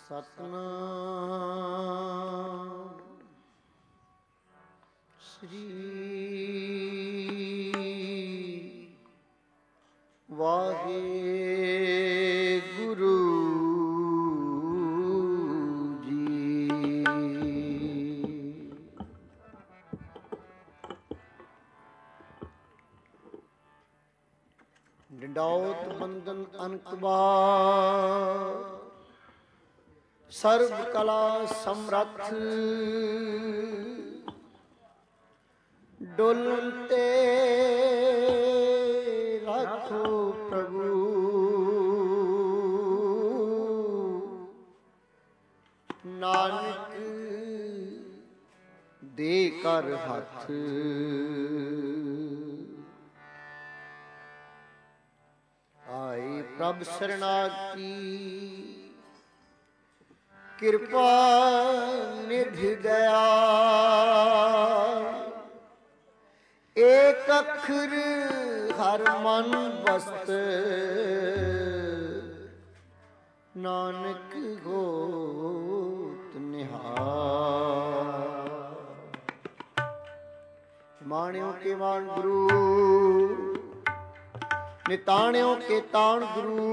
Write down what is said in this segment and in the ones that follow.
ਸਤਨਾਮ ਸ੍ਰੀ ਵਾਹਿਗੁਰੂ ਜੀ। ਡੰਡਾਉਤ ਬੰਦਨ ਅਨਕ ਬਾਰ ਸਰਬ ਕਲਾ ਸਮਰੱਥ ਡੋਲਨ ਤੇ ਰੱਖੋ ਪ੍ਰਭੂ ਨਾਨਕ ਦੇ ਕਰ ਹੱਥ। ਆਏ ਪ੍ਰਭ ਸਰਨਾਗਤੀ ਕਿਰਪਾ ਨਿਧ ਦਇਆ ਏਕ ਅੱਖਰ ਹਰ ਮਨ ਬਸਤ ਨਾਨਕ ਹੋਤ ਨਿਹਾਲ। ਮਾਣਿਓ ਕੇ ਮਾਣ ਗੁਰੂ ਨਿਤਾਣਿਓ ਕੇ ਤਾਣ ਗੁਰੂ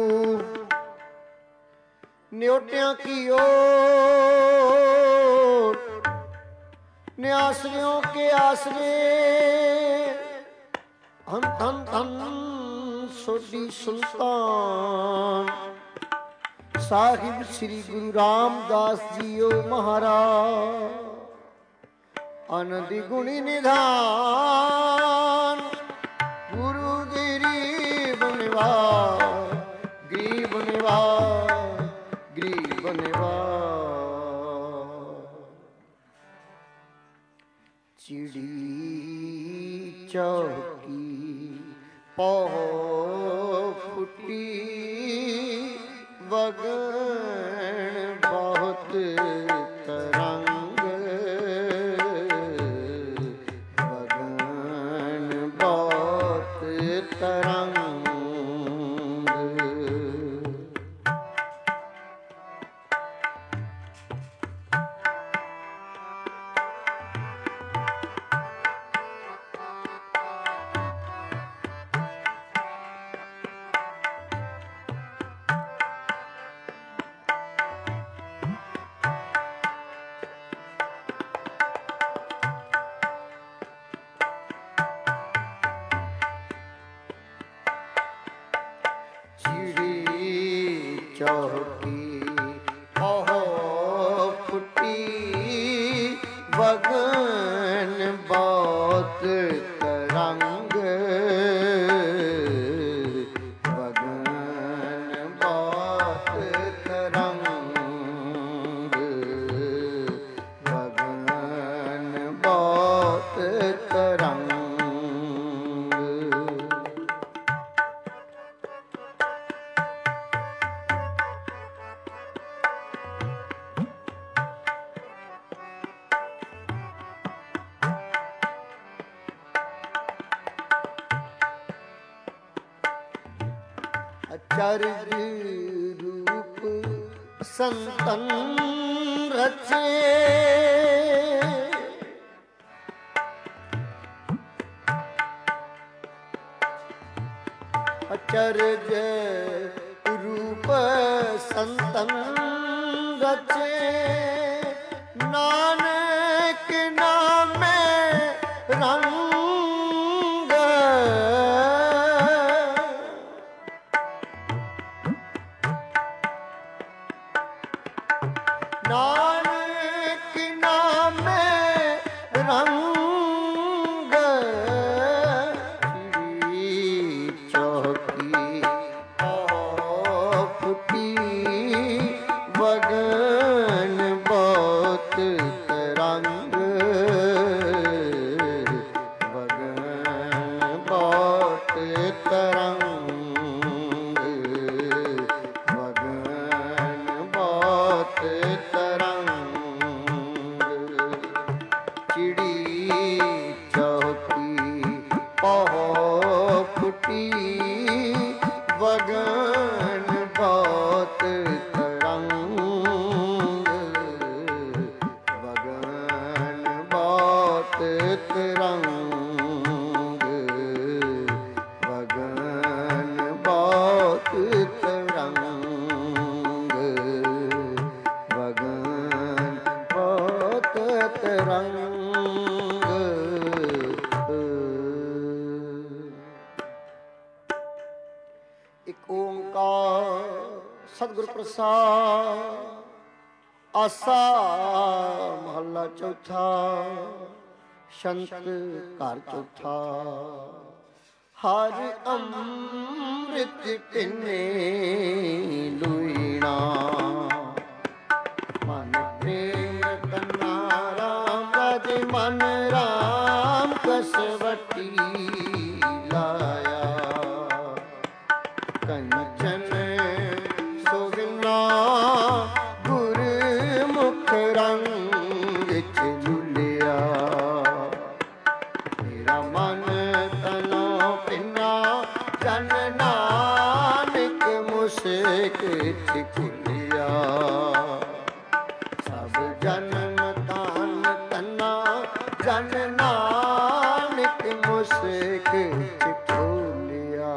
ਨਿਓਟਿਆਂ ਕੀ ਓਟ ਨਿਆਸਰਿਓ ਕੇ ਆਸਰੇ ਧੰਨ ਧੰਨ ਧੰਨ ਸੋਢੀ ਸੁਲਤਾਨ ਸਾਹਿਬ ਸ੍ਰੀ ਗੁਰੂ ਰਾਮਦਾਸ ਜੀਓ ਮਹਾਰਾਜ। ਆਨੰਦੀ ਗੁਣੀ ਨਿਧਾਨ ਗੁਰੂ ਗਰੀਬ ਨਿਵਾਜ ਗਰੀਬ ਨਿਵਾਜ ਗਰੀਬ ਨਿਵਾਜ। ਚਿੜੀ ਚੌਕੀ ਪਹੁ ਫੁੱਟੀ ਵਗਣ ਬਹੁਤ ਤਰੰਗ ਵਗਣ ਬਹੁਤ ਤਰੰਗ। ਚੌਕੀ ਪਹੁ ਫੁੱਟੀ ਵਗਣ ਬਹੁਤ ਤਰੰਗ ਵਗਣ ਬਹੁਤ ਤਰੰਗ ਵਗਣ ਬਹੁਤ ਤਰੰਗ। ਅਚਰਜ ਰੂਪ ਸੰਤਨ ਰਚੇ ਅਚਰਜ ਰੂਪ ਸੰਤਨ ਰਚੇ ਨਾਨਕ ਨਾਮੇ ਰੰਗ ਨਾਨਕ ਨਾਮੇ ਰੰਗ। ਚਿੜੀ ਚੌਕੀ ਪਹੁ ਫੁੱਟੀ ਵਗਣ ਬਹੁਤ ਤਰੰਗ ਵਗਣ ਬਹੁਤ ਤਰੰਗ ਵਗਣ ਬਹੁਤ ਤਰੰਗ। ਓਕਾਰ ਸਤਿਗੁਰ ਪ੍ਰਸਾਦ। ਆਸਾ ਮਹੱਲਾ ਚੌਥਾ। ਸ਼ੰਤ ਘਰ ਚੌਥਾ। ਹਰ ਅੰਮ੍ਰਿਤ ਪਿੰਨੇ ਲੂਣਾ, ਮਨ ਪ੍ਰੇਮ ਤਨਾ ਰਾਮ ਰਾਜੇ, ਮਨ ਰਾਮ ਕਸਵਟੀ ਲਾਇਆ। ਕੰਚਨ ਸੋਵਿਨਾ ਗੁਰਮੁਖ ਰੰਗ ਵਿੱਚ ਝੁਲਿਆ। ਮੇਰਾ ਮਨ ਤਨੋ ਪਿੰਨਾ, ਜਨ ਨਾਨਕ ਮੁਸਕ ਝੁਲਿਆ। ਸਭ ਜਨਮ ਤਾਨ ਤਨਾ, ਜਨ ਨਾਨਕ ਮੁਸਕ ਝੁਲਿਆ।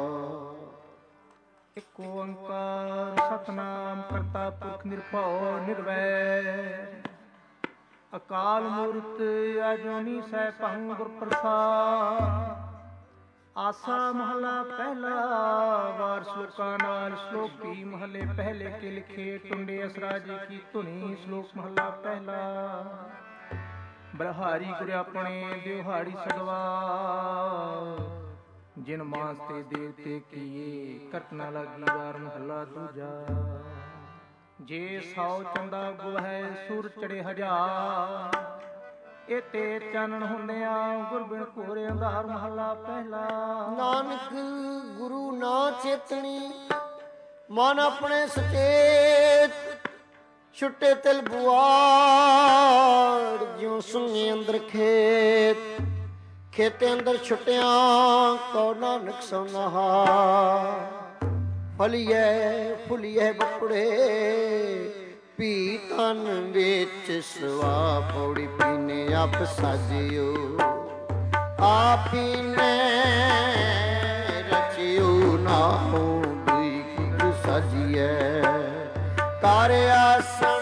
ਇਕ ਓੰਕਾਰ ਸਤਿਨਾਮ ਕਰਤਾ ਪੁਰਖ ਨਿਰਭਉ ਨਿਰਵੈਰ, ਅਕਾਲ ਮੂਰਤ ਅਜੂਨੀ ਸੈਭੰ ਗੁਰ ਪ੍ਰਸਾਦ। ਆਸਾ ਮਹਲਾ ਪਹਿਲਾ। ਵਾਰ ਸ਼ਲੋਕਾਂ ਨਾਲ। ਸ਼ਲੋਕੀ ਮਹਲੇ ਪਹਿਲੇ ਕੇ ਲਿਖੇ ਟੁੰਡੇ ਅਸਰਾ ਜੀ ਕੀ ਧੁਨੀ। ਸ਼ਲੋਕ ਮਹਲਾ ਪਹਿਲਾ। ਬਰਹਾਰੀ ਗੁਰ ਆਪਣੇ ਦਿਹਾੜੀ ਸਗਵਾ, ਜਿਨ ਮਾਸ ਤੇ ਦੇਵਤੇ ਕੀਏ ਕਰਤਨਾ ਲਾਗੀ। ਵਾਰ ਮਹੱਲਾ ਦੂਜਾ। ਜੇ 100 ਚੰਦਾ ਗੁਵਹਿ ਸੁਰ ਚੜੇ ਹਜ਼ਾਰ, ਇਹ ਤੇ ਚਾਨਣ ਹੁੰਦਿਆਂ ਗੁਰ ਬਿਨ ਘੋਰੇ ਅੰਧਾਰ। ਮਹੱਲਾ ਪਹਿਲਾ। ਨਾਨਕ ਗੁਰੂ ਨਾ ਚੇਤਣੀ, ਮਨ ਆਪਣੇ ਸੁਚੇਤ। ਛੁੱਟੇ ਤਿਲ ਬੁਆੜ, ਜਿਉ ਸੁਣੀ ਅੰਦਰ ਖੇਤ। ਖੇਤੇ ਅੰਦਰ ਛੁੱਟਿਆਂ ਕੋ ਨਾਨਕ ਸੋ ਨਹਾ। ਫਲੀਐ ਫੁਲੀਐ ਬਪੜੇ, ਪੀ ਤਨ ਵਿੱਚ ਸਵਾ। ਪੌੜੀ ਪੀਨੇ ਆਪ ਸਾਜਿਓ, ਆਪ ਹੀ ਨੇ ਰਚਿਓ। ਨਾਹੋ ਦੁਈ ਕੁ ਸਾਜੀਐ, ਕਰ ਆਸਣ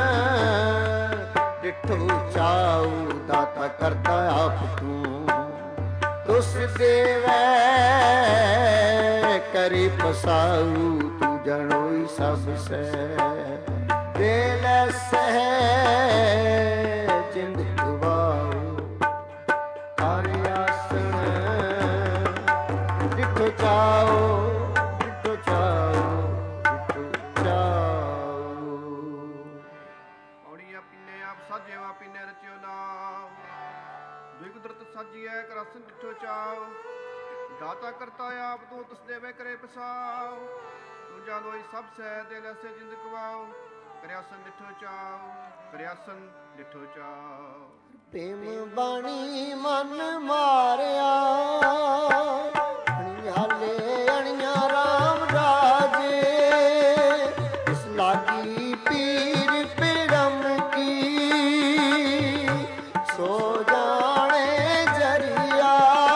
ਡਿਠੋ ਚਾਉ। ਦਾਤਾ ਕਰਤਾ ਆਪ ਤੂੰ, ਤੁਸ ਦੇਵੈ ਕਰੀ ਪਸਾਉ। ਤੂੰ ਜਣੋਈ ਸਭ ਸਹਿ, ਦੇ ਲੈ ਸਹਿ ਜਿੰਦ ਗਵਾਉ। ਕਰ ਆਸਣ ਡਿਠੋ ਚਾਉ, ਡਿਠੋ ਚਾਉ, ਡਿਠੋ ਚਾਉ। ਔੜੀਆਂ ਪੀਨੇ ਆਪ ਸਾਜੇਵਾ, ਪੀਨੇ ਰਚਿਓ ਨਾਮ। ਦੁਇ ਕੁਦਰਤ ਸਾਜੀਐ, ਕਰਸਨ ਡਿਠੋ ਚਾਉ। ਦਾਤਾ ਕਰਤਾ ਆਪ ਤੂੰ, ਤੁਸ ਦੇਵੇ ਕਰੇ ਪਸਾਉ। ਤੂੰ ਜਾਣੋਈ ਸਭ ਸਹਿ, ਦੇ ਲੈਸੇ ਜਿੰਦ ਗਵਾਉ। ਕਰਿਆਸਨ ਡਿਠੋ ਚਾਉ, ਕਰਿਆਸਨ ਡਿਠੋ ਚਾਉ। ਪ੍ਰੇਮ ਬਾਣੀ ਮਨ ਮਾਰਿਆ, ਅਣਿਆਲੇ ਅਣਿਆ ਰਾਮ ਰਾਜੇ। ਇਸ ਲਾਗੀ ਪੀਰ ਪਿਰਮ ਕੀ, ਸੋ ਜਾਣੇ ਜਰੀਆ।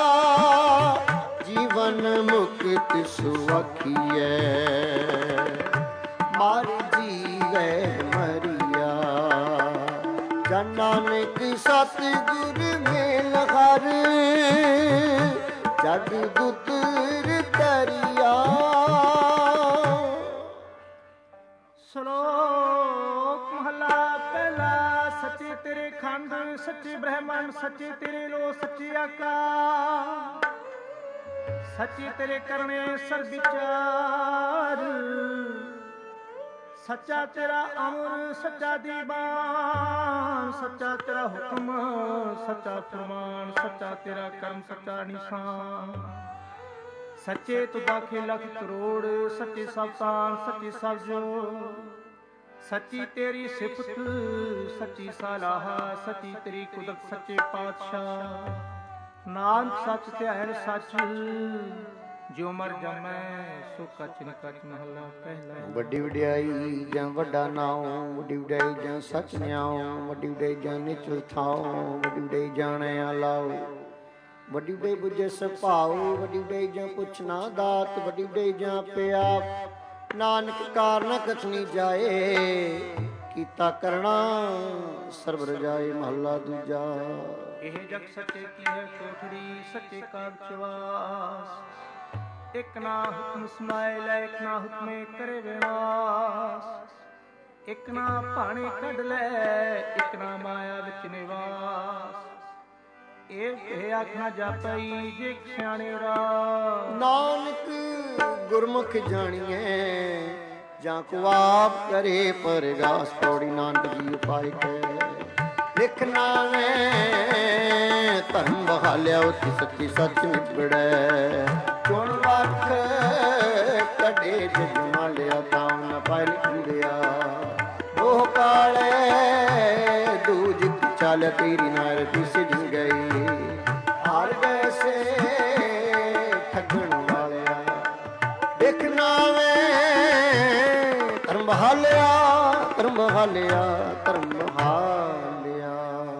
ਜੀਵਨ ਮੁਕਤ ਸੁਆਖੀਐ, ਮਰ ਜੀਵੈ ਮਰੀਆ। ਜਨ ਨਾਨਕ ਸਤਿਗੁਰ ਮੇਲ ਹਰ, ਜਗ ਦੁਤਰ ਤਰੀਆ। ਸ਼ਲੋਕ ਮਹਲਾ ਪਹਿਲਾ। ਸੱਚੇ ਤੇਰੇ ਖੰਡ, ਸੱਚੇ ਬ੍ਰਹਮੰਡ, ਸੱਚੇ ਤੇਰੇ ਲੋ, ਸੱਚੇ ਆਕਾਰ। ਸੱਚੇ ਤੇਰੇ ਕਰਨੇ ਸਰ ਵਿਚਾਰ। ਸੱਚਾ ਤੇਰਾ ਅਮਰ, ਸੱਚਾ ਦੀਵਾਨ। ਸੱਚਾ ਤੇਰਾ ਹੁਕਮ, ਸੱਚਾ ਫਰਮਾਨ। ਸੱਚਾ ਤੇਰਾ ਕਰਮ, ਸੱਚਾ ਨਿਸ਼ਾਨ। ਸੱਚੇ ਤੁ ਦਾਖੇ ਲੱਖ ਕਰੋੜ, ਸੱਚੇ ਸਭ ਤਾਨ, ਸੱਚੇ ਸਭ ਜੋ। ਸੱਚੀ ਤੇਰੀ ਸਿਫਤ, ਸੱਚੀ ਸਲਾਹ। ਸੱਚੀ ਤੇਰੀ ਕੁਦਰਤ, ਸੱਚੇ ਪਾਤਸ਼ਾਹ। ਨਾਨਕ ਸੱਚ ਧਿਆਇ ਸੱਚ, ਜਿਉ ਮਰ ਜਮੈ ਸੋ ਕਛ ਨ ਕਛ। ਮਹਲਾ ਪਹਿਲਾ। ਵੱਡੀ ਵਡਿਆਈ ਜਾਂ ਵੱਡਾ ਨਾਉ, ਵੱਡੀ ਵਡਿਆਈ ਜਾਂ ਸੱਚ ਨਿਆਉ। ਵੱਡੀ ਵਡਿਆਈ ਜਾਂ ਨਿਚਲ ਥਾਉ, ਵੱਡੀ ਵਡਿਆਈ ਜਾਣਿਆ ਲਾਉ। ਵੱਡੀ ਵਡਿਆਈ ਬੁਝੇ ਸੁਭਾਉ, ਵੱਡੀ ਵਡਿਆਈ ਜਾਂ ਪੁੱਛ ਨਾ ਦਾਤ। ਵੱਡੀ ਵਡਿਆਈ ਜਾਂ ਪਿਆ ਨਾਨਕ ਕਾਰਨ ਕਥਨੀ ਜਾਏ। ਕੀਤਾ ਕਰਨਾ ਸਰਬ ਰਜਾਏ। ਮਹੱਲਾ ਦੂਜਾ। ਇਹ ਜਗ ਸੱਚੇ ਕੀ ਹੈ ਕੋਠੜੀ, ਸੱਚੇ ਕਾ ਵਿਸ਼ਵਾਸ। ਇੱਕ ਨਾ ਹੁਕਮ ਸਮਾਏ ਲੈ, ਇੱਕ ਨਾ ਹੁਕਮੇ ਕਰੇ ਵਿਨਾਸ਼, ਇੱਕ ਨਾ ਭਾਣੇ ਕੱਢ ਲੈ, ਇੱਕ ਨਾ ਮਾਇਆ ਵਿੱਚ ਨਿਵਾਸ। ਇਹ ਆਖਣਾ ਜਾਪਈ ਜੇ ਸਿਆਣੇ ਰਾਹ, ਨਾਨਕ ਗੁਰਮੁਖ ਜਾਣੀਏ ਜਾਂ ਕੋ ਆਪ ਕਰੇ ਪਰਗਾਸ। ਪੌੜੀ ਨਾਨਕ ਜੀ ਉਪਾਇ ਕੈ ਲਿਖਣਾ ਵੇ ਧਰਮ ਬਹਾਲਿਆ ਉਤੀ ਸੱਚੀ ਸੱਚ ਨਿਬੜੈ। ਚੁਣ ਵਖ ਕੱਢੇ ਜਜਮਾ ਲਿਆ ਤਾਂ ਨ ਪਾਇ ਲਿਖਿਆ। ਉਹ ਕਾਲੇ ਦੂਜ ਚਾਲ ਤੇਰੀ ਨਾਰ ਤਿਸ ਜਿ ਗਈ। ਹਰ ਵੈਸੇ ਠੱਗਣ ਵਾਲਿਆ ਦੇਖਣਾ ਵੇ ਧਰਮ ਬਹਾਲਿਆ, ਧਰਮ ਬਹਾਲਿਆ, ਧਰਮ ਬਹਾਲਿਆ।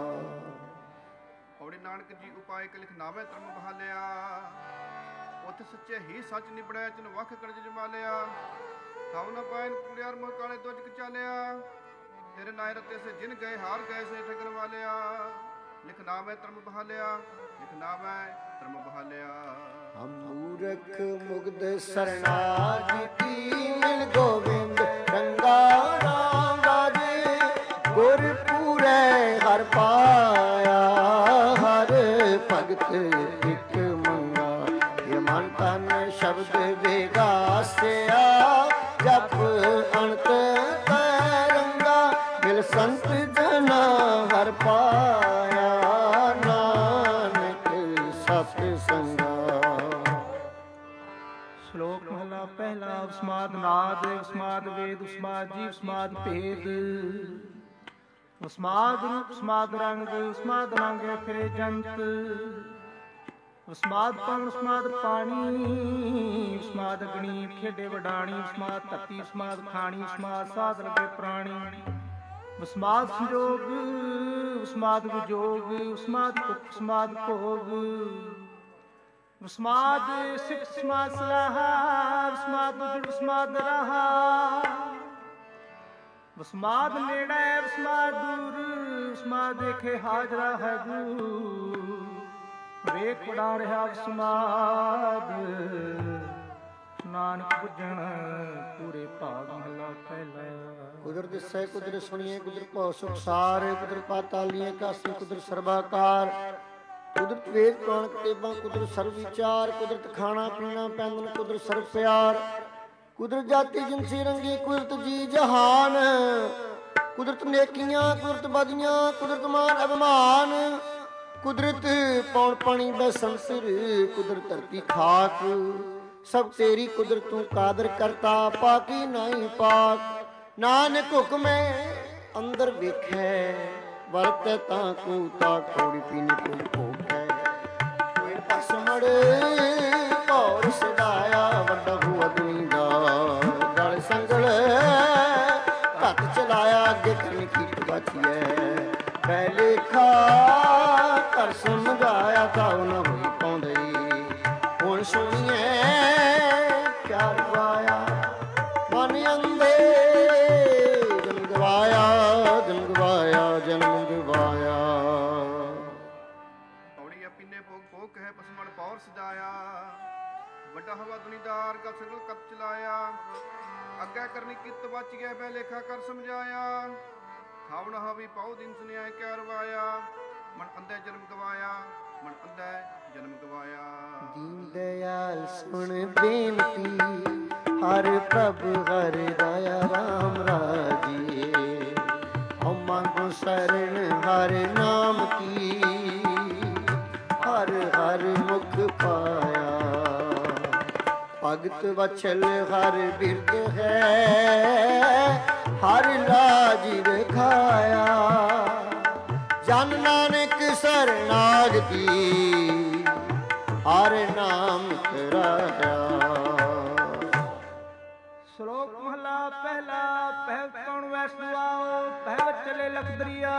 ਪੌੜੀ ਨਾਨਕ ਜੀ ਉਪਾਇ ਕ ਲਿਖ ਨਾਵੇ ਧਰਮ ਬਹਾਲਿਆ। ਉਥੇ ਸੱਚੇ ਹੀ ਸੱਚ ਨਿਬੜਿਆ, ਚਨ ਵਖ ਕੜਜ ਜਮਾਲਿਆ। ਖਾਉ ਨ ਪਾਇਨ ਕੁੜਿਆਰ ਮੋਹ ਕਾਲੇ ਦੁੱਜ ਚਾਲਿਆ। ਤੇਰੇ ਨਾਇ ਰਤੇ ਸੇ ਜਿਨ ਗਏ ਹਾਰ ਗਏ ਸੇ ਠਗਣ ਵਾਲਿਆ। ਲਿਖ ਨਾਵੇਂ ਧਰਮ ਬਹਾਲਿਆ, ਲਿਖ ਨਾਵੇਂ ਧਰਮ ਬਹਾਲਿਆ। ਹਮ ਮੂਰਖ ਮੁਗਧ ਸਰਨਾਗਤੀ ਮਿਲ ਗੋਬਿੰਦ ਰੰਗਾ ਰਾਮ ਰਾਜੇ। ਗੁਰ ਪੂਰੇ ਹਰ ਪਾਇਆ, ਹਰ ਭਗਤ ਇੱਕ ਮੰਗਾ। ਇਹ ਮਨ ਤਨ ਸ਼ਬਦ ਵਿਗਾਸਿਆ, ਜਪ ਅਣਤ ਸੰਤ ਜਨਾ ਹਰ ਪਾਇਆ। ਨਾਨਕ ਸਤ ਸੰਗਾ। ਸ਼ਲੋਕ ਮਹਲਾ ਪਹਿਲਾ। ਉਸਮਾਦ ਨਾਦ, ਉਸਮਾਦ ਵੇਦ, ਉਸਮਾਦ ਜੀਵ, ਉਸਮਾਦ ਭੇਦ, ਉਸਮਾਦ ਰੂਪ, ਉਸਮਾਦ ਰੰਗ, ਉਸਮਾਦ ਰੰਗੇ ਫਿਰੇ ਜੰਤ। ਉਸਮਾਦ ਪਵਨ, ਉਸਮਾਦ ਪਾਣੀ, ਉਸਮਾਦ ਅਗਨੀ ਖੇਡੇ ਵਡਾਣੀ। ਉਸਮਾਦ ਧਰਤੀ, ਉਸਮਾਦ ਖਾਣੀ, ਉਸਮਾਦ ਸਾਧ ਲਗੇ ਪ੍ਰਾਣੀ। ਉਸਮਾਦ ਸੰਜੋਗ, ਉਸਮਾਦ ਵਿਜੋਗ, ਉਸਮਾਦ ਭੁਖ, ਉਸਮਾਦ ਭੋਗ। ਉਸਮਾਦ ਸਿਫਤ, ਉਸਮਾਦ ਸਲਾਹ, ਉਸਮਾਦ ਉਜੜ, ਉਸਮਾਦ ਰਹਾ। ਉਸਮਾਦ ਨੇੜੇ, ਉਸਮਾਦ ਦੂਰ, ਉਸਮਾਦ ਦੇਖੇ ਹਾਜ਼ਰਾ ਹੈ ਦੂਰ। ਵੇਖ ਪੜਾ ਰਿਹਾ ਉਸਮਾਦ, ਨਾਨਕ ਬੁੱਝਣ ਪੂਰੇ ਭਾਗ ਮਹਲਾ ਪਹਿਲਾ। ਕੁਦਰ ਦਿਸੈ ਕੁਦਰ ਸੁਣੀਏ, ਕੁਦਰ ਭਉ ਸੁਖ ਸਾਰ। ਕੁਦਰ ਪਾਤਾਲੀਏ ਕਾਸੀ, ਕੁਦਰ ਸਰਬਾਕਾਰ। ਕੁਦਰਤ ਵੇਦ ਪੁਰਾਣ ਕਿਤਾਬਾਂ, ਕੁਦਰਤ ਸਰਬ ਵਿਚਾਰ। ਕੁਦਰਤ ਖਾਣਾ ਪੀਣਾ ਪੈਂਦਨ, ਕੁਦਰਤ ਸਰਬ ਪਿਆਰ। ਕੁਦਰਤ ਜਾਤੀ ਜਿਨਸੀ ਰੰਗੀ, ਕੁਦਰਤ ਜੀ ਜਹਾਨ। ਕੁਦਰਤ ਨੇਕੀਆਂ, ਕੁਦਰਤ ਬਦੀਆਂ, ਕੁਦਰਤ ਮਾਨ ਅਭਿਮਾਨ। ਕੁਦਰਤ ਪੌਣ ਪਾਣੀ ਬੈਸਣ ਸਿਰ, ਕੁਦਰਤ ਧਰਤੀ ਖਾਕ। ਸਭ ਤੇਰੀ ਕੁਦਰਤ ਤੂੰ ਕਾਦਰ ਕਰਤਾ, ਪਾਕੀ ਨਹੀਂ ਪਾਕ। ਨਾਨਕ ਹੁਕਮੈ ਅੰਦਰ ਵੇਖੈ, ਵਰਤੈ ਤਾਂ ਕੋ ਤਾ। ਕੌੜੀ ਪੀਣੀ ਕੋਈ ਭੋਗੈ, ਕੋਈ ਪਸਮੜ ਭੌਰ ਸਦਾਇਆ। ਵੱਡਾ ਹੁਆ ਦੁਨੀ ਦਾ ਗਲ ਸੰਗਲ, ਹੱਥ ਚਲਾਇਆ ਅੱਗੇ ਕਰਨੀ ਕੀਟ ਬਾਚੀਐ। ਪਹਿਲੇ ਖਾ ਕਰ ਸਮਝਾਇਆ, ਤਾਂ ਨ ਹੋਈ ਪਾਉਂਦੇ। ਹੁਣ ਸੁਣੀਏ ਪਿਆਰ ਪਾਇਆ, ਮਨ ਅੰਦੇ ਜਨਮ ਗਵਾਇਆ, ਜਨਮ ਗਵਾਇਆ, ਜਨਮ ਗਵਾਇਆ। ਪੌੜੀ ਪੀਨੇ ਭੋਗ ਭੋਗ ਕਹੇ ਪਸਮਣ ਪੌਰ ਸਜਾਇਆ। ਵੱਡਾ ਹਵਾ ਦੁਨੀਦਾਰ ਗਲ ਸੰਗਲ ਕੱਪ ਚਲਾਇਆ। ਅੱਗੇ ਕਰਨੀ ਕਿਤ ਬਚ ਗਿਆ, ਬੈ ਲੇਖਾ ਕਰ ਸਮਝਾਇਆ। ਖਾਵਣ ਹਾਵੀ ਪਾਉ ਦਿਨ ਸੁਨਿਆ ਕਿਆ ਰਵਾਇਆ। ਮਨ ਅੰਧੇ ਜਨਮ ਗਵਾਇਆ, ਮਨ ਅੰਧੇ ਜਨਮ ਗਵਾਇਆ। ਦੀਨ ਦਇਆਲ ਸੁਣ ਬੇਨਤੀ, ਹਰ ਪ੍ਰਭ ਹਰ ਦਇਆ ਰਾਮ ਰਾਜੀਏ। ਹਉ ਮੰਗੋ ਸਰਣ ਹਰ ਨਾਮ ਕੀ, ਹਰ ਹਰ ਮੁਖ ਪਾਇਆ। ਭਗਤ ਵਛਲ ਹਰ ਬਿਰਦ ਹੈ, ਹਰ ਲਾਜ ਰਖਾਇਆ। ਜਨ ਨਾਨਕ ਸਰਨਾਗਤੀ, ਹਰ ਨਾਮ ਤਰਾਇਆ। ਸ਼ਲੋਕ ਮਹਲਾ ਪਹਿਲਾ। ਪਹਿ ਕੌਣ ਵੈਸੁਆਓ, ਪਹਿ ਚਲੇ ਲਖ ਦਰਿਆ।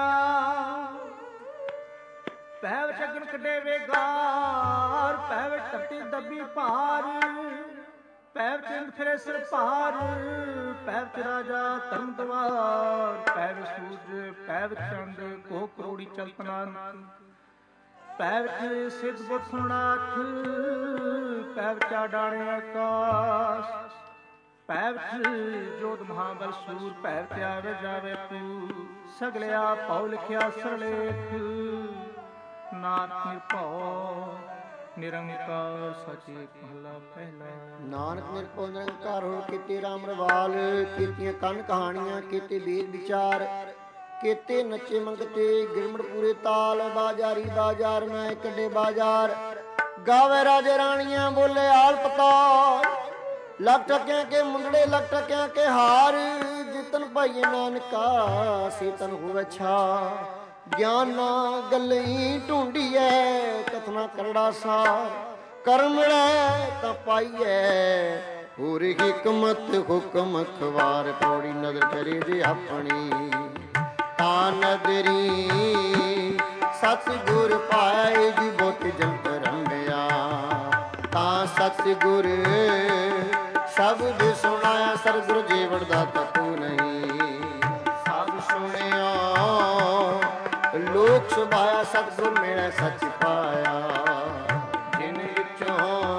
ਪਹਿ ਛਗਨ ਕੱਢੇ ਵੇਗਾਰ, ਪਹਿ ਧਰਤੀ ਦੱਬੀ ਭਾਰ। ਪਹਿ ਚੰਦ ਫਿਰੇ ਸਿਰ ਭਾਰ, ਪਹਿ ਰਾਜਾ ਧਰਮ ਦਵਾਰ। ਪਹਿ ਸੂਰਜ, ਪਹਿ ਚੰਦ ਕੋ ਕਰੋੜੀ ਚਲਤਨਾ। ਪੈ ਵਿੱਚ ਸਿੱਧ ਬੁੱਧ ਸੁਣਾਥ, ਪੈ ਵਿਚਾ ਡਾਣੇ ਆਕਾਸ਼, ਪੈ ਵਿੱਚ ਜੋਤ ਮਹਾਬਲ ਸੂਰ, ਪੈ ਵਿੱਚ ਆਵੇ ਜਾਵੇ ਪੂ, ਸਗਲਿਆ ਭਉ ਲਿਖਿਆ ਸਰਲੇਖ, ਨਾਨਕ ਨਿਰਭਉ ਨਿਰੰਕਾਰ ਸਚੇ ਮਹਲਾ ਪਹਿਲਾ। ਨਾਨਕ ਨਿਰਭਉ ਨਿਰੰਕਾਰ ਹੋਣ ਕੀਤੇ ਰਾਮ ਰਵਾਲ, ਕੀਤੀਆਂ ਕੰਨ ਕਹਾਣੀਆਂ, ਕੀਤੇ ਵੇਦ ਵਿਚਾਰ, ਕੀਤੇ ਨੱਚੇ ਮੰਗਤੇ ਗਿਰਮੜ ਪੂਰੇ ਤਾਲ, ਬਾਜ਼ਾਰੀ ਬਾਜ਼ਾਰ ਮੈਂ ਕੱਢੇ ਬਾਜ਼ਾਰ, ਗਾਵੇ ਰਾਜੇ ਰਾਣੀਆਂ ਬੋਲੇ ਆਲ ਪਤਾਲ, ਲੱਖ ਟਕਿਆਂ ਕੇ ਮੁੰਦੜੇ ਲੱਖ ਟਕਿਆਂ ਕੇ ਹਾਰ, ਜਿਤਨ ਭਾਈਏ ਨਾਨਕਾ ਸੇਤਨ ਹੋਵੇ ਛਾ, ਗਿਆਨ ਨਾ ਗੱਲਈ ਢੂੰਡੀਐ ਕਥਨਾ ਕਰੜਾ ਸਾਰ, ਕਰਮ ਮਿਲੈ ਤਾਂ ਪਾਈਐ ਹੋਰ ਹਿਕਮਤ ਹੁਕਮ ਖਵਾਰ, ਪੌੜੀ ਨਦਰ ਕਰੇ ਜੇ ਆਪਣੀ ਤਾਂ ਨਦਰੀ, ਸਤਿਗੁਰ ਪਾਇਆ ਜੀ ਬੋਤ ਜੰਤ ਰੰਗਿਆ, ਤਾਂ ਸਤਿਗੁਰ ਸ਼ਬਦ ਸੁਣਾਇਆ, ਸਰਗੁਰ ਜੀਵਨ ਦਾ ਤੂੰ ਨਹੀਂ, ਸਭ ਸੁਣਿਆ ਲੋਕ ਸੁਭਾਇਆ, ਸਤਿਗੁਰ ਮੇਰਾ ਸੱਚ ਪਾਇਆ, ਜਿਨ ਵਿੱਚੋਂ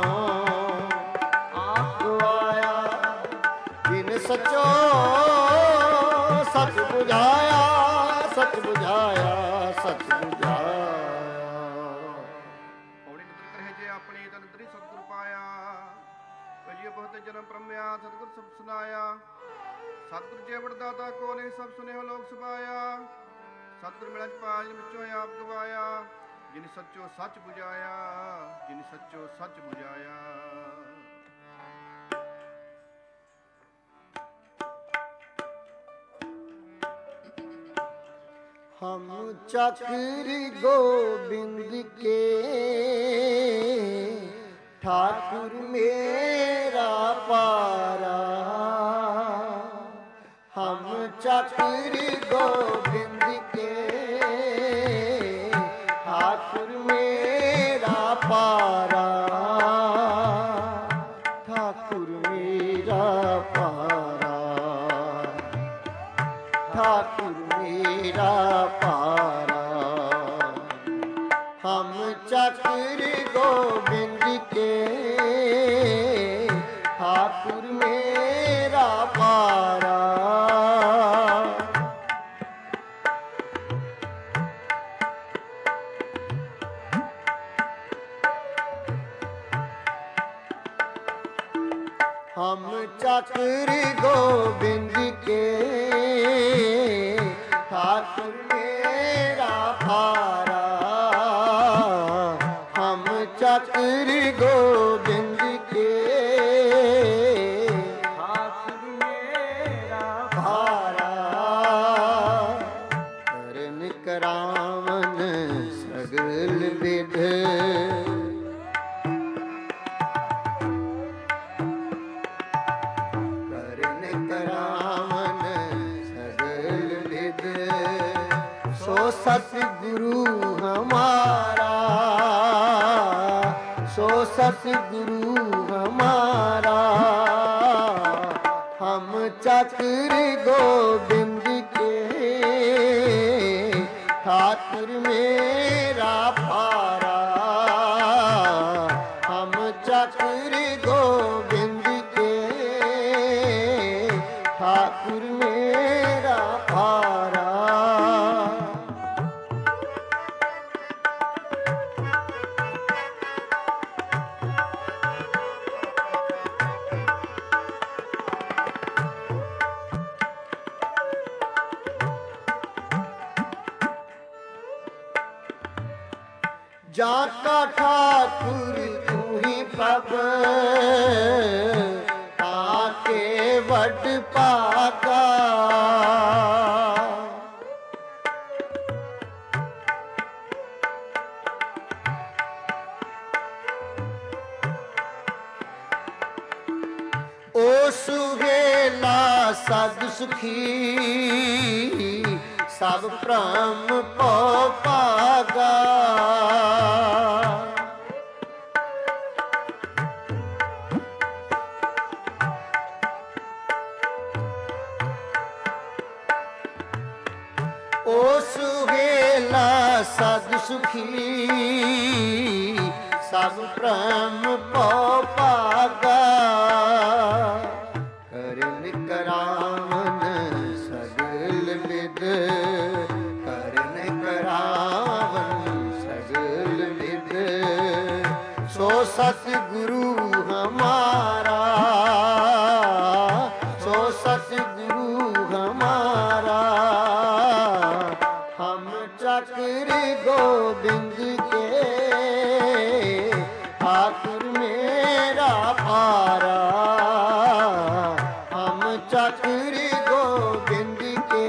ਆਪ ਗਵਾਇਆ, ਜਿਨ ਸੱਚੋ ਸੱਚ ਬੁਝਾਇਆ, ਸੱਚ ਬੁਝਾਇਆ, ਸੱਚ ਬੁਝਾਇਆ। ਪੌੜੀ ਨਦਰ ਕਰੇ ਜੇ ਆਪਣੀ ਤਨ ਤਰੀ ਸਤਿਗੁਰ ਪਾਇਆ, ਭਜੀਏ ਬਹੁਤ ਜਨਮ ਪ੍ਰਮਿਆ ਸਤਿਗੁਰ ਸਭ ਸੁਨਾਇਆ, ਸਤਿਗੁਰ ਜੀਵਨ ਦਾਤਾ ਕੋ ਨਹੀਂ ਸਭ ਸੁਨੇਹੁ ਲੋਕ ਸੁਭਾਇਆ, ਸਤਿਗੁਰ ਮਿਲੈ ਪਾਜ ਵਿੱਚੋਂ ਆਪ ਗਵਾਇਆ, ਜਿਨ ਸੱਚੋ ਸੱਚ ਬੁਝਾਇਆ, ਜਿਨ ਸੱਚੋ ਸੱਚ ਬੁਝਾਇਆ। हम चक्र गोबिंद के ठाकुर मेरा पारा, हम चक्र गोबिंद के ठाकुर मेरा पारा, ठाकुर मेरा पारा, ठाकुर मेरा पारा, हम चक्र गोबिंद के ठाकुर मेरा पारा। हम चक्र गोबिंद के ठाकुर मेरा पारा, हम चक्र गोबिंद के ठाकुर मेरा पारा, करन करावन सगल विध, सतगुरु हमारा, सो सतगुरु हमारा, हम चक्र गोबिंद के ठाकुर मेरा पारा, हम चक्र गोबिंद के ठाकुर मेरा पारा। जाका ठाकुर तू ही प्रभ, ताके वड पागा, ओ सुहेला सद सुखी, सब भ्रम पौ पागा, ओ सुहेला सद सुखी सब प्रेम पौ भागा करन करावन सगल विद करन करावन सगल विद सो सतगुरु हमारा सो सतगुरु हमारा हम चक्र गोविंद के ठाकुर मेरा पारा हम चक्र गोविंद के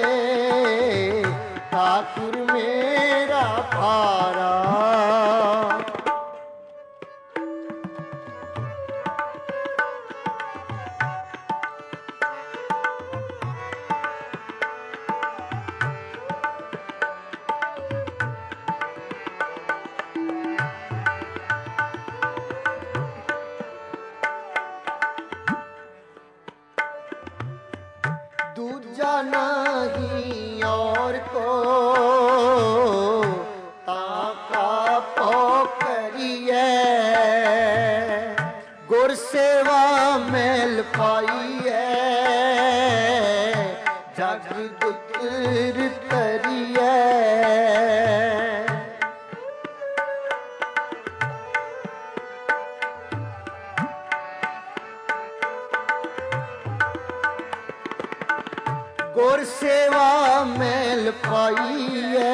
ठाकुर मेरा पारा दूजा नहीं और को ताका पोखरिए गुर सेवा मेल पाइए जग दुतर तरिए गुर सेवा मेल पाइए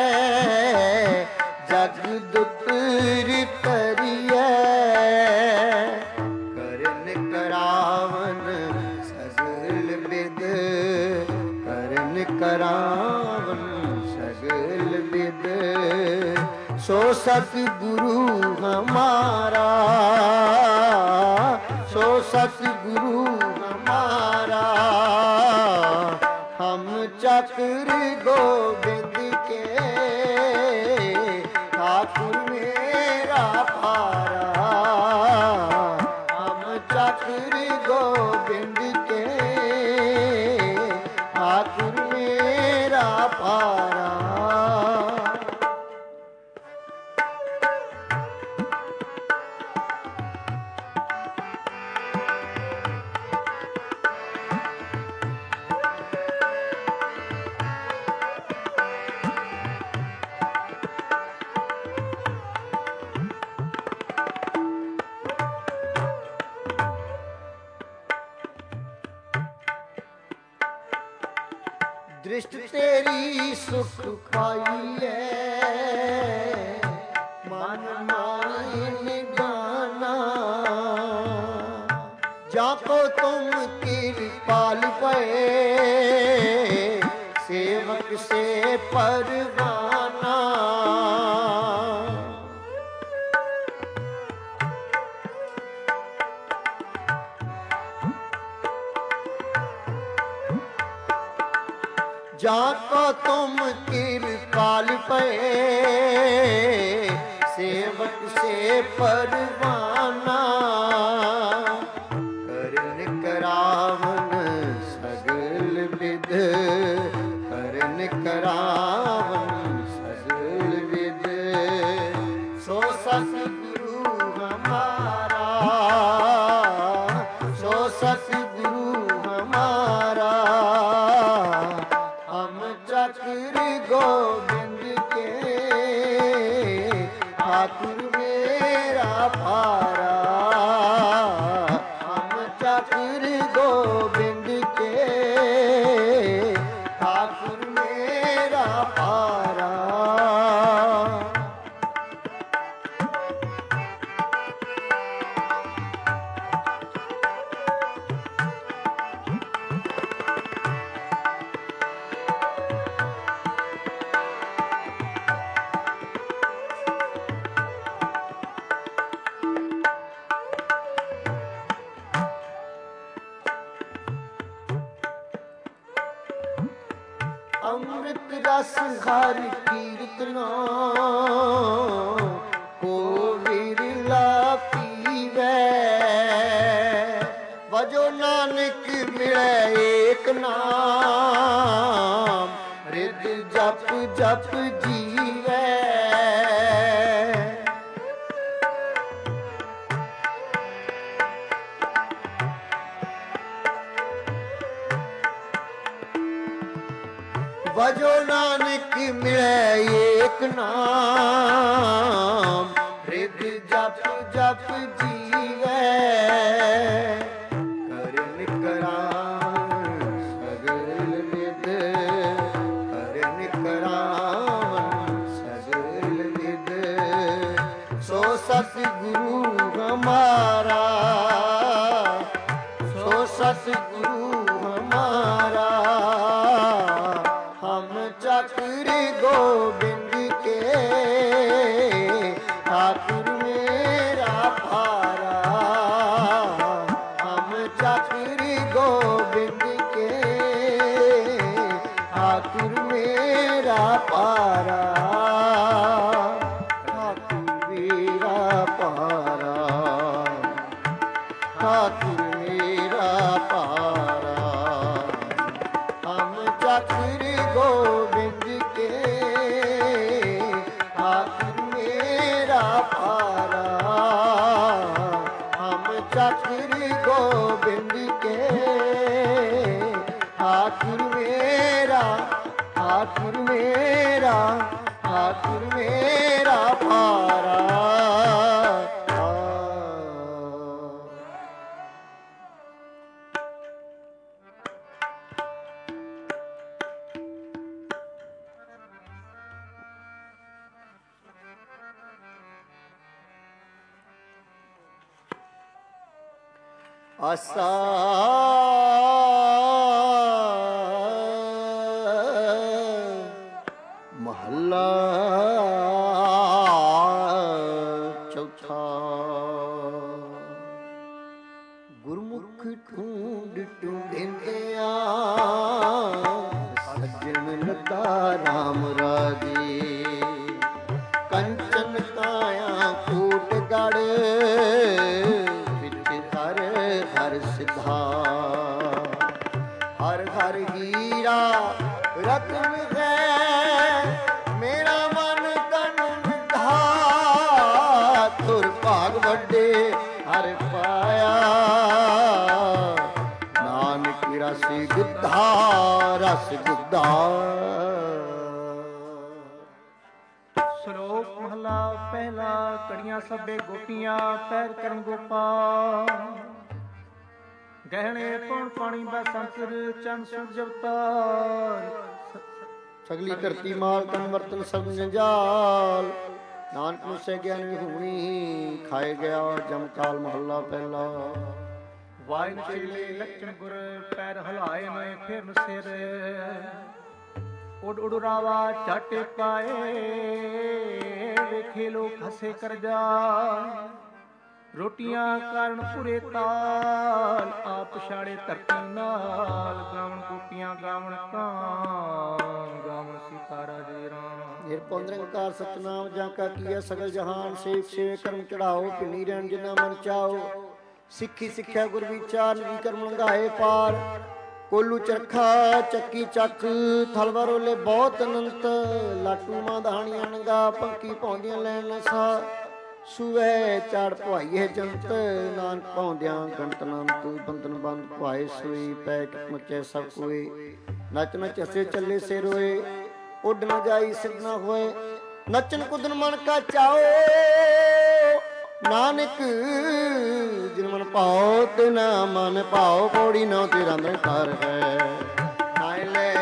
जग दुतर तरिए करन करावन सगल विद करन करावन सगल विद सो सतगुरु हमारा सो सतगुरु हमारा हम चक्र गोविंद के ठाकुर मेरा पारा हम चक्र गोविंद के ठाकुर मेरा पारा दृष्ट तेरी सुख पाइए मन मान गाना जाको तुम कृपाल पे सेवक से परवाना जाको तुम कृपाल पे सेवक से परवाना करन करावन सगल विद करन करावन सगल विद सो सतगुरु हमारा सो सतगुरु हमारा हम चक्र गोविंद के ठाकुर मेरा पारा हम चक्र गोविंद के ठाकुर मेरा पारा अमृत रस हर कीर्तना को विरला पीवे वजो नानक मिले एक नाम रिद जप जप जीवे भजो नानक मिले एक नाम, हृद जप जप जीवे, करन करावन सगल विद, करन करावन सगल विद, सो सतगुरु हमारा, सो सतगुरु हमारा, हम चक्र गोविंद के ठाकुर मेरा भारा, हम चक्र गोविंद के ठाकुर मेरा पारा, ठाकुर मेरा पारा, ठाकुर मेरा पारा, हम चक्र गोविंद के ठाकुर मेरा पारा, हम चक्र गोविंद के ठाकुर मेरा, ठाकुर मेरा, ठाकुर मेरा पारा। आसा महला चौथा, गुरमुख ढूंढ ढूंढिंदिया सज्जन लता राम राजे, कंचन काया कोट गढ़ हर सिद्धा, हर हर हीरा रत्न है, मेरा मन तन मिठा, तुर भाग वड्डे हर पाया, नानक रस गुद्धा, रस गुद्धा। ਸ਼ਲੋਕ ਮਹਲਾ ਪਹਿਲਾ। ਕੜੀਆਂ ਸਭੇ ਗੋਪੀਆਂ ਪੈਰ ਕਰਨ ਗੋਪਾਲ, ਗਹਿਣੇ ਪੌਣ ਪਾਣੀ ਬੈ ਸੰਕਰ ਚੰਦ ਸੂਰਜ ਅਵਤਾਰ, ਸਗਲੀ ਧਰਤੀ ਮਾਲ ਤਨ ਵਰਤਨ ਸਭ ਜੰਜਾਲ, ਨਾਨਕ ਮੁਸੇ ਗਿਆਨ ਵਿਹੂਣੀ, ਖਾਏ ਗਿਆ ਜਮਕਾਲ ਮਹੱਲਾ ਪਹਿਲਾ। ਵਾਇਨ ਚੇਲੇ ਲਖਣ ਗੁਰ ਪੈਰ ਹਲਾਏ ਮੈਂ ਫਿਰ ਸਿਰ, ਉਡ ਉਡ ਰਾਵਾ ਝਟ ਪਾਏ, ਵੇਖੇ ਲੋਕ ਹੱਸੇ ਕਰ ਜਾ, ਰੋਟੀਆਂ ਕਾਰਨ ਪੁਰੇ ਤਾਲ, ਆਪ ਛਾੜੇ ਧਰਤੀ ਨਾਲ, ਗਾਵਣ ਗੋਪੀਆਂ ਗਾਵਣ ਕਾਂ, ਗਾਵਣ ਸੀਤਾ ਰਾਜੇ ਰਾਮ। ਨਿਰਭਉ ਨਿਰੰਕਾਰ ਸਤਿਨਾਮ ਜਾਂ ਕਾ ਕੀਆ ਸਗਲ ਜਹਾਨ, ਸੇਵ ਸੇਵੇ ਕਰਮ ਚੜਾਓ, ਪਿੰਨੀ ਰਹਿਣ ਜਿਨਾ ਮਨ ਚਾਓ, ਸਿੱਖੀ ਸਿੱਖਿਆ ਗੁਰ ਵਿਚਾਰ, ਨਿਜੀ ਕਰਮ ਲੰਘਾਏ ਪਾਰ, ਕੋਲੂ ਚਰਖਾ ਚੱਕੀ ਚੱਕ, ਥਲਵਾ ਰੋਲੇ ਬਹੁਤ ਅਨੰਤ, ਲਾਟੂ ਮਾਂ ਦਹਾਣੀਆਂ ਨੰਗਾ, ਪੰਕੀ ਪਾਉਂਦੀਆਂ ਲੈਣ ਨਸਾ, ਸੂਏ ਚਾੜ ਭਵਾਈਏ ਜੰਤ, ਨਾਨਕ ਪਾਉਂਦਿਆਂ ਗਣਤ ਨੰਤ, ਬੰਧਨ ਬੰਦ ਭਵਾਏ ਸੋਈ, ਪੈਕ ਮਚੇ ਸਭ ਕੋਏ, ਨੱਚ ਨੱਚ ਹਸੇ ਚੱਲੇ ਸੇ ਰੋਏ, ਉੱਡ ਨਾ ਜਾਈ ਸਿਰ ਨਾ ਹੋਏ, ਨੱਚਨ ਕੁਦਨ ਮਨ ਕਾ ਚਾਓ, ਨਾਨਕ ਜਿਨ ਮਨ ਭਾਉ ਤੇ ਨਾ ਮਨ ਭਾਉ, ਪੌੜੀ ਨਾ ਤੇਰਾ ਨਿਰੰਕਾਰ ਹੈ, ਨਾਇ ਲੈ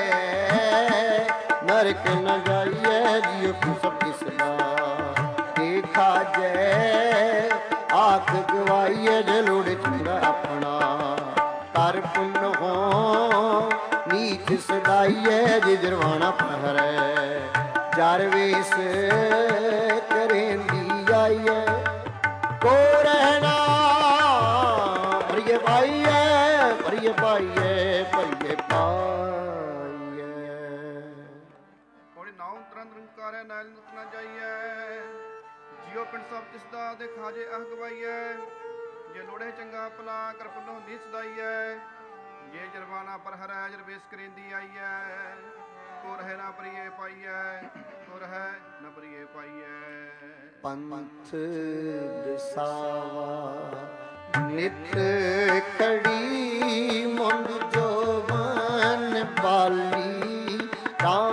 ਨਰਕ ਨ ਜਾਈਏ, ਜੀਉ ਤੂੰ ਸਭ ਕਿਸ ਦਾ, ਦੇਖਾ ਜੈ ਆਖ ਗਵਾਈਏ, ਜੇ ਲੋੜੇ ਚੰਗਾ ਆਪਣਾ, ਕਰ ਪੁੰਨ ਹੋ ਨੀਚ ਸਦਾਈਏ, ਜੇ ਜਰਵਾਣਾ ਪਹਰੈ, ਜਰ ਵੇਸ ਕਰੇਂਦੀ ਆਈਏ, ਕੋ ਰਹਿਣਾ ਭਰੀਏ ਪਾਈਏ, ਭਰੀਏ ਪਾਈਏ, ਭਰੀਏ ਪਾਈਏ। ਕੋੜੀ ਨਾਉ ਤਰੰਦ ਰੰਕਾਰੇ ਨਾਲ ਨੁਕ ਨਾ ਜਾਈਏ, ਜਿਉ ਪਿੰਡ ਸਭ ਤਿਸ ਦਾ ਦੇ ਖਾਜੇ ਅਹ ਗਵਾਈਏ, ਜੇ ਲੋੜੇ ਚੰਗਾ ਆਪਣਾ ਕਰ ਪੁੰਨੋ ਨੀ ਸਦਾਈਏ, ਜੇ ਜਰਵਾਨਾ ਪਰ ਹਰੈ ਜਰਵੇਸ ਕਰੇਂਦੀ ਆਈਏ, ਕੋ ਰਹਿ ਨਾ ਭਰੀਏ ਪਾਈਏ, ਕੋ ਰਹਿ ਨਾ ਭਰੀਏ ਪਾਈਏ। ਪੰਥ ਦਸਾਵਾ ਨਿਤ ਖੜੀ, ਮੁੰਡ ਜੋ ਮਨ ਬਾਲੀ, ਰਾਮ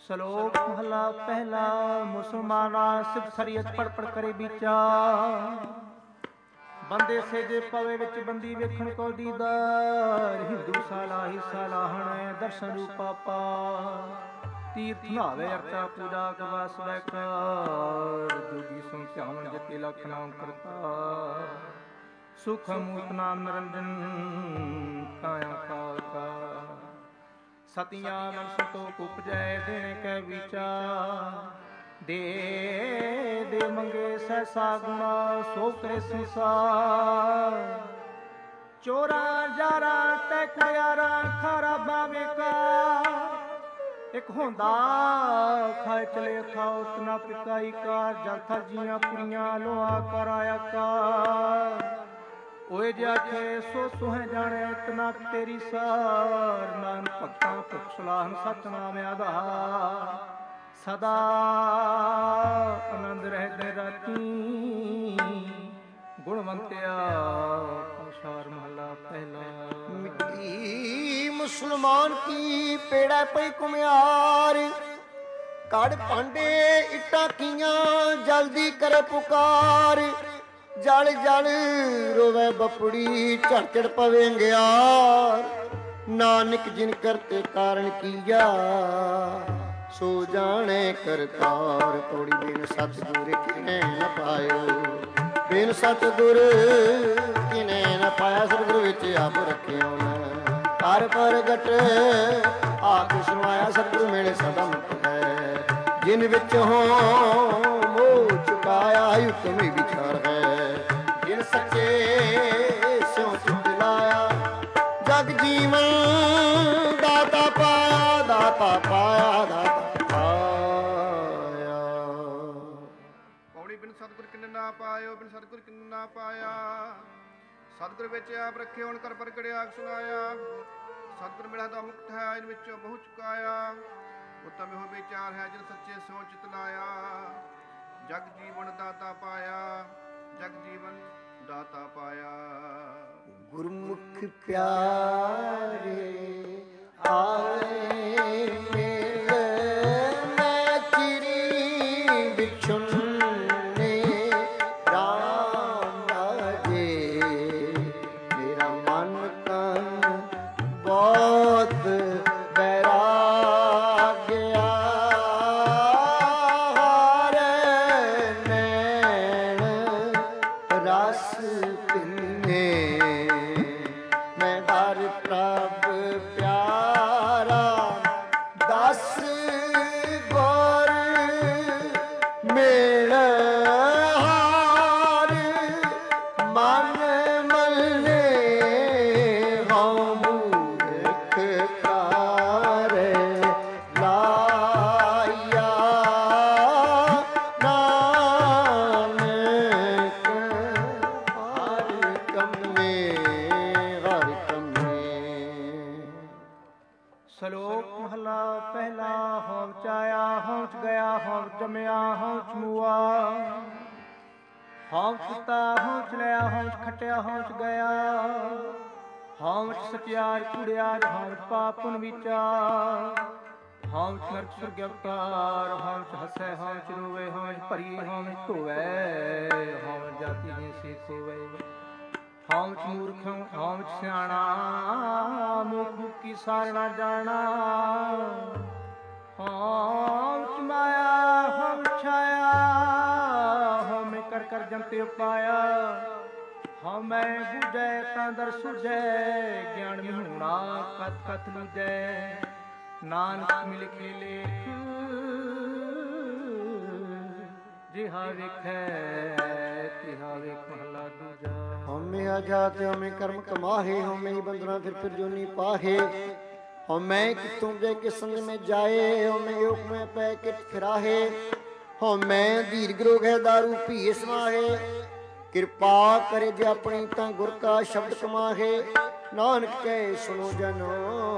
ਸ਼ਲੋਕ ਮਹਲਾ ਪਹਿਲਾ। ਮੁਸਲਮਾਨਾ ਸਿਫਤ ਸ਼ਰੀਅਤ ਪੜ ਪੜ ਕਰੇ ਵਿਚਾਰ, ਬੰਦੇ ਸੇਜੇ ਪਵੇ ਵਿੱਚ ਬੰਦੀ ਵੇਖਣ ਕੋ ਦੀਦਾਰ। ਹਿੰਦੂ ਸਾਲਾ ਹੀ ਸਾਲਾਹਣ ਦਰਸ਼ਨ ਰੂਪਾ ਪਾ, ਤੀਰਥ ਨਾਵੇ ਅਰਚਾ ਪੂਜਾ ਕਵਾਸ ਵੈਕਾਰ। ਜੋਗੀ ਸੁਨ ਧਿਆਨ ਜਤੇ ਲਖ ਨਾਮ ਕਰਤਾ, ਸੁਖ ਮੂਰਤ ਨਾਮ ਨਿਰੰਜਨ ਕਾਇਆ ਕਾਕਾ। ਸਤਿਆਂ ਮਨ ਸੰਤੋਖ ਉਪਜੈ ਦੇਣੇ ਕੈ ਵਿਚਾਰ, ਦੇ ਦੇ ਮੰਗੇ ਸਹਿਸਾ ਗੁਣਾ ਸੋ ਕਰੇ ਸੰਸਾਰ। ਚੋਰਾਂ ਜਾਰਾਂ ਤੈ ਕੁੜਿਆਰਾਂ ਖਾਰਾ ਬਾਵੇਕਾ, ਇੱਕ ਹੁੰਦਾ ਖਾਏ ਚਲੇ ਖਾਓ ਤਨਾ ਪਿਕਾਈ ਕਾਰ। ਜਲ ਥਲ ਜੀਆਂ ਕੁੜੀਆਂ ਲੋਹਾ ਕਰ ਆਇਆ ਕਾਰ। ਓਏ ਜੇ ਆਖੇ ਸੋ ਸੁਹੈ ਜਾਣਿਆ ਇਤਨਾ ਤੇਰੀ ਸਾਰ। ਨਾਨਕ ਭਗਤਾਂ ਭੁਖ ਸਲਾਹਨ ਸਚ ਨਾਮ ਆਧਾਰ, ਸਦਾ ਆਨੰਦ ਰਹਿ ਰਾਤੀ। ਗੁਣਵੰਤਿਆ ਸੰਸਾਰ ਮਹਲਾ ਪਹਿਲਾ। ਮਿੱਟੀ ਮੁਸਲਮਾਨ ਕੀ ਪੇੜਾ ਪਈ ਕੁਮਿਆਰ, ਕੜ ਭਾਂਡੇ ਇੱਟਾਂ ਕੀਆਂ ਜਲਦੀ ਕਰੇ ਪੁਕਾਰ। ਜਲ ਜਲ ਰੋਵੇ ਬਪੜੀ ਝੜ ਝੜ ਪਵੇ ਗਿਆਰ। ਨਾਨਕ ਜਿਨ ਕਰਤੇ ਕਾਰਨ ਕੀਆ, ਸੋ ਜਾਣੇ ਕਰਤਾਰ। ਤੋੜੀ ਬਿਨ ਸਤਿਗੁਰ ਕਿਨੇ ਨ ਪਾਇਓ, ਬਿਨ ਸਤਿਗੁਰ ਕਿਨੇ ਨ ਪਾਇਆ। ਸਤਿਗੁਰ ਵਿੱਚ ਆਪ ਰੱਖਿਓ ਨ ਕਰ ਪ੍ਰਗਟ, ਆਪ ਸੁਣਾਇਆ। ਸਤਿਗੁਰ ਮਿਲੇ ਸਦਾ ਮੁਕਤ ਹੈ, ਜਿਨ ਵਿੱਚ ਹੋ ਮੋਹ ਚੁਕਾਇਆ। ਹੁਕਮੀ ਵਿਚਾਰ ਹੈ ਜਿਨ ਸੱਚੇ ਸਿਉ ਚਿਤ ਲਾਇਆ। ਜਗ ਜੀਵਨ ਦਾਤਾ ਪਾਇਆ, ਦਾਤਾ ਪਾਇਆ, ਦਾਤਾ ਪਾਇਆ। ਪੌੜੀ ਬਿਨ ਸਤਿਗੁਰ ਕਿਨ ਨਾ ਪਾਇਓ, ਬਿਨ ਸਤਿਗੁਰ ਕਿਨ ਨਾ ਪਾਇਆ। ਸਤਿਗੁਰ ਵਿੱਚ ਆਪ ਰੱਖੇ ਹੁਣ ਕਰ ਪ੍ਰਗਟਿਆ ਸੁਣਾਇਆ। ਸਤਿਗੁਰ ਮਿਲਿਆ ਤਾਂ ਮੁਕਤ ਹੈ, ਇਨ ਵਿੱਚੋਂ ਬਹੁ ਚੁਕਾਇਆ। ਉਤਮ ਇਹੋ ਵਿਚਾਰ ਹੈ ਜਿਨ ਸੱਚੇ ਸਿਉ ਚਿਤ ਲਾਇਆ। ਜਗ ਜੀਵਨ ਦਾਤਾ ਪਾਇਆ, ਜਗ ਜੀਵਨ ਦਾਤਾ ਪਾਇਆ। ਗੁਰਮੁਖ ਪਿਆਰੇ ਆਏ ਮਿਲ, ਮੈਂ ਚਿਰੀ ਵਿਛੁੰਨੇ ਰਾਮ ਰਾਜੇ। ਮੇਰਾ ਮਨ ਤਨ ਬਹੁਤ ਬੈਰਾਗਿਆ, ਹਾਰੇ ਨੈਣ ਰਸ ਪਿੰਨੇ। ਮੈਂ ਹਰ ਪ੍ਰਭ ਪਿਆਰਾ ਦਸ ਗੁਰ ਮਿਲ, ਹਾਰ ਮਨ ਮਲੇ ਹਉ ਮੂਰਖ ਕਾਰ ਲਾਇਆ। ਨਾਨਕ ਹਰ ਕੰਮੇ, ਹਰ ਕੰਮੇ। ਸ਼ਲੋਕ ਮਹਲਾ ਪਹਿਲਾ। ਹਉਚ ਆਇਆ ਹਉਚ ਗਿਆ, ਹਉਚ ਜੰਮਿਆ ਹਉਚ ਮੂਆ। ਹਉਚ ਕੀਤਾ ਹਉਚ ਲਿਆ, ਹਉਚ ਖਟਿਆ ਹਉਚ ਗਿਆ। ਹਉਚ ਸਚਿਆਰ ਕੁੜਿਆਰ, ਹਉਚ ਪਾਪਨ ਵਿਚਾਰ। ਹਉਚ ਨਰਕ ਸੁਰਗ ਅਵਤਾਰ, ਹਉਚ ਹਸੈ ਹਉਚ ਰੋਵੇ। ਹਉਚ ਭਰੀ ਹਉਚ ਧੋਵੈ, ਹਉਚ ਜਾਤੀ ਨੇ ਸੇ ਖੋਵੈ। ਹਉਚ ਮੂਰਖ ਹਉਚ ਸਿਆਣਾ, ਮੁਖ ਕੀ ਸਾਰ ਨਾ ਜਾਣਾ। ਹਉਚ ਮਾਇਆ ਹਉਚ ਛਾਇਆ, ਹਉਮੈ ਕਰ ਕਰ ਜੰਤੇ ਉਪਾਇਆ। ਹਉਮੈ ਬੁਝੈ ਤਾਂ ਦਰ ਸੁਝੈ, ਗਿਆਨ ਵਿਹੂਣਾ ਕਤ ਕਤ ਲੂਜੈ। ਨਾਨਕ ਮਿਲ ਕੇ ਲੇਖ ਜਿਹਾ ਵੇਖੈ, ਤਿਹਾ ਵੇਖ ਮਹਲਾ ਦੂਜਾ। ਹਉਮੈ ਆਜਾਤ ਹਉਮੈ ਕਰਮ ਕਮਾਹੇ, ਹਉਮੈ ਹੀ ਬੰਦਨਾ ਫਿਰ ਜੋਨੀ ਪਾਹੇ। ਹਉਮੈ ਕਿਤੋਂ ਗਏ ਕਿ ਸੰਗ ਮੈਂ ਜਾਏ, ਹਉਮੈ योग में पै किट फिराहे। हਉਮੈ दीर्घ रोग है दारू पीए समाहे। ਕਿਰਪਾ ਕਰੇ ਜੇ ਆਪਣੀ ਤਾਂ ਗੁਰ ਕਾ ਸ਼ਬਦ ਕਮਾਹੇ। ਨਾਨਕ ਕਹੇ ਸੁਣੋ ਜਨੋ,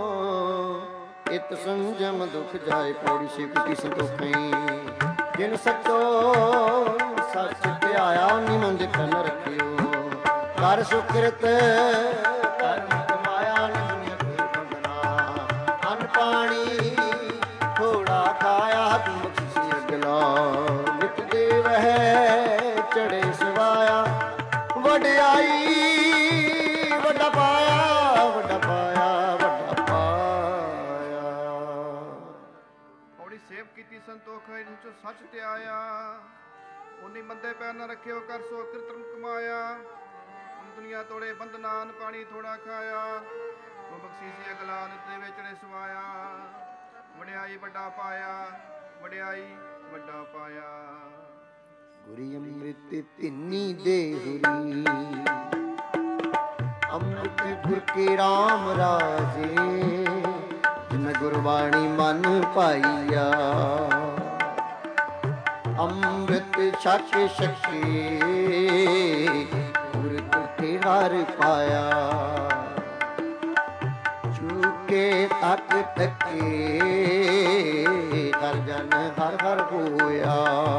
ਇਤ ਸੰਜਮ ਦੁਖ ਜਾਏ। ਪੌੜੀ ਸਿਫਤੀ ਸੰਤੋਖਈ, ਜਿਨ ਸਚੋ ਸਚ ਧਿਆਇਆ। ਨਿਮੰਦ ਕਨ ਰੱਖਿਓ ਕਰ ਸੁਕ੍ਰਿਤ, ਕਰਮ ਕਮਾਇਆ। ਨਿਮਿਤ ਬੰਦਨਾ ਅਨ ਪਾਣੀ ਥੋੜਾ ਖਾਇਆ। ਸੇਵ ਕੀਤੀ ਸੰਤੋਖ ਹੈ ਜਿਸ ਚੋਂ ਸੱਚ ਤੇ ਆਇਆ। ਉਨੀ ਮੰਦੇ ਪੈਰ ਨਾ ਰੱਖਿਓ ਕਰ ਸੋ ਕਿਰਤਨ ਕਮਾਇਆ। ਦੁਨੀਆ ਤੋੜੇ ਬੰਦਨਾਨ ਪਾਣੀ ਥੋੜਾ ਖਾਇਆ। ਉਹ ਬਖਸ਼ੀਸੀ ਅਗਲਾ ਨਿਤ ਦੇ ਵੇਚੜੇ ਸਵਾਇਆ। ਵਡਿਆਈ ਵੱਡਾ ਪਾਇਆ, ਵਡਿਆਈ ਵੱਡਾ ਪਾਇਆ। ਗੁਰੀ ਅੰਮ੍ਰਿਤ ਭਿੰਨੀ ਦੇਹੁਰੀ ਅੰਮ੍ਰਿਤ ਗੁਰ ਕੇ ਰਾਮ ਰਾਜੇ। ਜਿਨ ਗੁਰਬਾਣੀ ਮਨ ਪਾਈਆ ਅੰਮ੍ਰਿਤ ਛਕ ਛਕੇ ਗੁਰ ਤੁਠੇ ਹਰ ਪਾਇਆ। ਚੁਕੇ ਤੱਕ ਤੱਕੇ ਹਰ ਜਨ ਹਰ ਹਰ ਹੋਇਆ।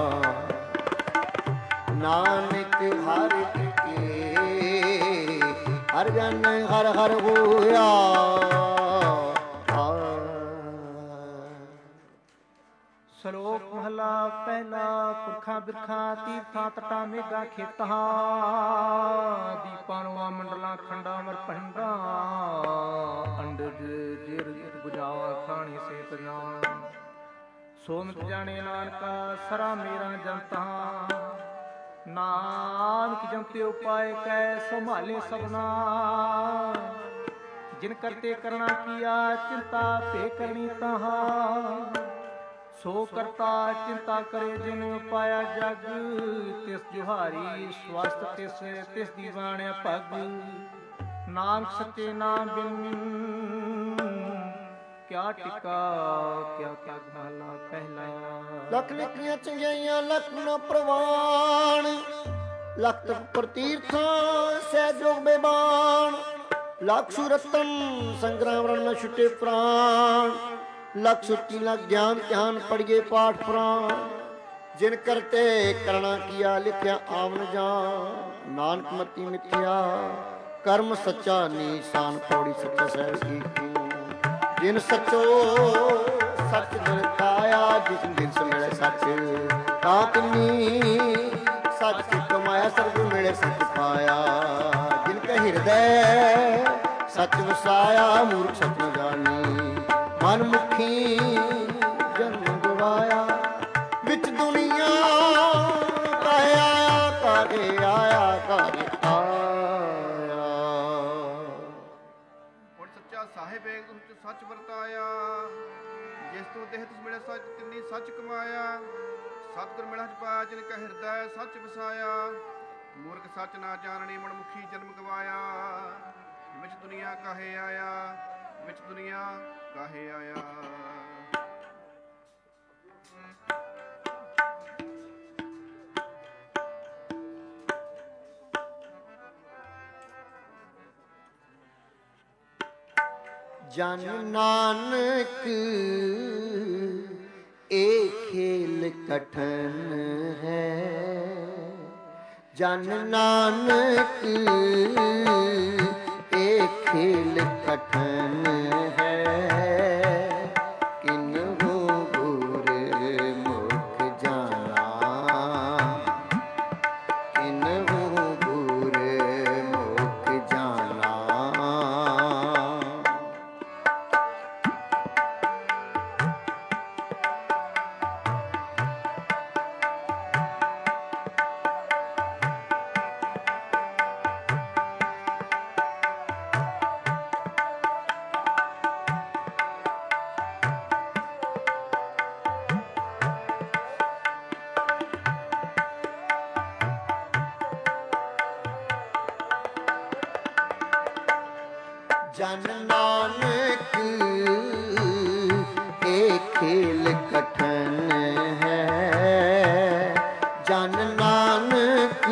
ਨਾਨਕ ਹਰ ਕੇ ਹਰ ਜਨ ਹਰ ਹਰ ਹੋਇਆ। ਸ਼ਲੋਕ ਮਹਲਾ ਪਹਿਲਾ। ਪੁਰਖਾਂ ਬਿਰਖਾਂ ਤੀਰਥਾਂ ਤਟਾਂ ਮੇਘਾਂ ਖੇਤਾਂ ਦੀਪਾਂ ਨਵਾ ਮੰਡਲਾਂ ਖੰਡਾਂ ਮਰ ਪੰਡਾਂ ਅੰਡਜ ਜਿਰ ਬੁਝਾਵਾਂ ਖਾਣੀ ਸੇਤ ਜਾਣ। ਸੋਮਿਤ ਜਾਣੇ ਨਾਨਕਾ ਸਰਾ ਮੇਰਾ ਜਨਤਾ। ਨਾਨਕ ਜੰਤੇ ਉਪਾਏ ਕੈ ਸੰਭਾਲੇ ਸਭਨਾ। ਜਿਨ ਕਰਤੇ ਕਰਣਾ ਕੀਆ ਚਿੰਤਾ ਭੇ ਕਰਨੀ ਤਹਾਂ। ਸੋ ਕਰਤਾ ਚਿੰਤਾ ਕਰੇ ਜਿਨ ਪਾਇਆ ਜਗ। ਤਿਸ ਜੁਹਾਰੀ ਸਵਸਤ ਤਿਸ ਤਿਸ ਦੀ ਬਾਣਿਆ ਭਗ। ਨਾਨਕ ਸੱਚੇ ਨਾਮ ਬਿਨ ਕਿਆ ਟਿਕਾ ਕਿਆ ਤਗ। ਮਹਲਾ ਪਹਿਲਾ। ਲੱਖ ਲਿਖੀਆਂ ਚੰਗਿਆਈਆਂ ਲੱਖ ਨਾ ਪ੍ਰਵਾਨ। ਲੱਖ ਤਪ ਪ੍ਰਤੀਰਥਾਂ ਸਹਿਜੋਗ ਬੇਬਾਨ। ਲੱਖ ਸੁਰਤਨ ਸੰਗਰਾਮ ਰਣ ਮੈਂ ਛੁੱਟੇ ਪ੍ਰਾਣ। ਲੱਖ ਸੁੱਤੀ ਲੱਖ ਗਿਆਨ ਧਿਆਨ ਪੜੀਏ ਪਾਠ ਪੁਰਾਣ। ਜਿਨ ਕਰਤੇ ਕਰਣਾ ਕੀਆ ਲਿਖਿਆ ਆਵਨ ਜਾਨ। ਨਾਨਕ ਮਤੀ ਮਿਥਿਆ ਕਰਮ ਸੱਚਾ ਨੀਸਾਨ। ਪੌੜੀ ਸੱਚਾ ਸਹਿਬ ਕੀ ਜਿਨ ਸੱਚੋ ਸੱਚ ਦਰਕਾਇਆ। ਜਿਸ ਦਿਨ ਮਿਲੇ ਸੱਚ ਤਾਂ ਤਿਨੀ ਸੱਚ ਕਮਾਇਆ। ਸਰਬ ਮਿਲੇ ਸੱਚ ਪਾਇਆ। ਜਿਨ ਕੈ ਹਿਰਦੈ ਸੱਚ ਵਸਾਇਆ। ਮੂਰਖ ਸੱਚ ਨ ਜਾਣੀ ਮਨ ਮੁਖੀ ਜਨਮ ਗਵਾਇਆ। ਵਿੱਚ ਦੁਨੀਆ ਕਾਹੇ ਆਇਆ ਕਾਹੇ ਆਇਆ ਕਾਹੇ ਆਇਆ। ਹੁਣ ਸੱਚਾ ਸਾਹਿਬ ਏਕ ਤੁਮ ਚ ਸੱਚ ਵਰਤਾਇਆ। ਜਿਸ ਤੂੰ ਦੇਹ ਤਿਸ ਮਿਲੇ ਸੱਚ ਤਿੰਨੀ ਸੱਚ ਕਮਾਇਆ। ਸਤਿਗੁਰ ਮਿਲਾ ਚ ਪਾਇਆ ਜਿਨ ਕੈ ਹਿਰਦੈ ਸੱਚ ਵਸਾਇਆ। ਮੂਰਖ ਸੱਚ ਨਾ ਜਾਣਨੀ ਮਨਮੁਖੀ ਜਨਮ ਗਵਾਇਆ। ਵਿੱਚ ਦੁਨੀਆ ਕਾਹੇ ਆਇਆ, ਵਿੱਚ ਦੁਨੀਆ ਕਾਹੇ ਆਇਆ। ਜਨ ਨਾਨਕ ਇਹ ਖੇਲ ਕਠਨ ਹੈ। ਜਨ ਨਾਨਕ ਇਹ ਖੇਲ ਕਠਨ ਹੈ। ਕਿਨਹੂ ਗੁਰ ਮੁਖ ਜਾਣਾ ਕਿਨਹੂ ਗੁਰ ਮੁਖ ਜਾਣਾ। ਜਨ ਨਾਨਕ ਇਹ ਖੇਲ ਕਠਨ ਹੈ। ਜਨ ਨਾਨਕ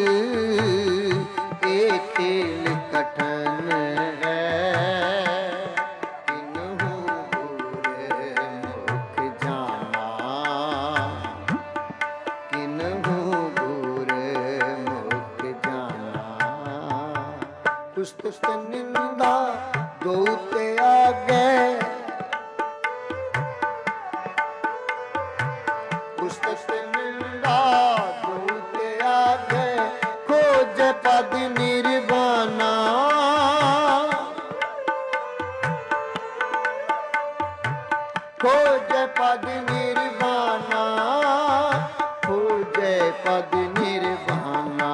ਇਹ ਖੇਲ ਕਠਨ ਹੈ। ਕਿਨਹੂ ਗੁਰ ਮੁਖ ਜਾਣਾ ਕਿਨਹੂ ਗੁਰ ਮੁਖ ਜਾਣਾ। ਤੁਸਤ ਨਿੰਦਾ ਦੋ ਤੇ ਆਗੇ ਪੁਸਤਕ ਨਿੰਦਾ ਦੋ ਤੇ ਆਗੇ। ਖੋਜ ਪਦ ਨਿਰਵਾਣਾ खोजे पद निर्वाणा, खोजे पद निर्वाणा,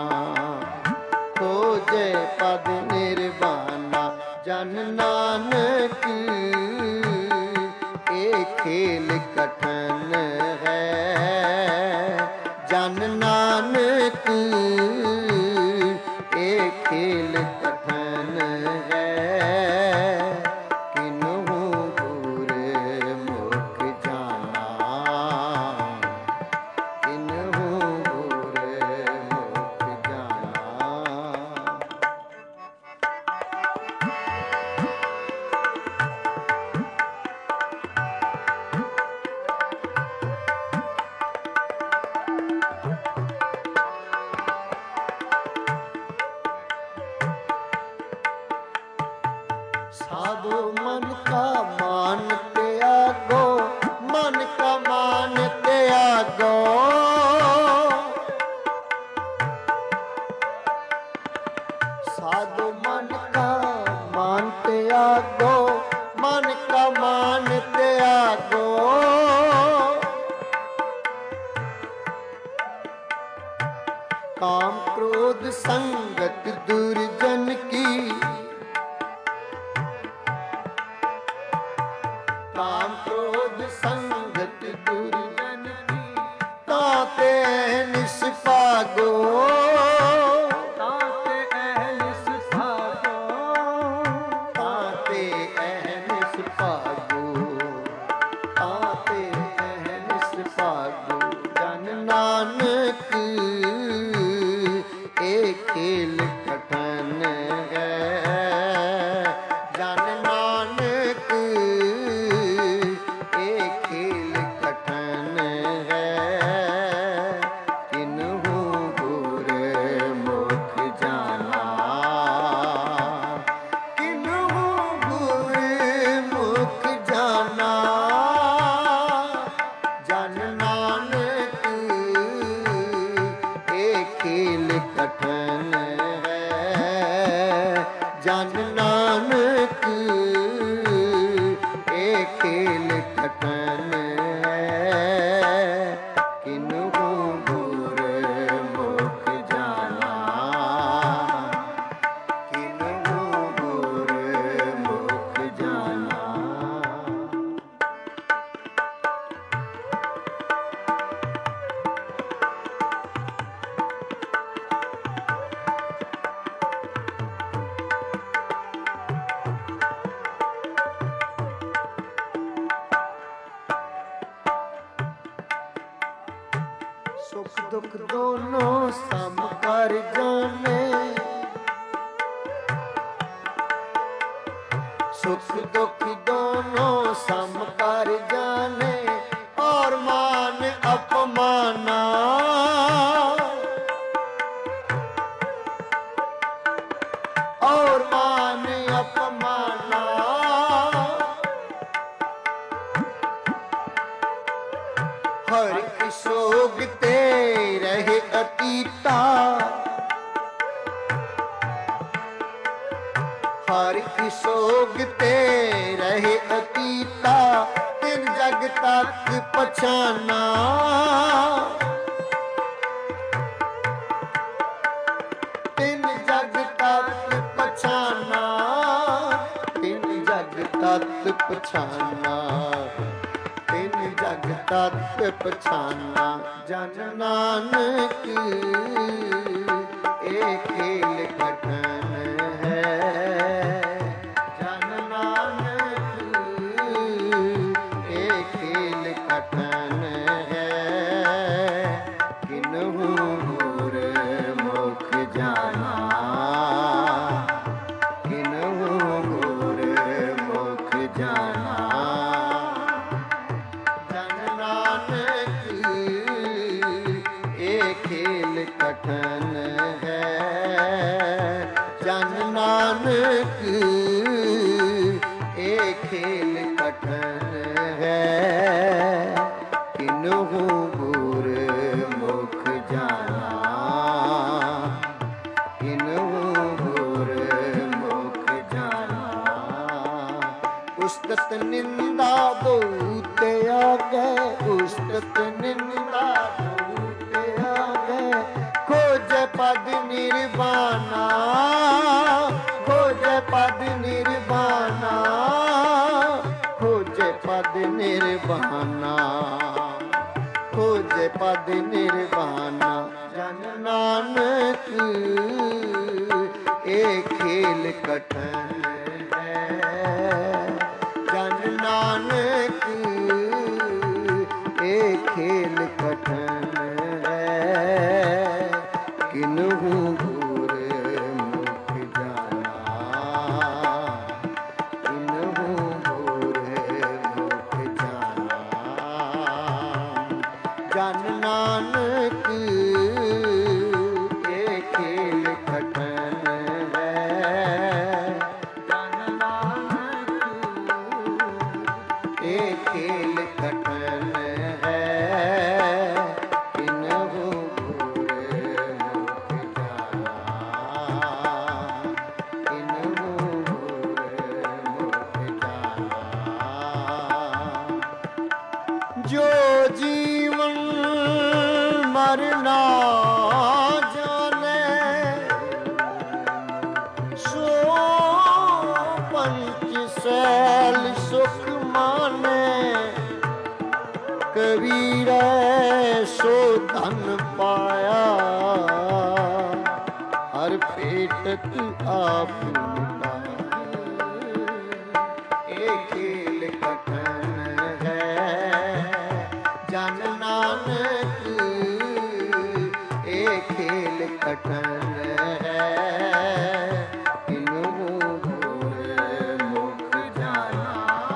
खोजे पद निर्वाणा। जन नानक ये खेल कठिन है, जन नानक ये खेल कठिन है। किन्हु गुर मुख जाना, किन्हु गुर मुख जाना। साधो मन का मान त्यागो, मन का मान त्यागो। साधो मन का मान त्यागो, मन का मान त्यागो। काम क्रोध संगत दुर्जन की, काम क्रोध संगत दुर्जन की। ताते निष्पागो, ਤਾਤੇ ਐਨਿਸ ਭਾਗੋ, ताते अहनिस पागो, ताते अहनिस पागो। जन नानक ये खेल कठिन है, जन नानक ये खेल कठिन है। किन्हु गुर मुख जाना, किन्हु गुर मुख जाना। जन नानक ये खेल कठिन है, जन नानक ये खेल कठिन है। किन्हु गुर मुख जाना, किन्हु गुर मुख जाना। सुख दुख दोनों सम कर जाने, सुख दुख दोनों सम कर जाने। और मान अपमाना, और मान अपमाना। हर की सोगते रहे अतीता, हर की सोगते रहे अतीता। तिन जग तक पछाना, तिन जग तक पछाना, तिन जग तक पछाना, तिन जग तक पछाना। जन नानक ये खेल कठिन है, जन नानक ये खेल कठिन है। किन्हु गुर मुख जाना, किन्हु गुर मुख जाना। जन नानक ये खेल कठिन है, जन नानक ये खेल कठिन है। किन्हु गुर मुख जाना, किन्हु गुर मुख जाना। उस्तत निंदा बहुत ਉਸਤਤ ਨਿੰਦਾ ਤੇ ਆਗੇ ਖੋਜੇ ਪਦ ਨਿਰਵਾਣਾ ਖੋਜੇ ਪਦ ਨਿਰਵਾਣਾ ਖੋਜੇ ਪਦ ਨਿਰਵਾਣਾ ਖੋਜੇ ਪਦ ਨਿਰਵਾਣਾ ਜਨ ਨਾਨਕ ਇਹ ਖੇਲ ਕਠਨ ਹੈ ਜਨ ਨਾਨਕ ਇਹ ਖੇਲ ਕਠਨ ਹੈ ਕਿਨਹੂ ਗੁਰ ਮੁਖ ਜਾਣਾ ਕਿਨਹੂ ਗੁਰ ਮੁਖ ਜਾਣਾ ਜਨ ਨਾਨਕ ਇਹ ਖੇਲ ਕਠਨ ਹੈ ਜਨ ਨਾਨਕ ਇਹ ਖੇਲ ਕਠਨ ਮਰਨਾ ਜਾਣੇ ਸੋ ਪੰਚ ਸੈਲ ਸੁਖ ਮਾਨੇ ਕਬੀਰੇ ਸੋ ਧਨ ਪਾਇਆ ਹਰ ਭੇਟਤ ਆਪ ਇਹ ਖੇਲ ਕਠਨ ਹੈ ਜਨ ਨਾਨਕ ਇਹ ਖੇਲ ਕਠਨ ਹੈ ਕਿਨਹੂ ਗੁਰ ਮੁਖ ਜਾਣਾ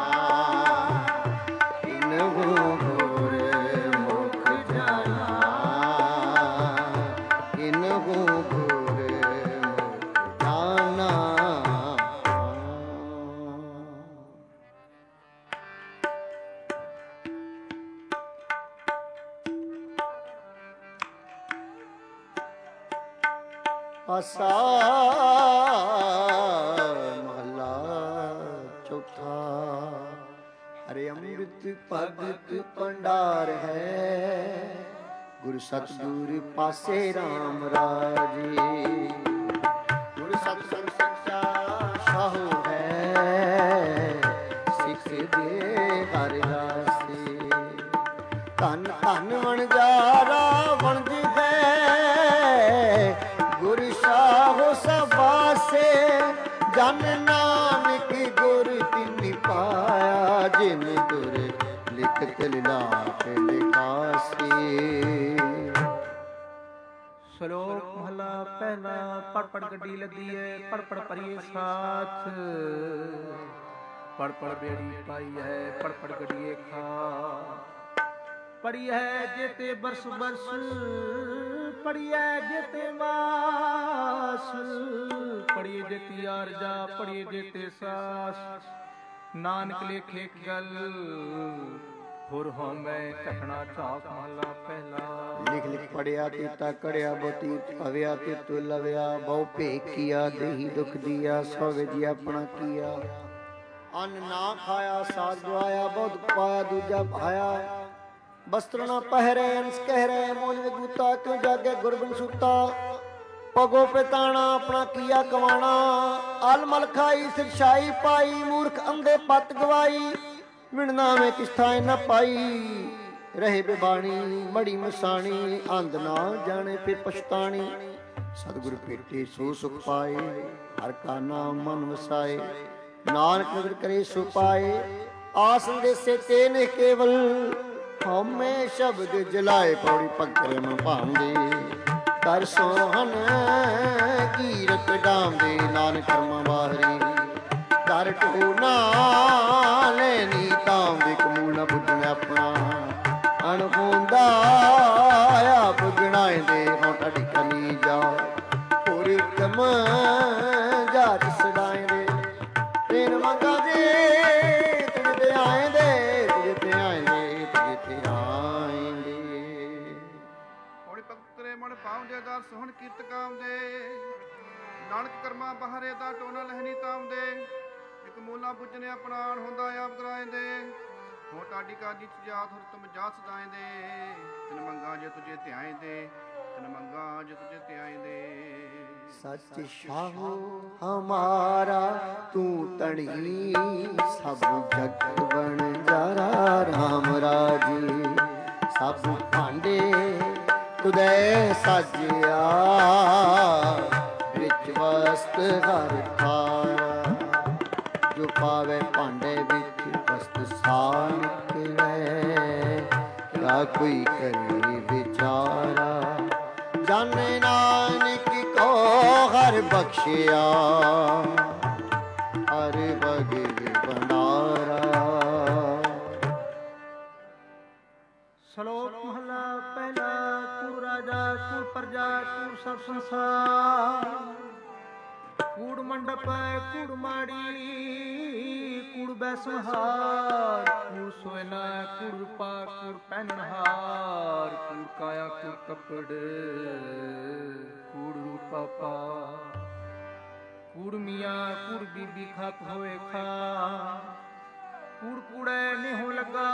ਕਿਨਹੂ ਗੁਰ ਮੁਖ ਜਾਣਾ ਕਿਨਹੂ ਗੁਰ ਮੁਖ ਜਾਣਾ ਆਸਾ ਮਹਲਾ ਚੌਥਾ ਹਰੇ ਅੰਮ੍ਰਿਤ ਭਗਤ ਭੰਡਾਰ ਹੈ ਗੁਰ ਸਤਿਗੁਰ ਪਾਸੇ RAM ਰਾਜੀ ਗੁਰ ਸਤਿਗੁਰ ਸੱਚਾ ਸਾਹੂ ਹੈ ਸਿੱਖ ਦੇ ਹਰਿ ਰਾਸੀ ਧਨ ਧਨ ਵਣਜਾਰਾ ਵਣਜ ਗੁਰ ਸਾਹੋ ਸਬਾਸੇ ਜਨ ਨਾਨਕ ਗੁਰ ਤਿਨਿ ਪਾਇਆ ਜਿਨ ਦੁਰ ਲਿਖਤ ਲਿਲਾਟ ਲਿਖਾਸੀ ਸ਼ਲੋਕ ਮਹਲਾ ਪਹਿਲਾ ਪੜ ਪੜ ਗੱਡੀ ਲੱਦੀ ਏ ਪੜ ਪੜ ਪਰੀਏ ਸਾਥ ਪੜ ਪੜ ਬੇੜੀ ਪਾਈ ਹੈ ਪੜ ਪੜ ਗੱਡੀਏ ਖਾ ਪੜੀ ਹੈ ਜੇਤੇ ਬਰਸ ਬਰਸ ਪੜੀਐ ਜੇਤੇ ਮਾਸ ਪੜੀਏ ਜੇਤੀ ਆਰਜਾ ਪੜੀਏ ਜੇਤੇ ਸਾਸ ਨਾਨਕ ਲੇਖੇ ਗਲ ਹੁਰ ਹੋਮੈ ਝਖਣਾ ਝਾਕ ਮਹਲਾ ਪਹਿਲਾ ਲਿਖ ਲਿਖ ਪੜਿਆ ਕੀਤਾ ਕੜਿਆ ਬੋਤੀ ਭਵਿਆ ਤੇ ਤੂ ਲਵਿਆ ਬਹੁ ਭੇਖ ਕੀਆ ਦੇਹੀ ਦੁਖ ਦੀਆ ਸੋ ਵਿਧਿ ਆਪਣਾ ਕੀਆ ਅੰਨ ਨਾ ਖਾਇਆ ਸਾਧ ਗਵਾਇਆ ਬਹੁਤ ਪਾਇਆ ਦੂਜਾ ਭਾਇਆ ਬਸਤਰ ਨਾ ਪਹਿਰੇ ਅੰਸ ਕਹਿ ਰਹੇ ਮੋਜ ਵਿਗੂਤਾ ਕਿਉ ਜਾਗੇ ਗੁਰਬਿਨ ਸੁਤਾ ਪਗੋ ਪਿਤਾਣਾ ਆਪਣਾ ਕੀਆ ਕਵਾਣਾ ਅਲ ਮਲ ਖਾਈ ਸਿਰਛਾਈ ਪਾਈ ਮੂਰਖ ਅੰਧੇ ਪਤ ਗਵਾਈ ਮਿਣਨਾ ਮੈਂ ਕਿਸ ਥਾਂ ਨ ਪਾਈ ਰਹੇ ਬਿਬਾਣੀ ਮੜੀ ਮਸਾਣੀ ਅੰਧ ਨਾ ਜਾਣੇ ਫਿਰ ਪਛਤਾਣੀ ਸਤਿਗੁਰ ਭੇਟੇ ਸੋ ਸੁਖ ਪਾਏ ਹਰ ਕਾ ਨਾਮ ਮਨ ਵਸਾਏ ਨਾਨਕ ਨਦਰ ਕਰੇ ਸੋ ਪਾਏ ਆਸ ਦੇਸੇ ਤੇ ਨੇ ਕੇਵਲ ਹਉਮੈ ਸ਼ਬਦ ਜਲਾਏ ਪੌੜੀ ਭਗਤ ਮਨ ਭਾਉਂਦੇ ਕਰ ਸੋਹਣ ਕੀਰਤ ਡਾਂਦੇ ਨਾਨਕ ਕਰਮਾਂ ਬਾਹਰੀ ਕਰ ਢੂਨਾ ਲੈਨੀ ਤਾਂਦੇ ਕਮੂਲ ਨਾ ਬੁੱਝਣ ਆਪਣਾ ਅਣਹੋਂਦਾ ਆਪ ਗਣਾਏਂਦੇ ਹੋਂ ਟੜੀ ਕਨੀ ਜਾ ਪੁਰ ਕਮ ਜਾਤ ਸਦਾਏਂਦੇ ਤੇਨ ਮੰਗਾ ਦੇ ਤੁਝੇ ਆਏਂਦੇ ਤੁਝੇ ਆਏਂਦੇ ਮਨ ਪਾਉਂਦੇ ਦਰ ਸੋਹਣ ਕੀਰਤ ਕਾਮਦੇ ਨਾਨਕ ਕਰਮਾਂ ਬਾਹਰੇ ਦਾ ਟੋਨਾ ਲਹਿਨੀ ਤਾਮਦੇ ਇੱਕ ਮੂਲਾ ਪੁੱਜਨੇ ਆਪਣਾਣ ਹੁੰਦਾ ਆਪ ਕਰਾਏਂਦੇ ਹੋਂ ਕਾਡੀ ਕਾਡੀ ਚ ਜਾਤ ਹੁਰ ਤੁਮ ਜਾ ਸਦਾਏ ਦੇ ਤਨ ਮੰਗਾ ਜੇ ਤੁਝੇ ਧਿਆਏ ਦੇ ਤਨ ਮੰਗਾ ਜੇ ਤੁਝੇ ਧਿਆਏ ਦੇ सच शाहू हमारा तू तणी सब जग बन जारा राम राजी सब भांडे तुदे सजिया विच वस्त हर थारा जो पावे भांडे विच वस्त सार निकले क्या कोई करे विचारा जाने नानक को हर बख्शिया हर बगिल भंडारा। ਸ਼ਲੋਕ ਮਹਲਾ ਪਹਿਲਾ। ਕੂੜ ਰਾਜਾ ਕੂੜ ਪ੍ਰਜਾ ਕੂੜ ਸਭ ਸੰਸਾਰ ਕੂੜ ਮੰਡਪ ਕੂੜ ਮਾੜੀ ਕੂੜ ਬੈਸਹਾਰ ਕੂੜ ਸੋਇਨਾ ਕੂੜ ਰੂਪਾ ਕੂੜ ਪਹਿਨਣਹਾਰ ਕੂੜ ਕਾਇਆ ਕੂੜ ਕੱਪੜ ਕੂੜ ਰੂਪਾ ਪਾ ਕੂੜ ਮੀਆਂ ਕੂੜ ਬੀਬੀ ਖਪ ਹੋਏ ਖਾ ਕੂੜ ਕੂੜੇ ਨਿਹੋ ਲੱਗਾ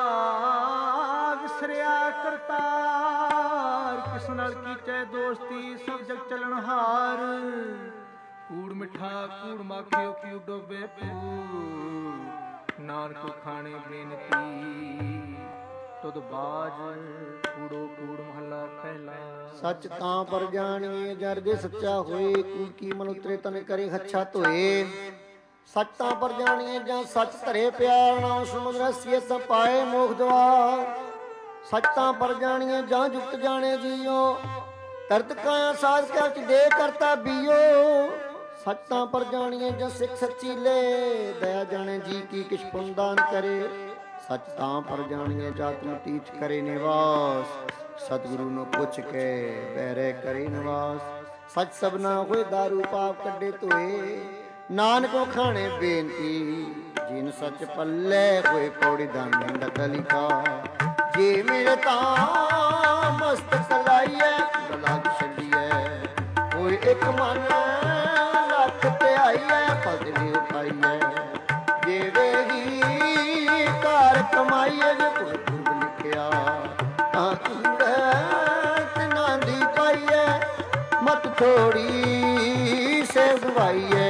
ਵਿਸਰਿਆ ਕਰਤਾਰ ਕਿਸ ਨਾਲ ਕੀਚੈ ਦੋਸਤੀ ਸਭ ਜਗ ਚਲਣਹਾਰ ਕੂੜ ਮਿੱਠਾ ਕੂੜ ਮਾਖਿਓ ਕਿਉ ਡੋਬੇ ਪੂਰ ਨਾਨਕ ਖਾਣੇ ਬੇਨਤੀ ਤੁਧ ਬਾਜ ਕੂੜੋ ਕੂੜ ਮਹਲਾ ਪਹਿਲਾ। ਸੱਚ ਤਾਂ ਪਰ ਜਾਣੀਏ ਜਰ ਜੇ ਸੱਚਾ ਹੋਏ ਕੂੜ ਕੀ ਮਨ ਉਤਰੇ ਤਨ ਕਰੇ ਹੱਛਾ ਧੋਏ ਸੱਚ ਤਾਂ ਪਰ ਜਾਣੀਏ ਜਾਂ ਸੱਚ ਧਰੇ ਪਿਆਰ ਨਾਮ ਸਮਝ ਰਸੀਏ ਤਾਂ ਪਾਏ ਮੋਖ ਦਵਾਰ ਸੱਚ ਤਾਂ ਪਰ ਜਾਣੀਏ ਜਾਂ ਜੁਗਤ ਜਾਣੇ ਜੀਓ ਤਰਤ ਕਾਇਆ ਸਾਧ ਕਿਆ ਚ ਦੇ ਕਰਤਾ ਬੀਓ ਸੱਚ ਤਾਂ ਪਰ ਜਾਣੀਏ ਜਾਂ ਸਿੱਖ ਸੱਚੀ ਲੈ ਦਇਆ ਜਾਣੇ ਜੀ ਕੀ ਕਿਛ ਪੁੰਦਾਨ ਕਰੇ ਸੱਚ ਤਾਂ ਪਰ ਜਾਣੀਏ ਜਾਤ ਮਤੀਤ ਕਰੇ ਨਿਵਾਸ ਸਤਿਗੁਰੂ ਨੂੰ ਪੁੱਛ ਕੇ ਬਹਿਰੇ ਕਰੇ ਨਿਵਾਸ ਸੱਚ ਸਭਨਾ ਹੋਏ ਦਾਰੂ ਪਾਪ ਕੱਢੇ ਧੋਏ ਨਾਨਕੋ ਖਾਣੇ ਬੇਨਤੀ ਜਿਨ ਸੱਚ ਪੱਲੇ ਹੋਏ ਪੌੜੀ ਦਾਨੀ ਨਕਲਿਕਾ ਜੇ ਮੇਰੇ ਤਾਂ ਮਸਤਕ ਲਾਈਐ ਗਲਾ ਛੱਡੀਐ ਹੋਏ ਇੱਕ ਮਨ ਲੱਖ ਤੇ ਆਈਐ ਪਦਲੀ ਉਠਾਈਐ ਜੇ ਵੇਹੀ ਕਾਰ ਕਮਾਈਐ ਜੇ ਪੁਰਬ ਲਿਖਿਆ ਤਾਂ ਅੰਗਤ ਨਾ ਦੀ ਪਾਈਐ ਮਤ ਥੋੜੀ ਸੇਵ ਗਵਾਈਐ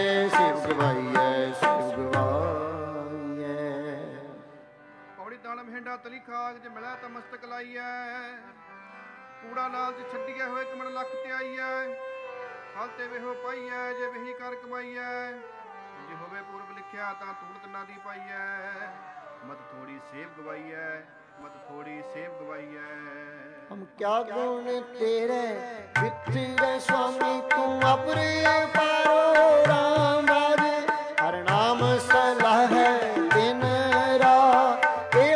ਮਹਿੰਡਾ ਤਲੀ ਖਾਗ ਜੇ ਮਿਲਿਆ ਤਾਂ ਮਸਤਕ ਲਾਈਐ ਕੂੜਾ ਨਾਲ ਜੇ ਛੱਡੀਐ ਹੋਏ ਕਮਣ ਲੱਖ ਤੇ ਆਈਐ ਹਲ ਤੇ ਵੇਹੋ ਪਾਈਐ ਜੇ ਵਹੀ ਕਰ ਕਮਾਈਐ ਜੇ ਹੋਵੇ ਪੂਰਬ ਲਿਖਿਆ ਤਾਂ ਤੂੜਤ ਨਾ ਦੀ ਪਾਈਐ ਮਤ ਥੋੜੀ ਸੇਵ ਗਵਾਈਐ ਮਤ ਥੋੜੀ ਸੇਵ ਗਵਾਈਐ। ਹਮ ਕਿਆ ਗੁਣ ਤੇਰੇ ਵਿਤਰੇ ਸੁਆਮੀ ਤੂੰ ਅਪਰੇ ਪਾਰੋ ਰਾਮ ਰਾਜੇ ਹਰ ਨਾਮ ਸਲਾਹ ਹੈ ਦਿਨ ਰਾਤ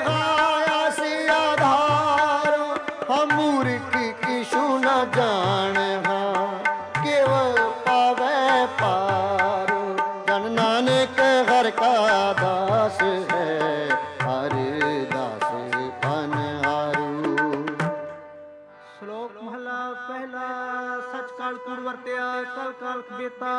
ਮੂਰਖ ਕਿਛੂ ਨ ਜਾਣ ਹਾਂ ਕੇਵਲ ਪਾਵੈ ਪਾਰ ਜਨ ਨਾਨਕ ਹਰ ਕਾ ਦਾਸ ਹੈ ਹਰ ਦਾਸ ਪਨਹਾਰੂ। ਸ਼ਲੋਕ ਮਹਲਾ ਪਹਿਲਾ। ਸੱਚ ਕਾਲ ਕੂੜ ਵਰਤਿਆ ਕਲ ਕਾਲ ਬੇਤਾ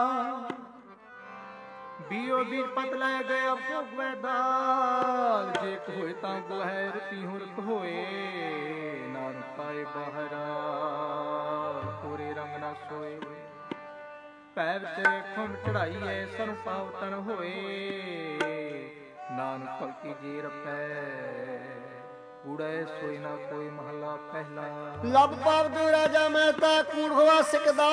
ਬੀਓ ਬੀਜ ਪਤ ਲੈ ਗਏ ਅਬ ਭੋਗ ਵੈਦਾਲ ਜੇ ਹੋਏ ਤਾਂ ਗੋ ਹੈ ਰਤੀ ਹੋ ਰਤ ਹੋਏ ਨਾਨਕ ਪਾਏ ਬਾਹਰਾ ਕੋਰੇ ਰੰਗ ਨਾ ਸੋਏ ਪੈ ਵਿੱਚ ਖੁੰਡ ਚੜਾਈਏ ਸਨ ਪਾਵ ਤਨ ਹੋਏ ਨਾਨਕ ਭਗਤੀ ਜੀ ਰਪੈ ਕੂੜੇ ਸੋਈ ਨਾ ਕੋਈ ਮਹਲਾ ਪਹਿਲਾ। ਲਬ ਪਾਵ ਦੋ ਰਾਜਾ ਮੈਂ ਤਾਂ ਕੂੜ ਹੋਆ ਸਿਕਦਾਰ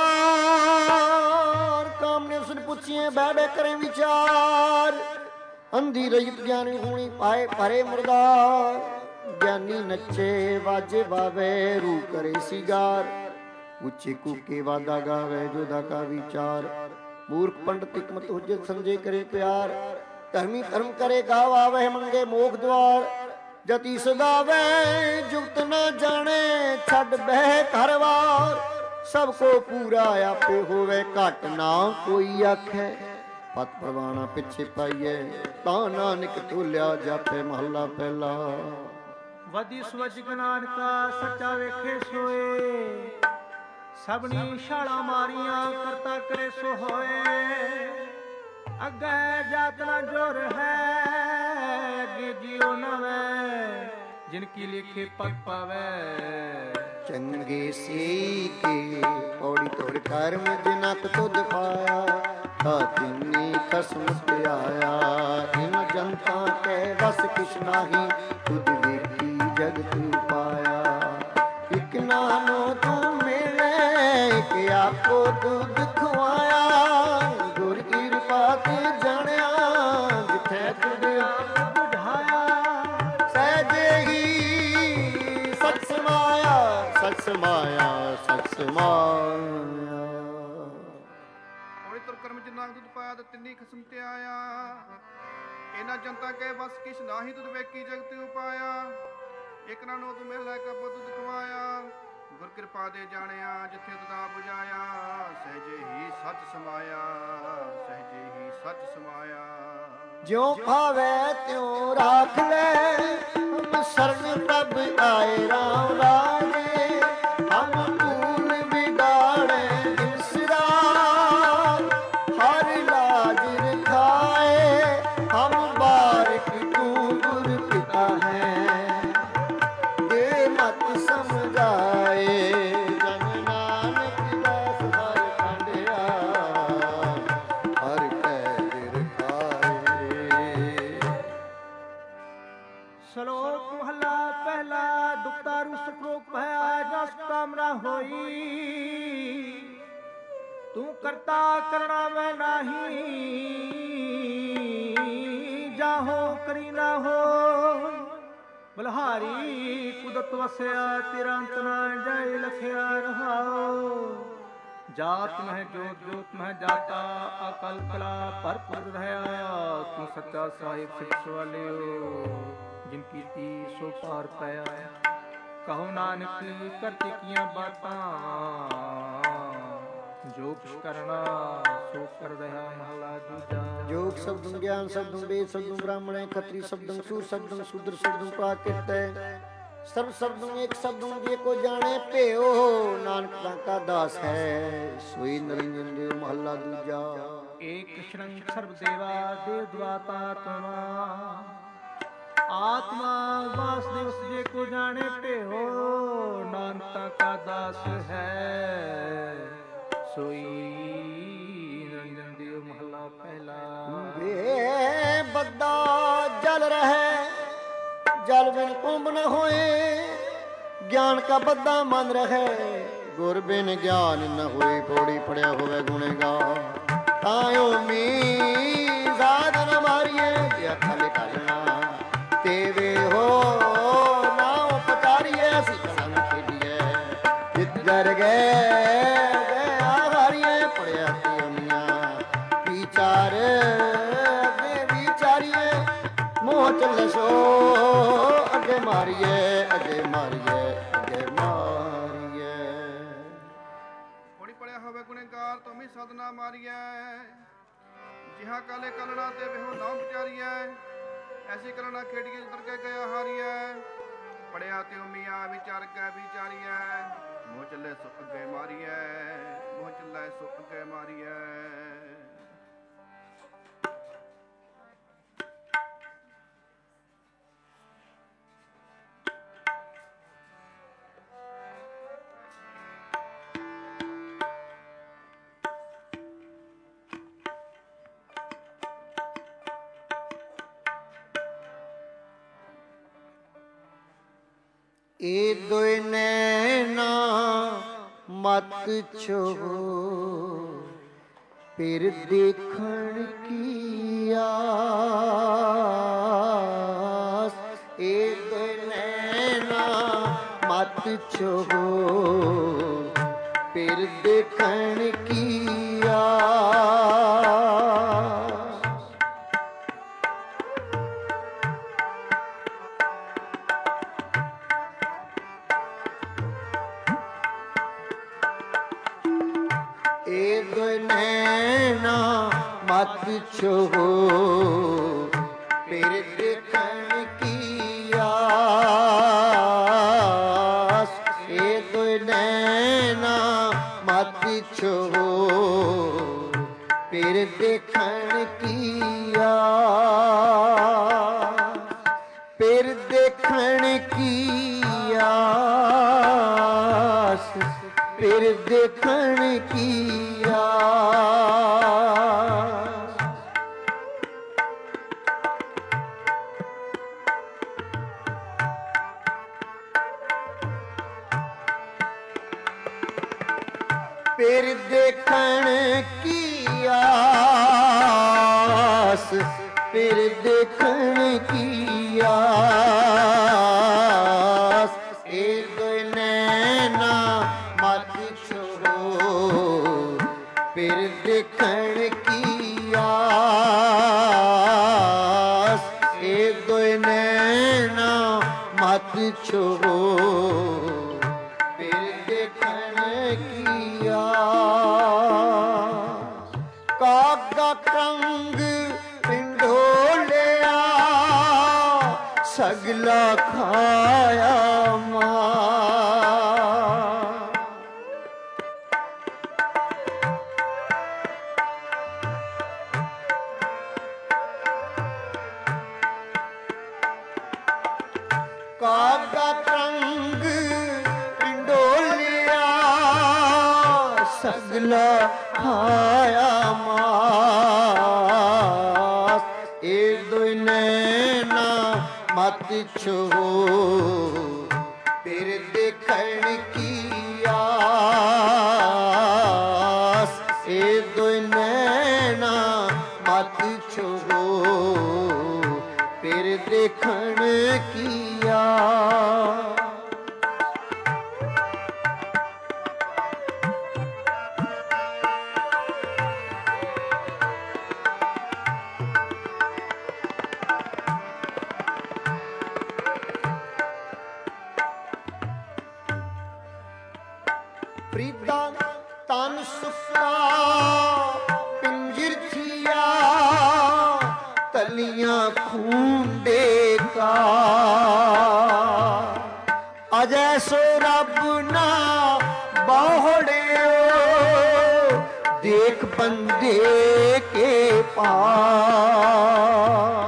ਕਾਮ ਨੇ ਉਸਨ ਪੁੱਛੀਏ ਬਹਿ ਬਹਿ ਕਰੇ ਵਿਚਾਰ ਅੰਧੀ ਰਜਤ ਗਿਆਨੀ ਹੋਣੀ ਪਾਏ ਭਰੇ ਮੁਰਦਾਰ ਗਿਆਨੀ ਨੱਚੇ ਵਾਜੇ ਵਾਵੇ ਰੂ ਕਰੇ ਸਿਗਾਰ ਉੱਚੇ ਕੂਕੇ ਵਾਦਾ ਗਾਵੇ ਜੋਦਾ ਕਾ ਵਿਚਾਰ ਮੂਰਖ ਪੰਡਤ ਹਕਮਤ ਹੁਜਤ ਸਮਝੇ ਕਰੇ ਪਿਆਰ ਧਰਮੀ ਧਰਮ ਕਰੇ ਗਾਵੇ ਮੰਗੇ ਮੋਖ ਦਵਾਰ ਜਤੀ ਸਦਾਵੇ ਜੁਗਤ ਨਾ ਜਾਣੇ ਛੱਡ ਬਹਿ ਘਰਵਾਰ ਸਭ ਕੋ ਪੂਰਾ ਆਪੇ ਹੋਵੇ ਘਟ ਨਾ ਕੋਈ ਆਖੇ ਪਤ ਪ੍ਰਵਾਣਾ ਪਿੱਛੇ ਪਾਈਏ ਤਾਂ ਨਾਨਕ ਢੋਲਿਆ ਜਾਪੇ ਮਹੱਲਾ ਪਹਿਲਾ। ਵਦੀ ਸਵਜ ਨਾਨਕਾ ਸੱਚਾ ਵੇਖੇ ਸੋਏ ਸਭਨੀ ਛਾਲਾਂ ਮਾਰੀਆਂ ਕਰਤਾ ਕਰੇ ਸੋ ਹੋਏ ਅੱਗੇ ਜਾਤ ਨਾ ਜੋਰ ਹੈ ਅੱਗੇ ਜਿਉ ਨਾ ਵੈ जिन की लेखे पग पावे। चंगे से के पौड़ी तोड़ कर्म जिनक तुध पाया, तिन्नी खसम त्याया। इन जनता के बस किछ नाही, तुध देखी जगत पाया। इक नानो तू मिले, इक आपो दूध खुआया। गुर कृपा ते जानिया, जिथे तुध बुझाया। सहजे ही सच समाया, सच समाया, सच समाया। ਪੌੜੀ ਤੁਰ ਕਰਮ ਜਿਨਾ ਦੁੱਧ ਪਾਇਆ ਤੇ ਤਿੰਨੀ ਖਸਮ ਤੇ ਆਇਆ। ਇਹਨਾਂ ਜਨਤਾ ਕੇ ਬਸ ਕਿਛ ਨਾਹੀ, ਤੁਧ ਵੇਖੀ ਜਗਤ ਉਪਾਇਆ। ਇਕ ਨਾਨੋ ਤੂੰ ਮਿਲੈ ਕਬੋ ਦੁੱਧ ਖਵਾਇਆ। ਗੁਰ ਕਿਰਪਾ ਦੇ ਜਾਣਿਆ, ਜਿੱਥੇ ਤੁਦਾ ਬੁਝਾਇਆ। ਸਹਿਜੇ ਹੀ ਸੱਚ ਸਮਾਇਆ, ਸਹਿਜੇ ਹੀ ਸੱਚ ਸਮਾਇਆ। ਜਿਉ ਭਾਵੈ ਤਿਉ ਰਾਖ ਲੈ, ਹਮ ਸ਼ਰਨ ਪ੍ਰਭ ਆਏ ਰਾਮ ਰਾਜੇ। ਹਮ ਭੂਲ ਵਿਗਾੜੇ ਬਿਸਰਾ, ਹਰ ਲਾਜ ਰਖਾਏ। ਹਮ ਬਾਰਿਕ ਤੂੰ ਗੁਰ ਪਿਤਾ ਹੈ, ਦੇ ਮਤ ਸਮਝਾਏ। ਜਨ ਨਾਨਕ ਦਾਸ ਹਰ ਖੰਡਿਆ, ਹਰ ਕੈ ਦਿਰ ਖਾਏ। ਸ਼ਲੋਕ ਮਹਲਾ ਪਹਿਲਾ। ਦੁਖਤਾਰੂ ਸੁਖਰੋਗ ਭਇਆ, ਜਸ ਕਾਮਨਾ ਹੋਈ। ਤੂੰ ਕਰਤਾ ਕਰਣਾ ਮੈਂ ਨਾਹੀ, ਜਾਹੋ ਕਰੀ ਨਾ ਹੋ। ਬਲਹਾਰੀ ਕੁਦਰਤ ਵਸਿਆ, ਤੇਰਾ ਅੰਤ ਨਾ ਜਾਏ ਲਖਿਆ ਰਹਾਓ। ਜਾਤ ਮਹਿ ਜੋਤ, ਜੋਤ ਮਹਿ ਜਾਤਾ, ਅਕਲ ਕਲਾ ਭਰਪੂਰ ਰਹਾ। ਤੂੰ ਸੱਚਾ ਸਾਹਿਬ ਸਿੱਖ ਵਾਲਿਓ, ਜਿਨ ਕੀਤੀ ਸੋ ਪਾਰ ਪਾਇਆ। ਕਹੋ ਨਾਨਕ ਕਰਤੇ ਕੀਆਂ ਬਾਤਾਂ, ਜੋ ਕੁਛ ਕਰਨਾ ਸੋ ਕਰ ਰਹਾ। ਮਹਲਾ ਦੂਜਾ। ਜੋਗ ਸ਼ਬਦੰ ਗਿਆਨ ਸ਼ਬਦੰ ਵੇਦ ਸ਼ਬਦੰ ਬ੍ਰਾਹਮਣੈ ਖੱਤਰੀ ਸ਼ਬਦੰ ਸੂਰ ਸ਼ਬਦੰ ਸ਼ੂਦਰ ਸ਼ਬਦੰ ਪ੍ਰਾਕ੍ਰਿਤੈ। ਸਰਬ ਸ਼ਬਦੰ ਏਕ ਸ਼ਬਦੰ ਜੇ ਕੋ ਜਾਣੇ ਭਿਓ। ਨਾਨਕ ਤਾਂ ਕਾ ਦਾਸ ਹੈ, ਸੋਈ ਨਿਰੰਜਨ ਦੇਵ। ਮਹਲਾ ਦੂਜਾ। ਏਕ ਸ਼ਰੰਗ ਸਰਬ ਦੇਵਾ, ਦੇਵ ਦਵਾਤਾ ਆਤਮਾ। ਆਤਮਾ ਵਾਸੁਦੇਵ ਜੇ ਕੋ ਜਾਣੇ ਭਿਓ। ਨਾਨਕ ਤਾਂ ਕਾ ਦਾਸ ਹੈ, ਸੋਈ ਨਿਰੰਜਨ ਦੇਵ। ਮਹਲਾ ਪਹਿਲਾ। ਵੇ ਬੱਦਾ ਜਲ ਰਹਿ, ਜਲ ਬਿਨ ਕੁੰਭ ਨ ਹੋਏ। ਗਿਆਨ ਕਾ ਬੱਦਾ ਮਨ ਰਹਿ, ਗੁਰ ਬਿਨ ਗਿਆਨ ਨ ਹੋਏ। ਪੌੜੀ ਪੜਿਆ ਹੋਵੇ ਗੁਣੇਗਾ, ਤਾਇਓ ਮੀ ਜ਼ਾਦ ਨ ਮਾਰੀਏ। ਜੇ ਅਖਲ ਕਰਨਾ ਤੇਵੇ ਹੋ, ਨਾਉ ਪਤਾਰੀਏ। ਅਸੀਂ ਕਲੰਗ ਖੇਡੀਏ, ਜਿਤ ਜਰ ਗਏ ਹਾਰੀਏ। ਪੜਿਆ ਤੀਮੀਆਂ ਵਿਚਾਰ ਅੱਗੇ ਵਿਚਾਰੀਏ। ਮੋਹ ਚੱਲੇ ਸੋ ਅੱਗੇ ਮਾਰੀਏ, ਅੱਗੇ ਮਾਰੀਏ, ਅੱਗੇ ਮਾਰੀਏ। ਪੌੜੀ ਪੜਿਆ ਹੋਵੇ ਗੁਣੇਗਾਰ, ਤੁਮੀ ਸਦਨਾ ਮਾਰੀਐ। ਜਿਹਾ ਕਾਲੇ ਕਲਣਾ ਤੇ ਵਿਹੋ ਨਾਮ ਵਿਚਾਰੀਐ। ਐਸੀ ਕਲਣਾ ਖੇਡੀਏ, ਜਿਤਰ ਕੇ ਗਿਆ ਹਾਰੀਐ। ਪੜਿਆ ਤੇ ਮੀਆਂ ਵਿਚਾਰ ਕੇ ਵਿਚਾਰੀਐ। ਮੋਹ ਚੱਲੇ ਸੋ ਅੱਗੇ ਮਾਰੀਐ, ਮੋਹ ਚੱਲੇ ਸੋ ਅੱਗੇ ਮਾਰੀਐ। ਏ ਦੋਇ ਨੈਣਾ ਮਤ ਛੋਹ, ਫਿਰ ਦੇਖਣ ਕੀ ਆਸ। ਏ ਦੋਇ ਨੈਣਾ ਮਤ ਛੋਹ, ਫਿਰ ਦੇਖਣ ਕੀ ਆਸ। ਏ ਦੋਇ ਨੈਣਾ ਮਤ ਛੋਹ, ਫਿਰ ਦੇਖਣ ਕੀ ਆਸ। ਏ ਦੋਇ ਨੈਣਾ ਮਤ ਛੋਹ, ਫਿਰ ਦੇਖਣ ਕੀ ਆਸ। फिर देखण की आस, फिर देखण की आस। फिर देखण की आस, फिर देखण की आस। एक नैना मत छोड़ो, फिर देखण की आस। एक नैना मत छोड़ो, फिर देखण की आस। कागा कंग पिंडोलिया, सगला खाया मां। कागा कंग पिंडोलिया, सगला खाया मास। एक दो नैना मत छोड़ो, फिर देखण की आस। एक दो नैना मत छोड़ो, फिर देखण की आस। प्रीदा तन सुखा पिंजर थिया, तलियां खूंडे का। अजय सो रब ना बाहड़े, देख बंदे के पास।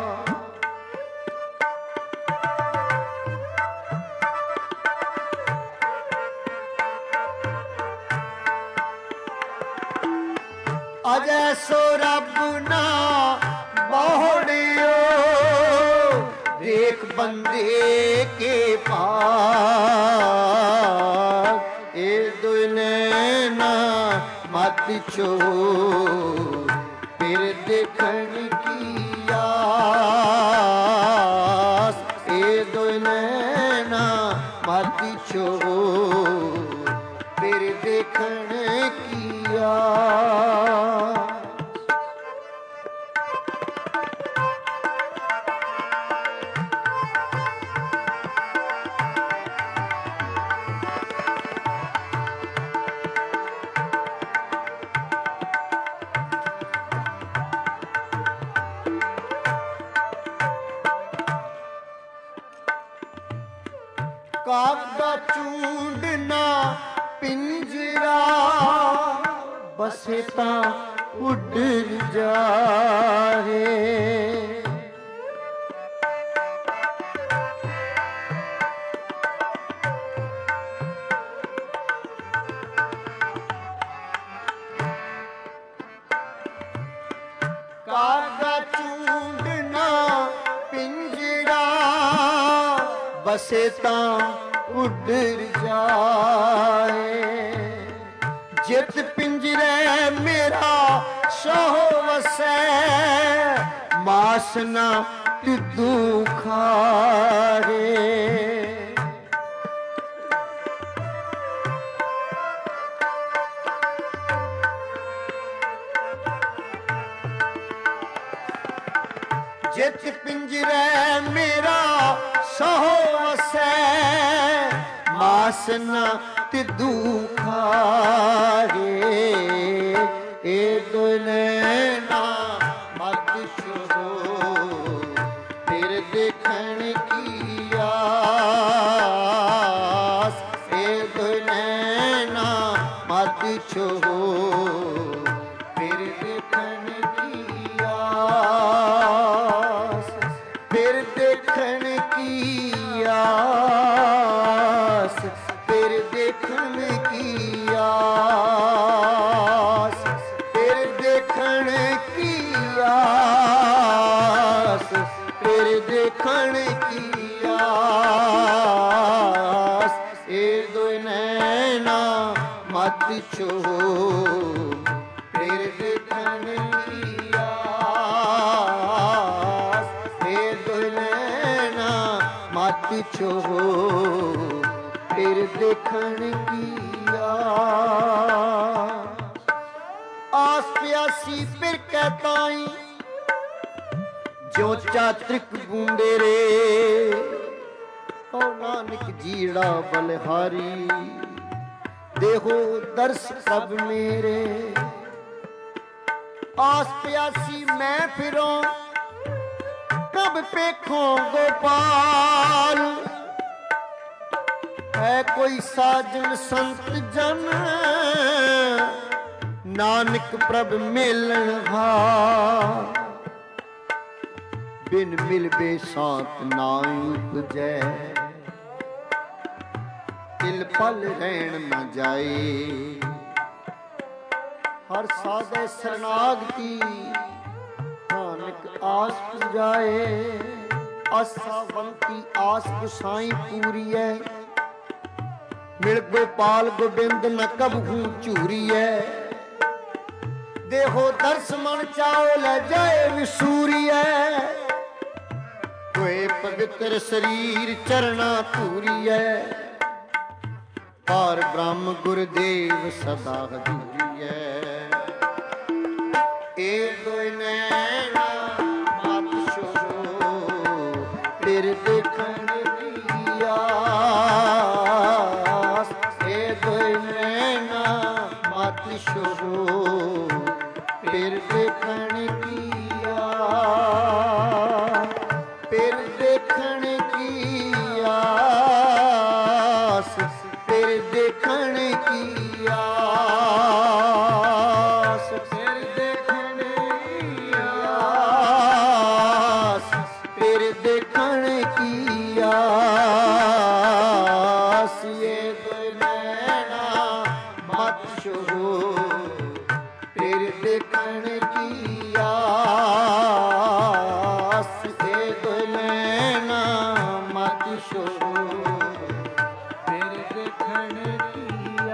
अजय सो रब ना बाहड़ियो, देख बंदे के पास। ए दो नैना मत छोड़ो, फिर देखण की आस। ए दो नैना मत छोड़ो, फिर देखण की आस। कागा चूंडना पिंजरा, बसे तां उडर जाए। कागा चूंडना पिंजरा, बसे तां उडर जाए। जित पिंजरे मेरा सहो वसै, मास ना तिदू खारे। जित पिंजरे मेरा सहो वसै, मास ना तिदू खारे। ए दो नैना मत छोड़ो, फिर देखण की आस। ए दो नैना मत छोड़ो, फिर देखण की आस। फिर देखण की की आस, फिर देखण की आस, फिर देखण की आस, फिर देखण की आस, ए दो नैना मत छो, फिर देखण की आस, ए दो नैना मत छो, फिर देखण की आस प्यासी फिर कहताई जो चात्रिक बूंदे रे, ओ नानक जीड़ा बलिहारी देहो दर्श प्रभ मेरे। आस प्यासी मैं फिरों कब पेखों गोपाल, है कोई साजन संत जन नानक प्रभ मिलन हार, बिन मिलबे शांत नाई उपजै, तिल पल रहन न जाए। हर साधे शरणागति नानक आस पुजाए, आसावंती आस गुसाई पूरी है, मिल गोपाल गोबिंद न कबहू चूरी है, देहो दर्श मन चाओ ले जाए विसूरी है, कोई पवित्र शरीर चरना धूरी है, पार ब्रह्म गुरुदेव सदा हजूरी है। ए दो नैना मत छो, फिर देखण की आस, ए दो नैना मत छो, फिर देखण की आस, फिर देखण की आस, फिर देखण की आस, फिर देखण की आस, फिर देखण की आस, ये दो नैना मत छो, फिर देखण की आस, ये दो नैना मत छो, फिर देखण की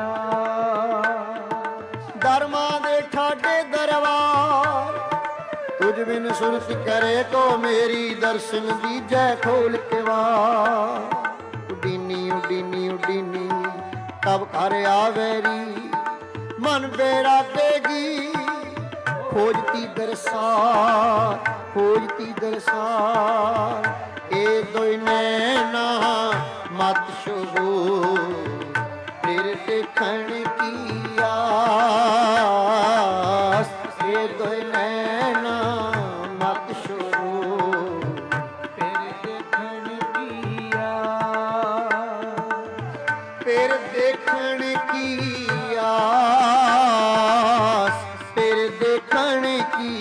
आस। धर्मा दे ठाडे दरबार तुझ बिन सुरत करे को मेरी, दर्शन दीजै खोल के वार। उडीनी उडीनी उडीनी तब घर आवेरी, मन बेड़ा देगी खोजती दरसार, खोजती दरसार। ए दो नैना मत छो, फिर देखण की आस, ए दो नैना मत छो, फिर देखण की आस, फिर देखण की आस, फिर देखण की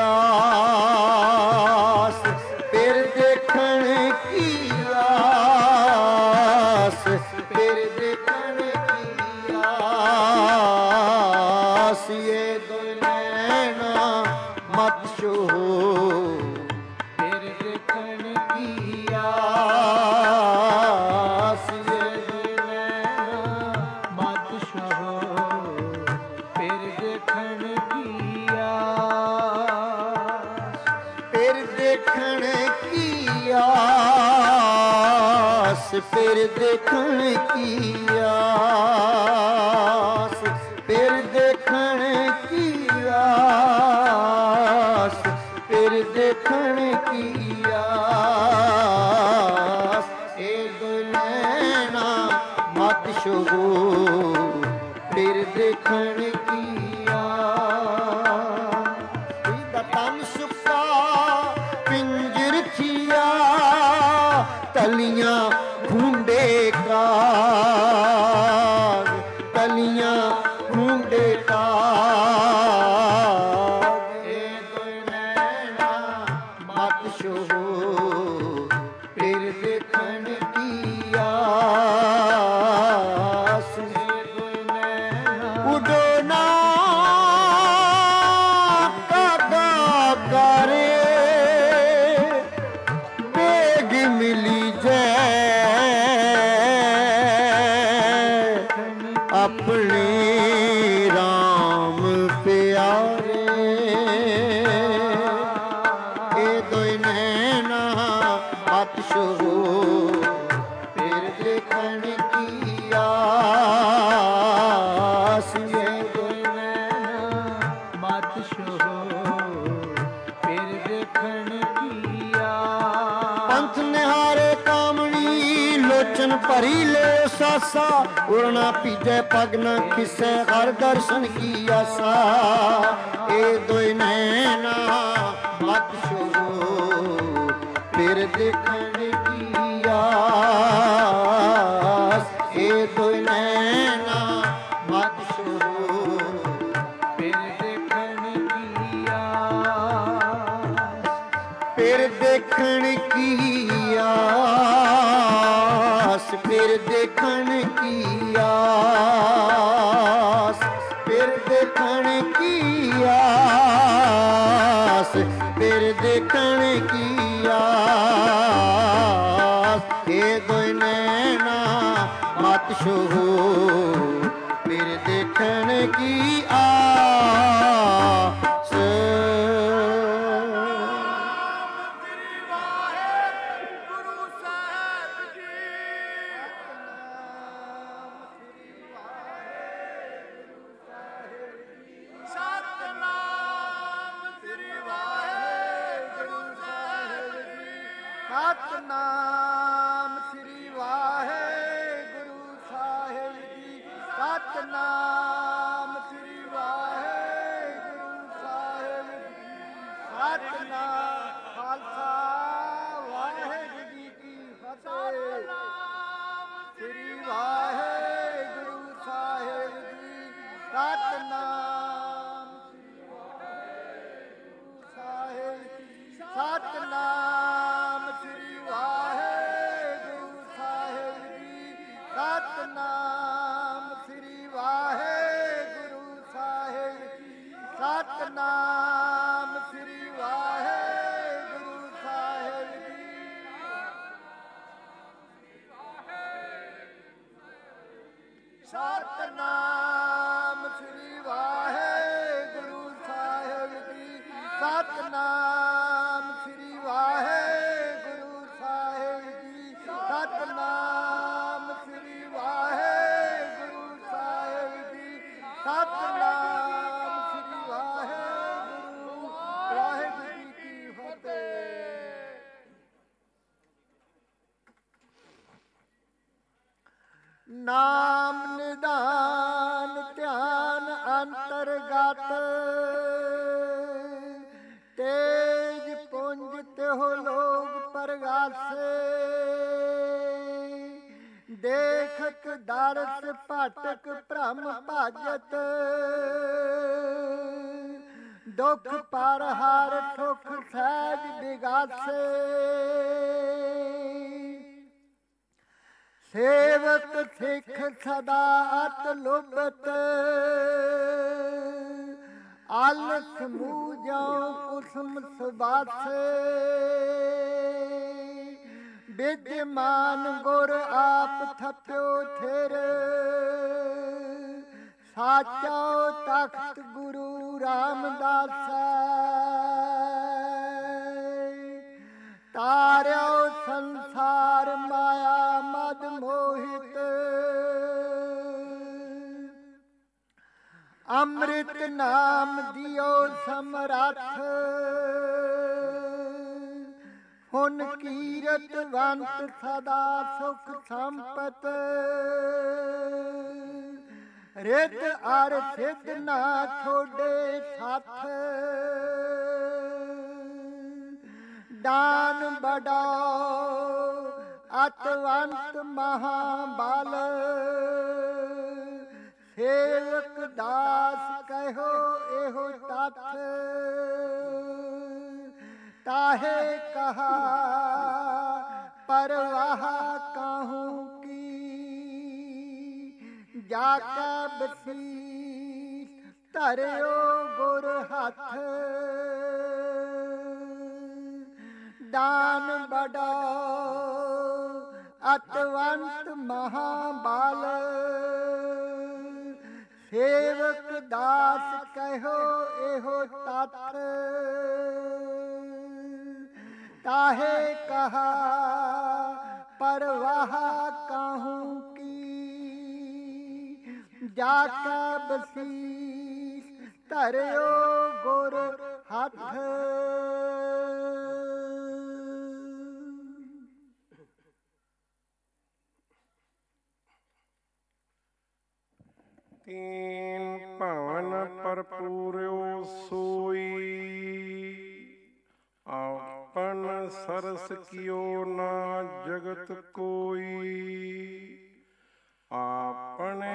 आस, फिर देखण की आस, फिर देखण की आस, ये दो नैना मत छो, फिर देखण की आस, ये दो नैना मत छो, फिर देखण की आस, फिर देखण की आस, फिर देखण की आस, फिर देखण की आस, फिर देखण की आस। ए दो नैना मत छो, फिर देखण की आस। तन सुक्का पिंजर थिया, तलियां ढूंढे का, तलियां ढूंढे का। ए दो नैना मत छो, फिर देख ਦੇਖਣ ਕੀ ਆਸ, ਉਡੋ ਨਾ ਕਾਗਾ ਕਰੇ, ਬੇਗ ਮਿਲੀ ਜੈ ਆਪਣੇ ਰਾਮ ਪਿਆਰੇ। ਇਹ ਦੋਇ ਨੈਣਾ ਬਾਤਸ਼ੋ ਫਿਰ ਦੇਖਣ ਕੀ ਆਸ, ਇਹ ਦੋਇ ਨੈਣਾ ਬਾਤਸ਼ੋ ਫਿਰ ਦੇਖਣ ਕੀ ਆਸ। ਪੰਥ ਨਿਹਾਰੇ ਕਾਮਣੀ ਲੋਚਨ ਭਰੀ ਲੈ ਸਾਸਾ, ਉੜਨਾ ਭੀਜੈ ਪਗ ਨ ਖਿਸੈ ਹਰ ਦਰਸ਼ਨ ਕੀ ਆਸਾ। ਇਹ ਦੋਇ ਨੈਣਾ ਬਾਤਸ਼ੋ ਫਿਰ ਦੇਖਣ ਕੀ ਆਸ, ਇਹ ਦੋਇ ਨੈਣਾ ਬਾਤਸ਼ੋ ਫਿਰ ਦੇਖਣ ਕੀ ਆਸ, ਫਿਰ ਦੇਖਣ ਕੀ ਆਸ, ਫਿਰ ਦੇਖਣ ਕੀ ਆਸ, ਫਿਰ ਦੇਖਣ ਕੀ ਆਸ, ਫਿਰ ਦੇਖਣ ਕੀ ਆਸ। ਇਹ ਦੋਇ ਨੈਣਾ ਬਾਤਸ਼ੋ ਫਿਰ ਦੇਖਣ ਕੀ ਆਸ। ਸਤਿਨਾਮ ਸ੍ਰੀ ਵਾਹਿਗੁਰੂ ਸਾਹਿਬ ਜੀ। ਸਤਿਨਾਮ ਸ੍ਰੀ ਵਾਹਿਗੁਰੂ ਸਾਹਿਬ ਜੀ। ਸਤਿਨਾਮ ਖਾਲਸਾ ਵਾਹਿਗੁਰੂ ਜੀ ਕੀ ਫਤਿਹ। ਸ੍ਰੀ ਵਾਹਿਗੁਰੂ ਸਾਹਿਬ ਜੀ। ਸਤਿਨਾਮ ਸ੍ਰੀ ਵਾਹਿਗੁਰੂ ਸਾਹਿਬ ਜੀ। ਸਤਿਨਾਮ ਸ੍ਰੀ ਵਾਹਿਗੁਰੂ ਸਾਹਿਬ ਜੀ। ਸਤਿਨਾਮ ਸ੍ਰੀ ਵਾਹਿਗੁਰੂ ਸਾਹਿਬ ਜੀ। ਸਤਿਨਾਮ ਸ੍ਰੀ ਵਾਹਿਗੁਰੂ ਸਾਹਿਬ ਜੀ। ਸਤਿਨਾਮ ਸ੍ਰੀ ਵਾਹਿਗੁਰੂ ਸਾਹਿਬ ਜੀ। ਸਤਿਨਾਮ ਸ੍ਰੀ ਵਾਹਿਗੁਰੂ ਸਾਹਿਬ ਜੀ। ਸਤਿਨਾਮ ਸ੍ਰੀ ਵਾਹਿਗੁਰੂ ਸਾਹਿਬ ਜੀ। ਸਤਿਨਾਮ ਸ੍ਰੀ ਵਾਹਿਗੁਰੂ। ਵਾਹਿਗੁਰੂ ਜੀ ਕੀ ਫਤਿਹ। ਨਾਮ ਨਿਧਾਨ ਧਿਆਨ ਅੰਤਰਗਤ, ਤੇਜ ਪੁੰਜ ਤਿਹੁ ਲੋਗ ਪਰਗਾਸੇ। ਦੇਖਤ ਦਰਸ ਭਟਕ ਭ੍ਰਮ ਭਾਜਤ, ਦੁਖ ਪਰ ਹਰ ਸੁਖ ਸਹਿਜ ਵਿਗਾਸੇ। ਸੇਵਕ ਸਿੱਖ ਸਦਾ ਅਤ ਲੁਭਤ, ਆਲਸ ਮੂਜੋ ਕੁਸਮ ਸੁਬਾਸੇ। ਵਿਦਿਮਾਨ ਗੁਰ ਆਪ ਥਪਿਓ ਥਿਰ, ਸਾਚੋ ਤਖਤ ਗੁਰੂ ਰਾਮਦਾਸੈ। ਤਾਰਿਓ ਸੰਸਾਰ ਮਾਇਆ ਮਦ ਮੋਹਿਤ, ਅੰਮ੍ਰਿਤ ਨਾਮ ਦਿਓ ਸਮਰੱਥ। ਹੁਣ ਕੀਰਤਵੰਤ ਸਦਾ ਸੁਖ ਸੰਪਤ, ਰਿਤ ਅਰ ਸਿਧ ਨਾ ਛੋਡੇ ਸਾਥ। ਦਾਨ ਬੜਾਓ ਅਤਵੰਤ ਮਹਾਬਲ, ਸੇਵਕ ਦਾਸ ਕਹਿਓ ਇਹੋ ਤੱਥ। ਤਾਹੇ ਕਹਾ परवाह काहू की जाके बसीस धरियो गुर हथ दान बड़ा अतवंत महाबाल सेवक दास कहो एहो तत् ताहे कहा परवाह काहू की जाके बसीस धरियो गुर हथ तीन भवन भरपूर्यो सोई आपन सरस कियो ना जगत कोई आपने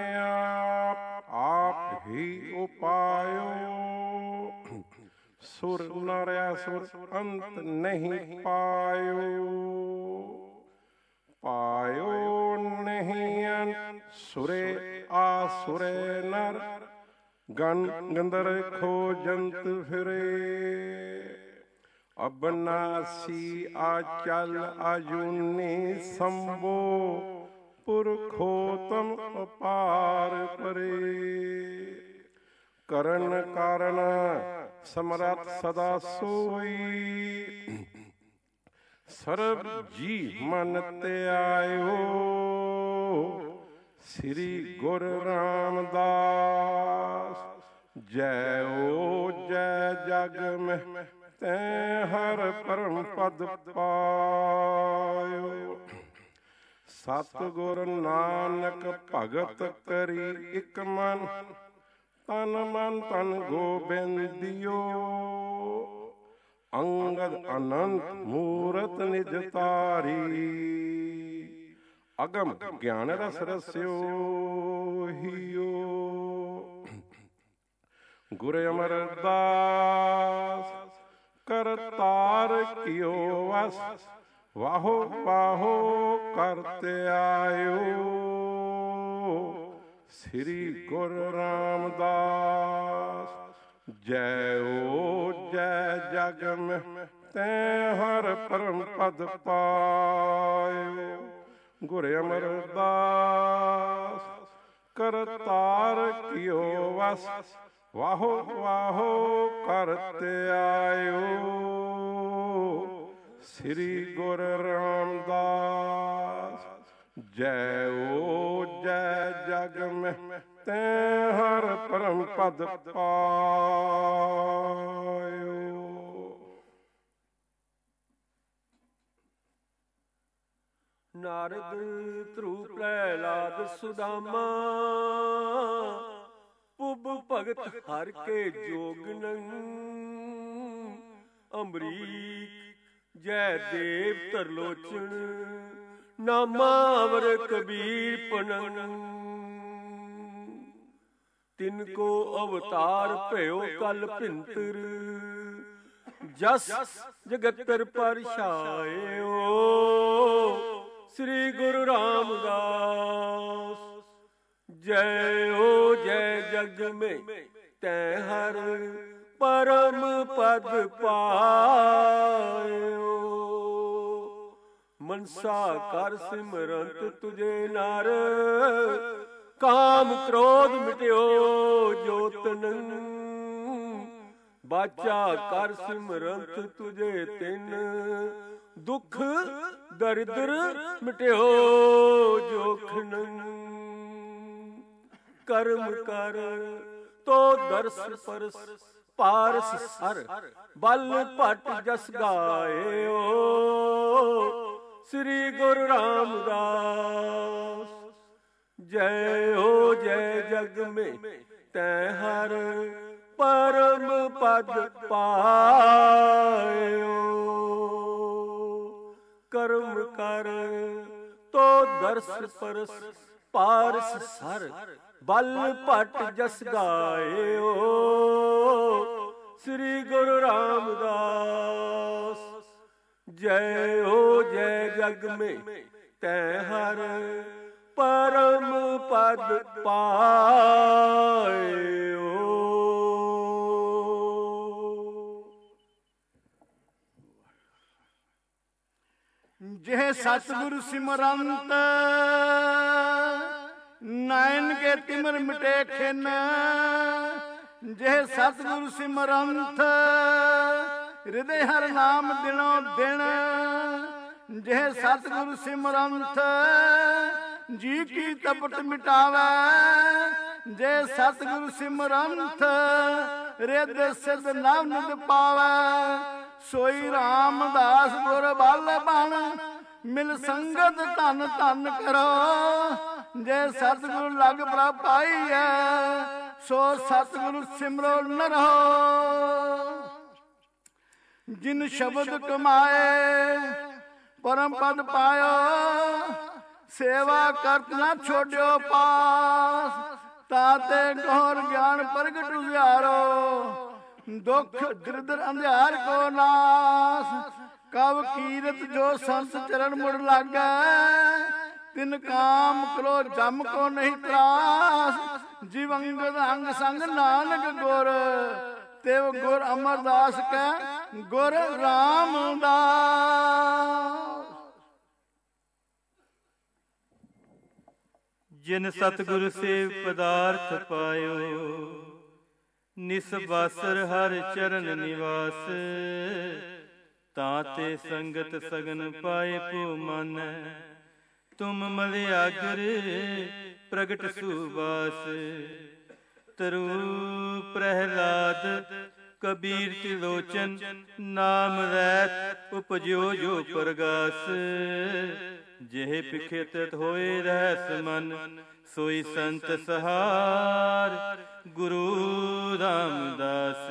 आप ही उपायो सुर नर असुर अंत नहीं पायो पायो नहीं अंत सुरे आसुरे नर गन गंधर खोजंत फिरे अबनासी आचल आजुनी संभो पुरखोतम अपार परे करण कारण समरथ सदा सोई सर्ब जी मन ते आयो श्री गुरु रामदास जय ओ जय जग में तै हर परम पद पायो सतगुर नानक भगत करी इक मन तन मन तन गोबिंदियो अंगद अनंत मूरत निज तारी अगम ज्ञान रस रस्यो हियो गुर अमरदास करतार कियो वस वाहो वाहो करते आयो श्री गुरु रामदास जय ओ जय जग में तै हर परम पद पायो गुर अमरदास करतार कियो वस वाहो वाहो करते आयो श्री गुरु रामदास जय ओ जय जग में तै हर परम पद पायो नारद ध्रुव प्रहलाद सुदामा पुब भगत हर के जोगनन अमरीक जय देव तरलोचन नामावर कबीर पनन तिनको अवतार भयो कल भिंतर जस जगतर पर छायो श्री गुरु रामदास जय हो जय जग में तै हर परम पद पायो मनसा कर सिमरंत तुझे नार काम क्रोध मिट्यो जोतन बाचा कर सिमरंत तुझे तिन दुख दरिद्र मिट्यो जोखन कर्म कर तो दर्श परस पारस सर बल पट जस गाए श्री गुरु रामदास जय हो जय जग में तै हर परम पद पायो कर्म कर तो दर्श परस पारस सर बल पट जस गाए श्री गुरु रामदास जय हो जय जग में तै हर परम पद पायो। जे सतगुरु सिमरंत नैन के तिमर मिटे खिन। जे सतगुरु सिमरंत हृदय हर नाम दिनो दिन। जे सतगुरु सिमरंत जी की तपत मिटावे। जे सतगुरु सिमरंत रिद सिद्ध नव निध पावे। सोई रामदास गुर बल बन मिल संगत धन धन करो। जे सतगुरु लग प्रभ पाई है सो सतगुरु सिमरो न रहो। जिन शब्द कमाए परम पद पायो। सेवा करत न छोड़ो पास। ताते गौर ज्ञान प्रगट उजियारो। दुख दरिद्र अंधियार को नाश। कब कीरत जो संत चरण मुड़ लागे। तिन काम करो जम को नहीं त्रास। जीवंगद अंग संग नानक गुर। तेव गुर अमरदास के गुर रामदास। जिन सतगुरु से पदार्थ पायो। निसबासर हर चरण निवास। ताते संगत सगन पाए पो मन। तुम मलयागर प्रगट सुबास। तरु प्रहलाद कबीर त्रिलोचन। नाम रैत उपजो जो परगास। जेह पिखेत होए रहस मन। सोई संत सहार गुरु रामदास।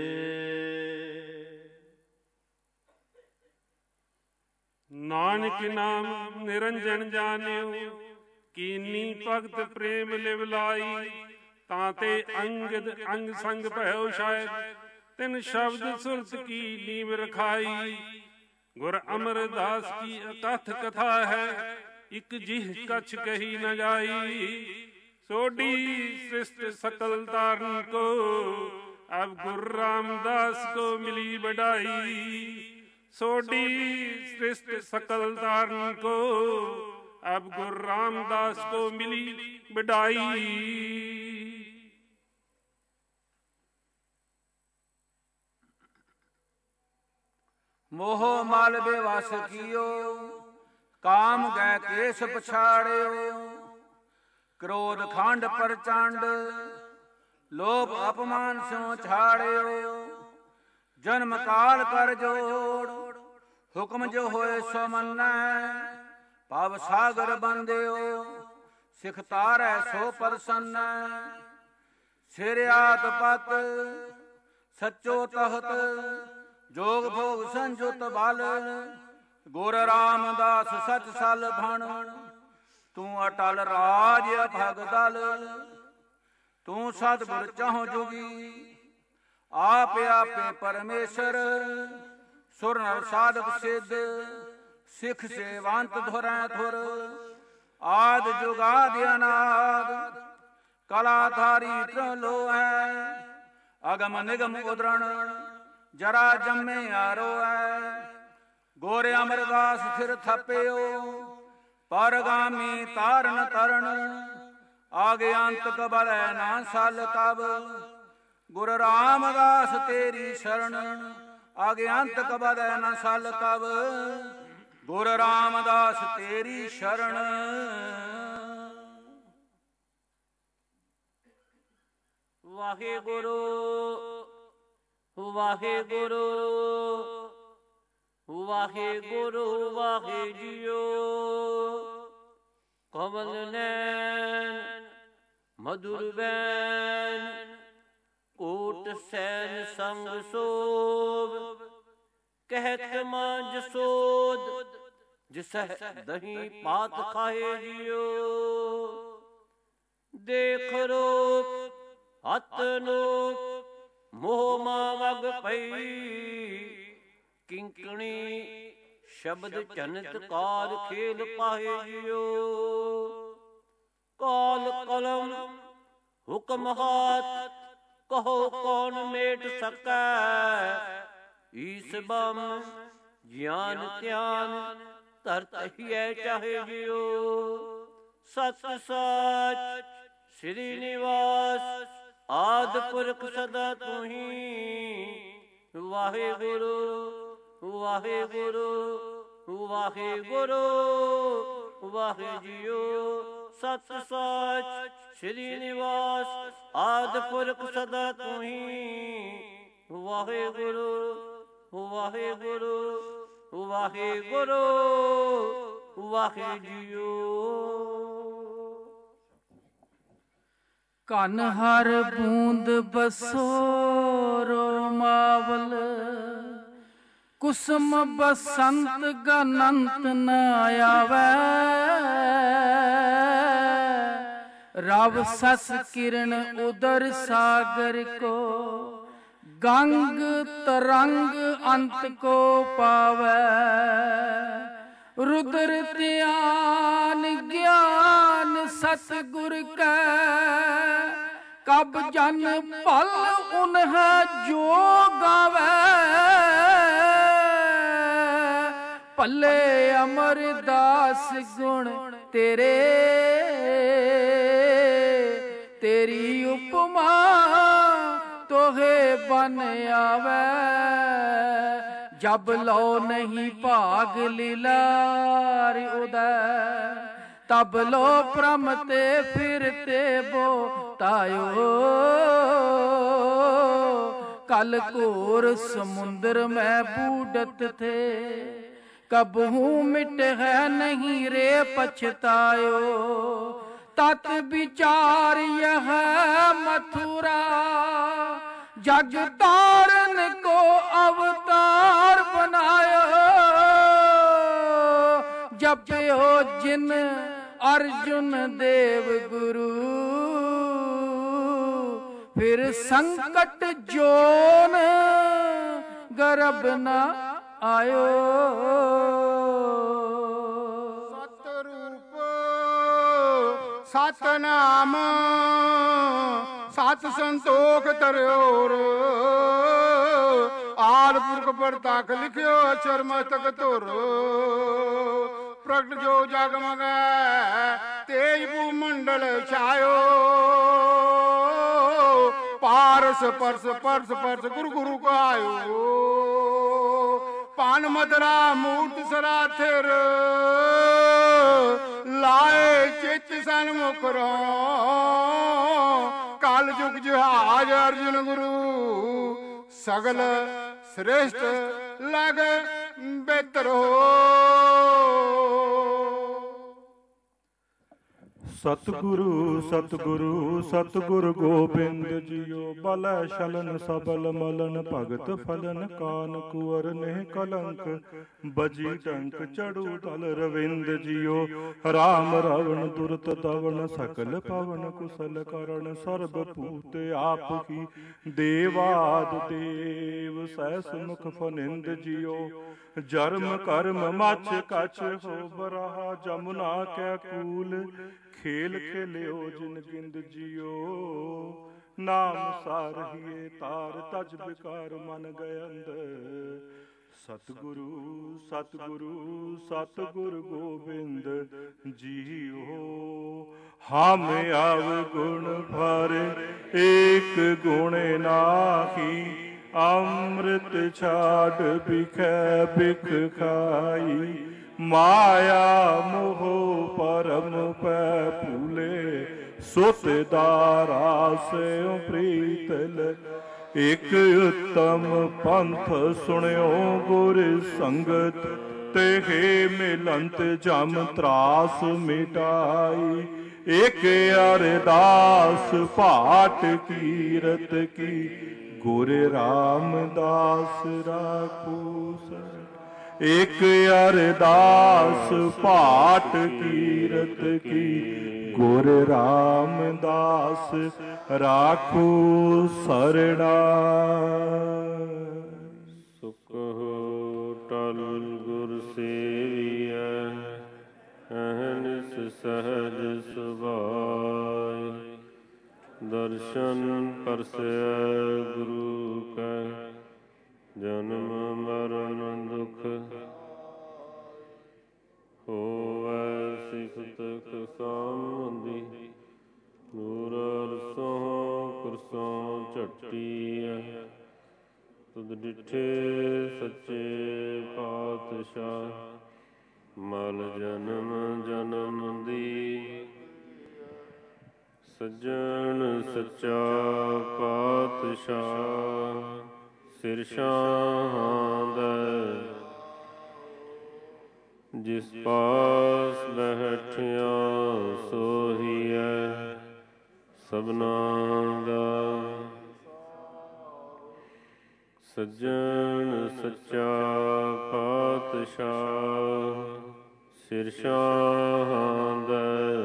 नानक नाम निरंजन जानियो। कीनी भगत प्रेम लिव लाई। ताते अंगद अंग संग भयो शायद। तिन शब्द सुरत की नीम रखाई। गुर अमरदास की अकथ कथा है। इक जिह कछ कही न जाई। सोडी सृष्टि सकल तारन को। अब गुरु रामदास को मिली बड़ाई। सोडी सृष्टि सकल तारन को। अब गुरु रामदास को मिली बड़ाई। मोह माल बेवास कियो। काम गै केश पछाड़ियो। क्रोध खांड प्रचंड। लोभ अपमान स्यों छाड़ियो। जन्म काल कर जोड़। हुक्म जो होए सो मन्नै। भव सागर बंदियो। सिख तारै सो प्रसन्न। सिर आत पत सच्चो तहत। जोग भोग संजुत बल। गुर रामदास सच सल भण। तू अटल राज भग दल। तू सतगुर चहु जुगी। आप आपे परमेश्वर। सुर नर साधक सिद्ध। सिख सेवंत धुरै धुर। आद जुगाद अनाद। कलाधारी त्रिलो है। अगम निगम उदरण। जरा जम्मे आरो है। गोरे अमरदास फिर थपियो। परगामी तारन तरन। आगे अंत कबल ना सल कब। गुरु रामदास तेरी शरण। आगे अंत कबल न सल कब। गुरु रामदास तेरी शरण। वाहेगुरु वाहेगुरु वाहेगुरु वाहे जियो। कमल नैन मधुर बैन। कोट सैन संग सोभ। कहत मांझ सोध। जिसह दही पात खाए जियो। देख रोक हत नोक। मोह मावग पई। किंकणी ਸ਼ਬਦ ਚਨਤ ਕਾਲ ਖੇਲ ਪਾਹੇ ਜਿਉ। ਕਾਲ ਕਲਮ ਹੁਕਮ ਹਾਥ ਕਹੋ ਕੌਣ ਮੇਟ ਸਕੈ। ਈਸ ਬਮ ਗਿਆਨ ਧਿਆਨ ਧਰਤ ਹੀਐ ਚਾਹੇ ਜਿਉ। ਸਤ ਸਚ ਸ੍ਰੀ ਨਿਵਾਸ ਆਦ ਪੁਰਖ ਸਦਾ ਤੁਹੀ। ਵਾਹਿਗੁਰੂ ਵਾਹਿਗੁਰੂ ਵਾਹਿਗੁਰੂ ਵਾਹਿ ਜੀਉ। ਸਤ ਸਚ ਸ੍ਰੀ ਨਿਵਾਸ ਆਦ ਪੁਰਖ ਸਦਾ ਤੁਹੀ। ਵਾਹਿਗੁਰੂ ਵਾਹਿਗੁਰੂ ਵਾਹਿਗੁਰੂ ਵਾਹਿ ਜੀਉ। ਕਨ ਹਰ ਬੂੰਦ ਬਸੋ ਰੋਮਾਵਲ। ਕੁਸਮ ਬਸੰਤ ਗਨੰਤ ਨ ਆਵੈ। ਰਵ ਸਸ ਕਿਰਨ ਉਦਰ ਸਾਗਰ ਕੋ। ਗੰਗ ਤਰੰਗ ਅੰਤ ਕੋ ਪਾਵੈ। रुद्र ध्यान ज्ञान सतगुर कै। कब जन पल उन्ह जो गावै। पल्ले अमरदास गुण तेरे। तेरी उपमा तोहे बन आवै। जब लो नहीं भाग लीलार उदय। तब लो प्रमते फिरते बो तायो। कल घोर समुद्र में बूढ़त थे। कबहू मिट है नहीं रे पछतायो। तत विचार यह मथुरा। जग तारन को अवतार बनायो। जप्यो जिन अर्जुन देव गुरु। फिर संकट जोन गर्भ न आयो। सतरूप सतनाम सत संतोख तरयोर। आद पुरख परताख लिखियो अक्षर मस्तक धुर। प्रगट जो जगमग तेज भूमंडल छायो। पारस परस परस परस गुरु गुरु कहायो। पान मदरा मूर्ति सरा थिर। लाए चित सन्मुख रो। काल जुग जहाज अर्जुन गुरु। सगल श्रेष्ठ लग बेहतर हो। सतगुरु सतगुरु सतगुरु गोबिंद जियो। बल शलन सबल मलन भगत फलन। कान कुवर नेह कलंक बजी डंक चढ़ू तल रविंद जियो। राम रावण दुरत दवन सकल पवन कुशल करण। सर्ब पूत आपकी देवाद देव सहस मुख फनिंद जियो। जर्म कर्म मच कछ हो बराहा। जमुना कै कूल खेल खेलियो जिन गिंद जियो। नाम सारहिए तार तज बिकार मन गयंद। सतगुरु सतगुरु सतगुरु गोबिंद जियो। हम आव गुण भर एक गुण नाही। अमृत छाड़ बिखै बिख खाई। माया मोह परम पै भूले। सुत दारा से प्रीतल। एक उत्तम पंथ सुनियो गुर संगत। तेहे मिलंत जम त्रास मिटाई। एक अरदास पाठ कीरत की। गुर रामदास राखो सर। एक अरदास पाठ कीरत की। गुर रामदास राखो सरना। सुख हो टल गुर से ਸਹਿਜ ਸੁਭਾਇ, ਦਰਸ਼ਨ ਪਰਸੈ ਗੁਰੂ ਕੈ, ਜਨਮ ਮਰਨ ਦੁਖ ਹੋਵੈ ਸਿਫਤ ਖਸਾਮਦੀ, ਨੂਰ ਰਸੋਂ ਕੁਰਸੋਂ ਝਟੀਐ, ਤੁਧ ਡਿਠੇ ਸੱਚੇ ਪਾਤਸ਼ਾਹ, ਮਲ ਜਨਮ ਜਨਮ ਦੀ, ਸੱਜਣ ਸੱਚਾ ਪਾਤਸ਼ਾਹ, ਸਿਰ ਸ਼ਾਹਾਂ ਦਾ ਜਿਸ ਪਾਸ ਬੈਠਿਆ ਸੋਹੀਐ ਸਭਨਾਂ ਦਾ, ਸੱਜਣ ਸੱਚਾ ਪਾਤਸ਼ਾਹ, ਸਿਰ ਸ਼ਾਹਾਂ ਦਾ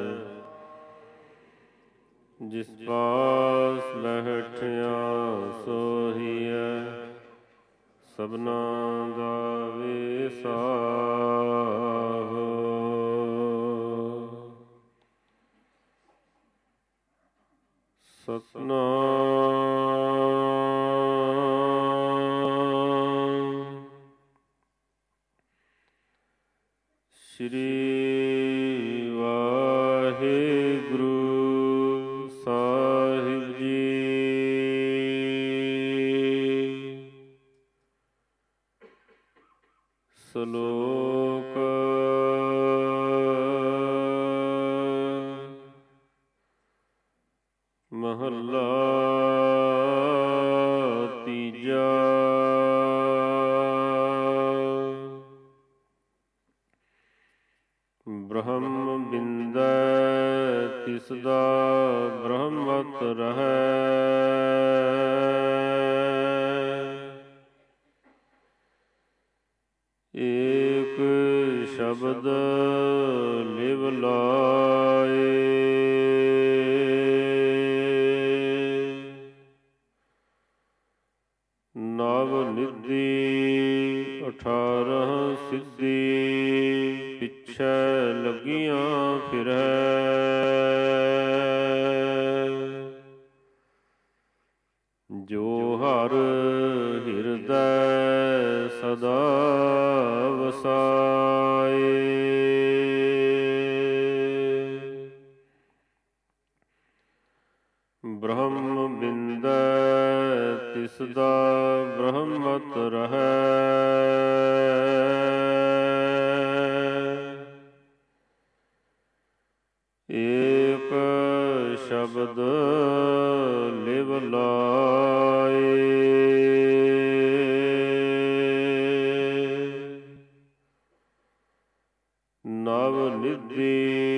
ਜਿਸ ਪਾਸ ਬੈਠਿਆ ਸੋਹੀਐ ਸਭਨਾਂ ਦਾ ਵੇਸਾਹ। ਸਤਨਾਮ ਸ੍ਰੀ ਵਾਹਿਗੁਰੂ ਸਾਹਿਬ ਜੀ। ਸ਼ਲੋਕ ਮਹੱਲਾ ਤੀਜਾ। ਬ੍ਰਹਮ ਬਿੰਦੈ ਤਿਸਦਾ ਬ੍ਰਹਮਤ ਰਹੈ, ਏਕ ਸ਼ਬਦ ਲਿਵ ਲਾਏ, ਨਵ ਨਿਧੀ 18 ਸਿੱਧੀ, ਪਿੱਛੇ ਲੱਗੀਆਂ ਫਿਰੈ, ਜੋ ਹਰ ਹਿਰਦੈ ਸਦਾ ਵਸਾਏ, ਬ੍ਰਹਮ ਬਿੰਦੈ ਤਿਸਦਾ ਬ੍ਰਹਮਤ ਰਹੈ, ਏਕ ਸ਼ਬਦ ਲਿਵ ਲਾਏ, ਨਵ ਨਿਧੀ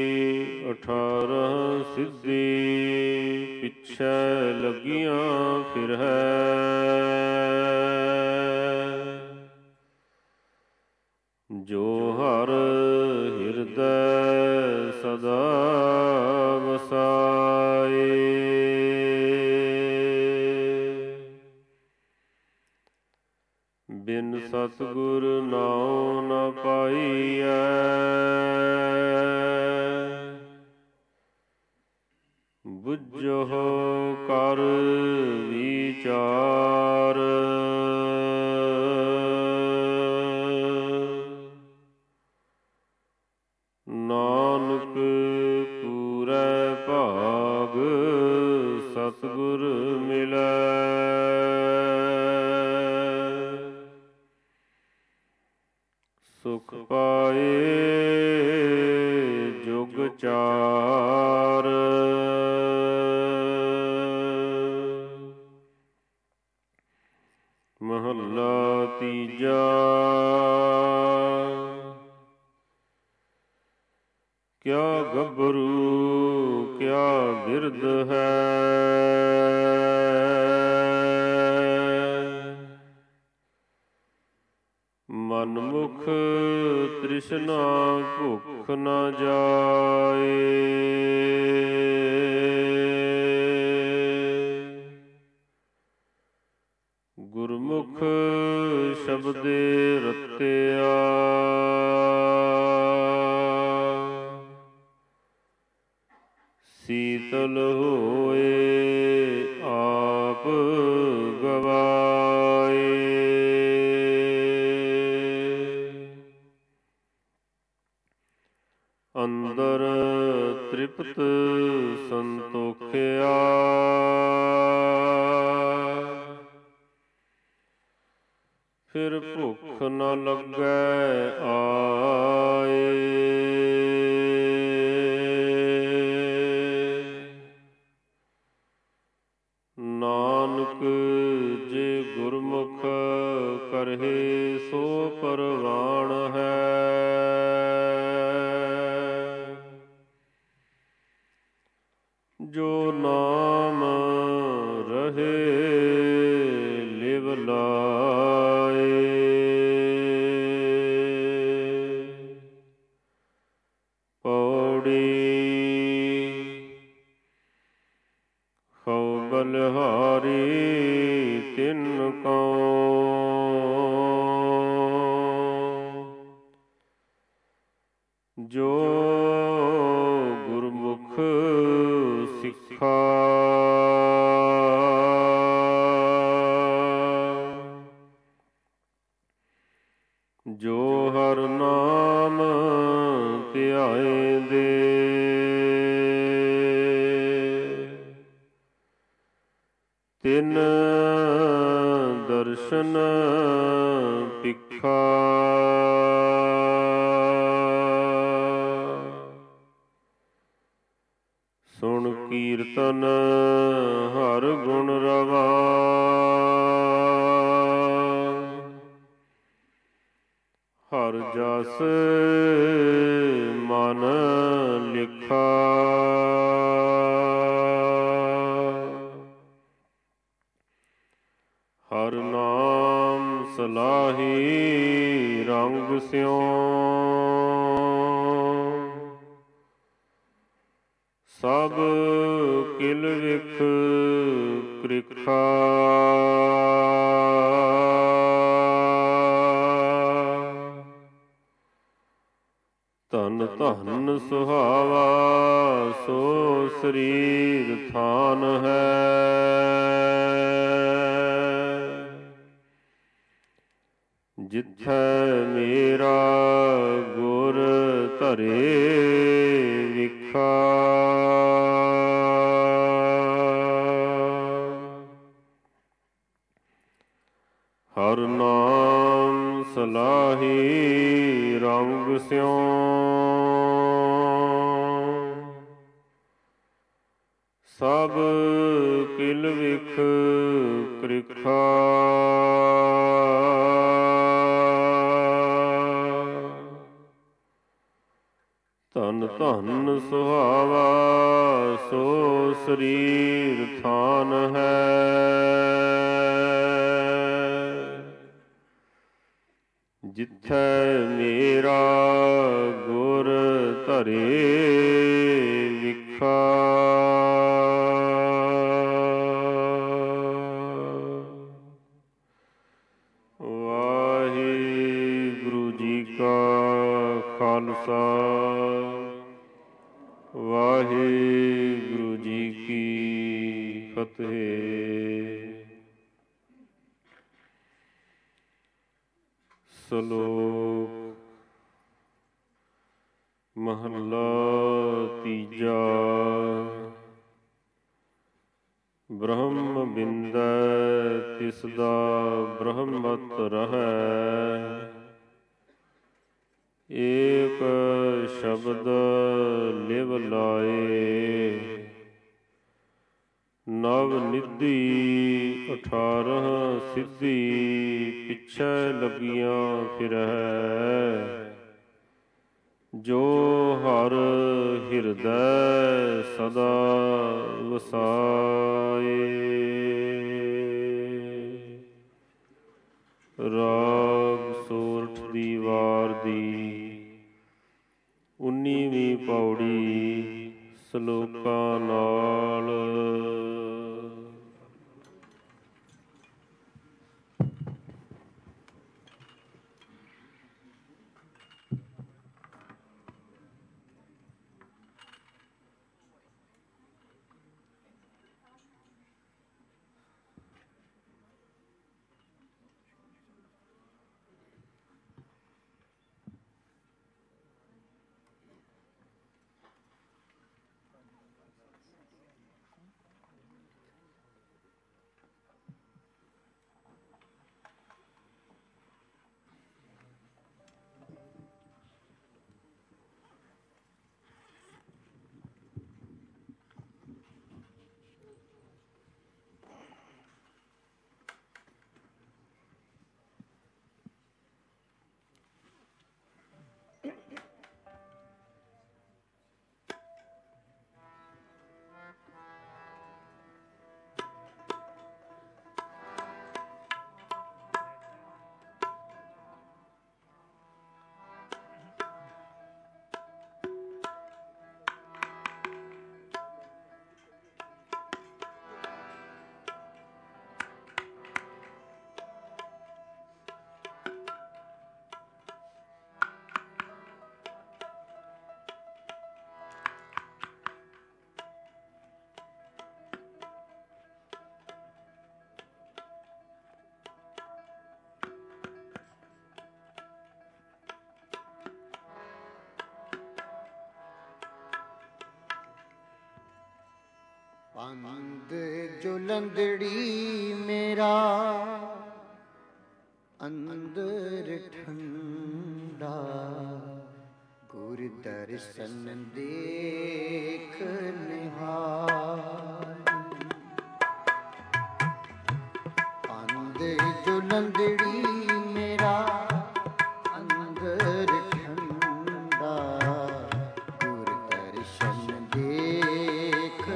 18 ਸਿੱਧੀ, ਪਿੱਛੇ ਲੱਗੀਆਂ ਫਿਰੈ, ਜੋ ਹਰ ਹਿਰਦੈ ਸਦਾ ਵਸਾਏ, ਬਿਨ ਸਤਿਗੁਰ ਨਾਉ ਨ ਪਾਈਐ, ਬੁੱਝੋ ਕਰ ਵਿਚਾਰ, ਨਾਨਕ ਪੂਰੈ ਭਾਗ ਸਤਿਗੁਰ ਮਿਲੈ, ਸੁਖ ਪਾਏ ਜੁਗ ਚਾਰ, ਮਹੱਲਾ ਤੀਜਾ। ਕਿਆ ਗੱਭਰੂ ਕਿਆ ਬਿਰਧ ਹੈ, ਮਨਮੁਖ ਤ੍ਰਿਸ਼ਨਾ ਭੁੱਖ ਨ ਜਾਏ, ਗੁਰਮੁਖ ਸ਼ਬਦੇ ਰਤਿਆ, ਸੀਤਲ ਹੋਏ ਆਪ ਗਵਾਏ। ਅੰਦਰ ਤ੍ਰਿਪਤ ਸੰਤੋਖਿਆ ਫਿਰ ਭੁੱਖ ਨ ਲੱਗੈ ਆਏ। ਨਾਨਕ ਜੇ ਗੁਰਮੁਖ ਕਰਹਿ ਸੋ ਪਰਵਾਣ ਹੈ। ਜੋ ਨਾਮ ਰਹੇ ਲਿਵ ਲਾਏ। ਪੌੜੀ ਹਉ ਬਲਿਹਾਰੀ ਤਿਨ ਕਉ ਜੋ ਗੁਰਮੁਖ ਸਿੱਖਾ। ਜੋ ਹਰ ਨਾਮ ਧਿਆਏ ਦੇ ਤਿਨ ਦਰਸ਼ਨ ਪਿਖਾ। ਸੁਣ ਕੀਰਤਨ ਹਰ ਗੁਣ ਰਵਾ ਹਰ ਜਸ ਮਨ ਲਿਖਾ। ਹਰ ਨਾਮ ਸਲਾਹੀ ਰੰਗ ਸਿਉ ਸਭ ਕਿਲ ਵਿਖ ਕ੍ਰਿਖਾ। ਧਨ ਧਨ ਸੁਹਾਵਾ ਸੋ ਸਰੀਰ ਥਾਨ ਹੈ। ਜਿੱਥੈ ਮੇਰਾ ਗੁਰ ਧਰੇ ਵਿਖਾ। ਹਰ ਨਾਮ ਸਲਾਹੀ ਰੰਗ ਸਿਉ ਸਭ ਕਿਲ ਵਿਖ ਕ੍ਰਿਖਾ। ਧਨ ਧਨ ਸੁਹਾਵਾ ਸੋ ਸਰੀਰ ਥਾਨ ਹੈ। ਜਿੱਥੈ ਮੇਰਾ ਗੁਰ ਧਰੇ ਵਿਖਾ। ਵਾਹਿਗੁਰੂ ਜੀ ਕਾ ਖਾਲਸਾ ਵਾਹਿਗੁਰੂ ਜੀ ਕੀ ਫਤਿਹ। ਸ਼ਲੋਕ ਮਹੱਲਾ ਤੀਜਾ। ਬ੍ਰਹਮ ਬਿੰਦੈ ਤਿਸਦਾ ਬ੍ਰਹਮਤ ਰਹੈ। ਏਕ ਸ਼ਬਦ ਲਿਵ ਲਾਏ। ਨਵ ਨਿਧੀ 18 ਸਿੱਧੀ ਪਿੱਛੇ ਲੱਗੀਆਂ ਫਿਰੈ। ਜੋ ਹਰ ਹਿਰਦੈ ਸਦਾ ਵਸਾਏ। ਰਾਗ ਸੋਰਠ ਦੀ ਵਾਰ ਦੀ 19ਵੀਂ ਪੌੜੀ ਸ਼ਲੋਕਾਂ ਨਾਲ। ਪੰਦ ਜੁਲੰਦੜੀ ਮੇਰਾ ਅੰਦਰ ਠੰਡਾ, ਗੁਰ ਦਰਸ਼ਨ ਦੇਖ ਨਿਹਾਲ। ਪੰਦ ਜੁਲੰਦੜੀ ਮੇਰਾ ਅੰਦਰ ਠੰਡਾ, ਗੁਰ ਦਰਸ਼ਨ ਦੇਖ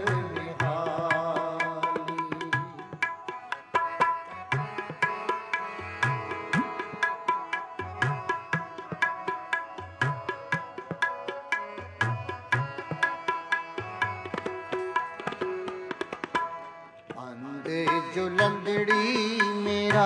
ਜੁਲੰਦੜੀ ਮੇਰਾ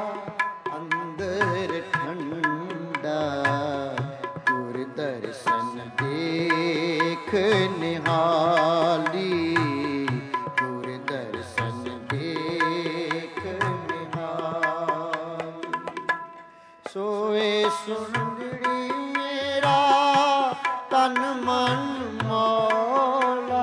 ਅੰਦਰ ਠੰਡਾ, ਗੁਰ ਦਰਸ਼ਨ ਦੇਖ ਨਿਹਾਲੀ, ਗੁਰ ਦਰਸ਼ਨ ਦੇਖ ਨਿਹਾਲੀ। ਸੋਏ ਸੁਲੰਦੜੀ ਮੇਰਾ ਤਨ ਮਨ ਮੌਲਾ,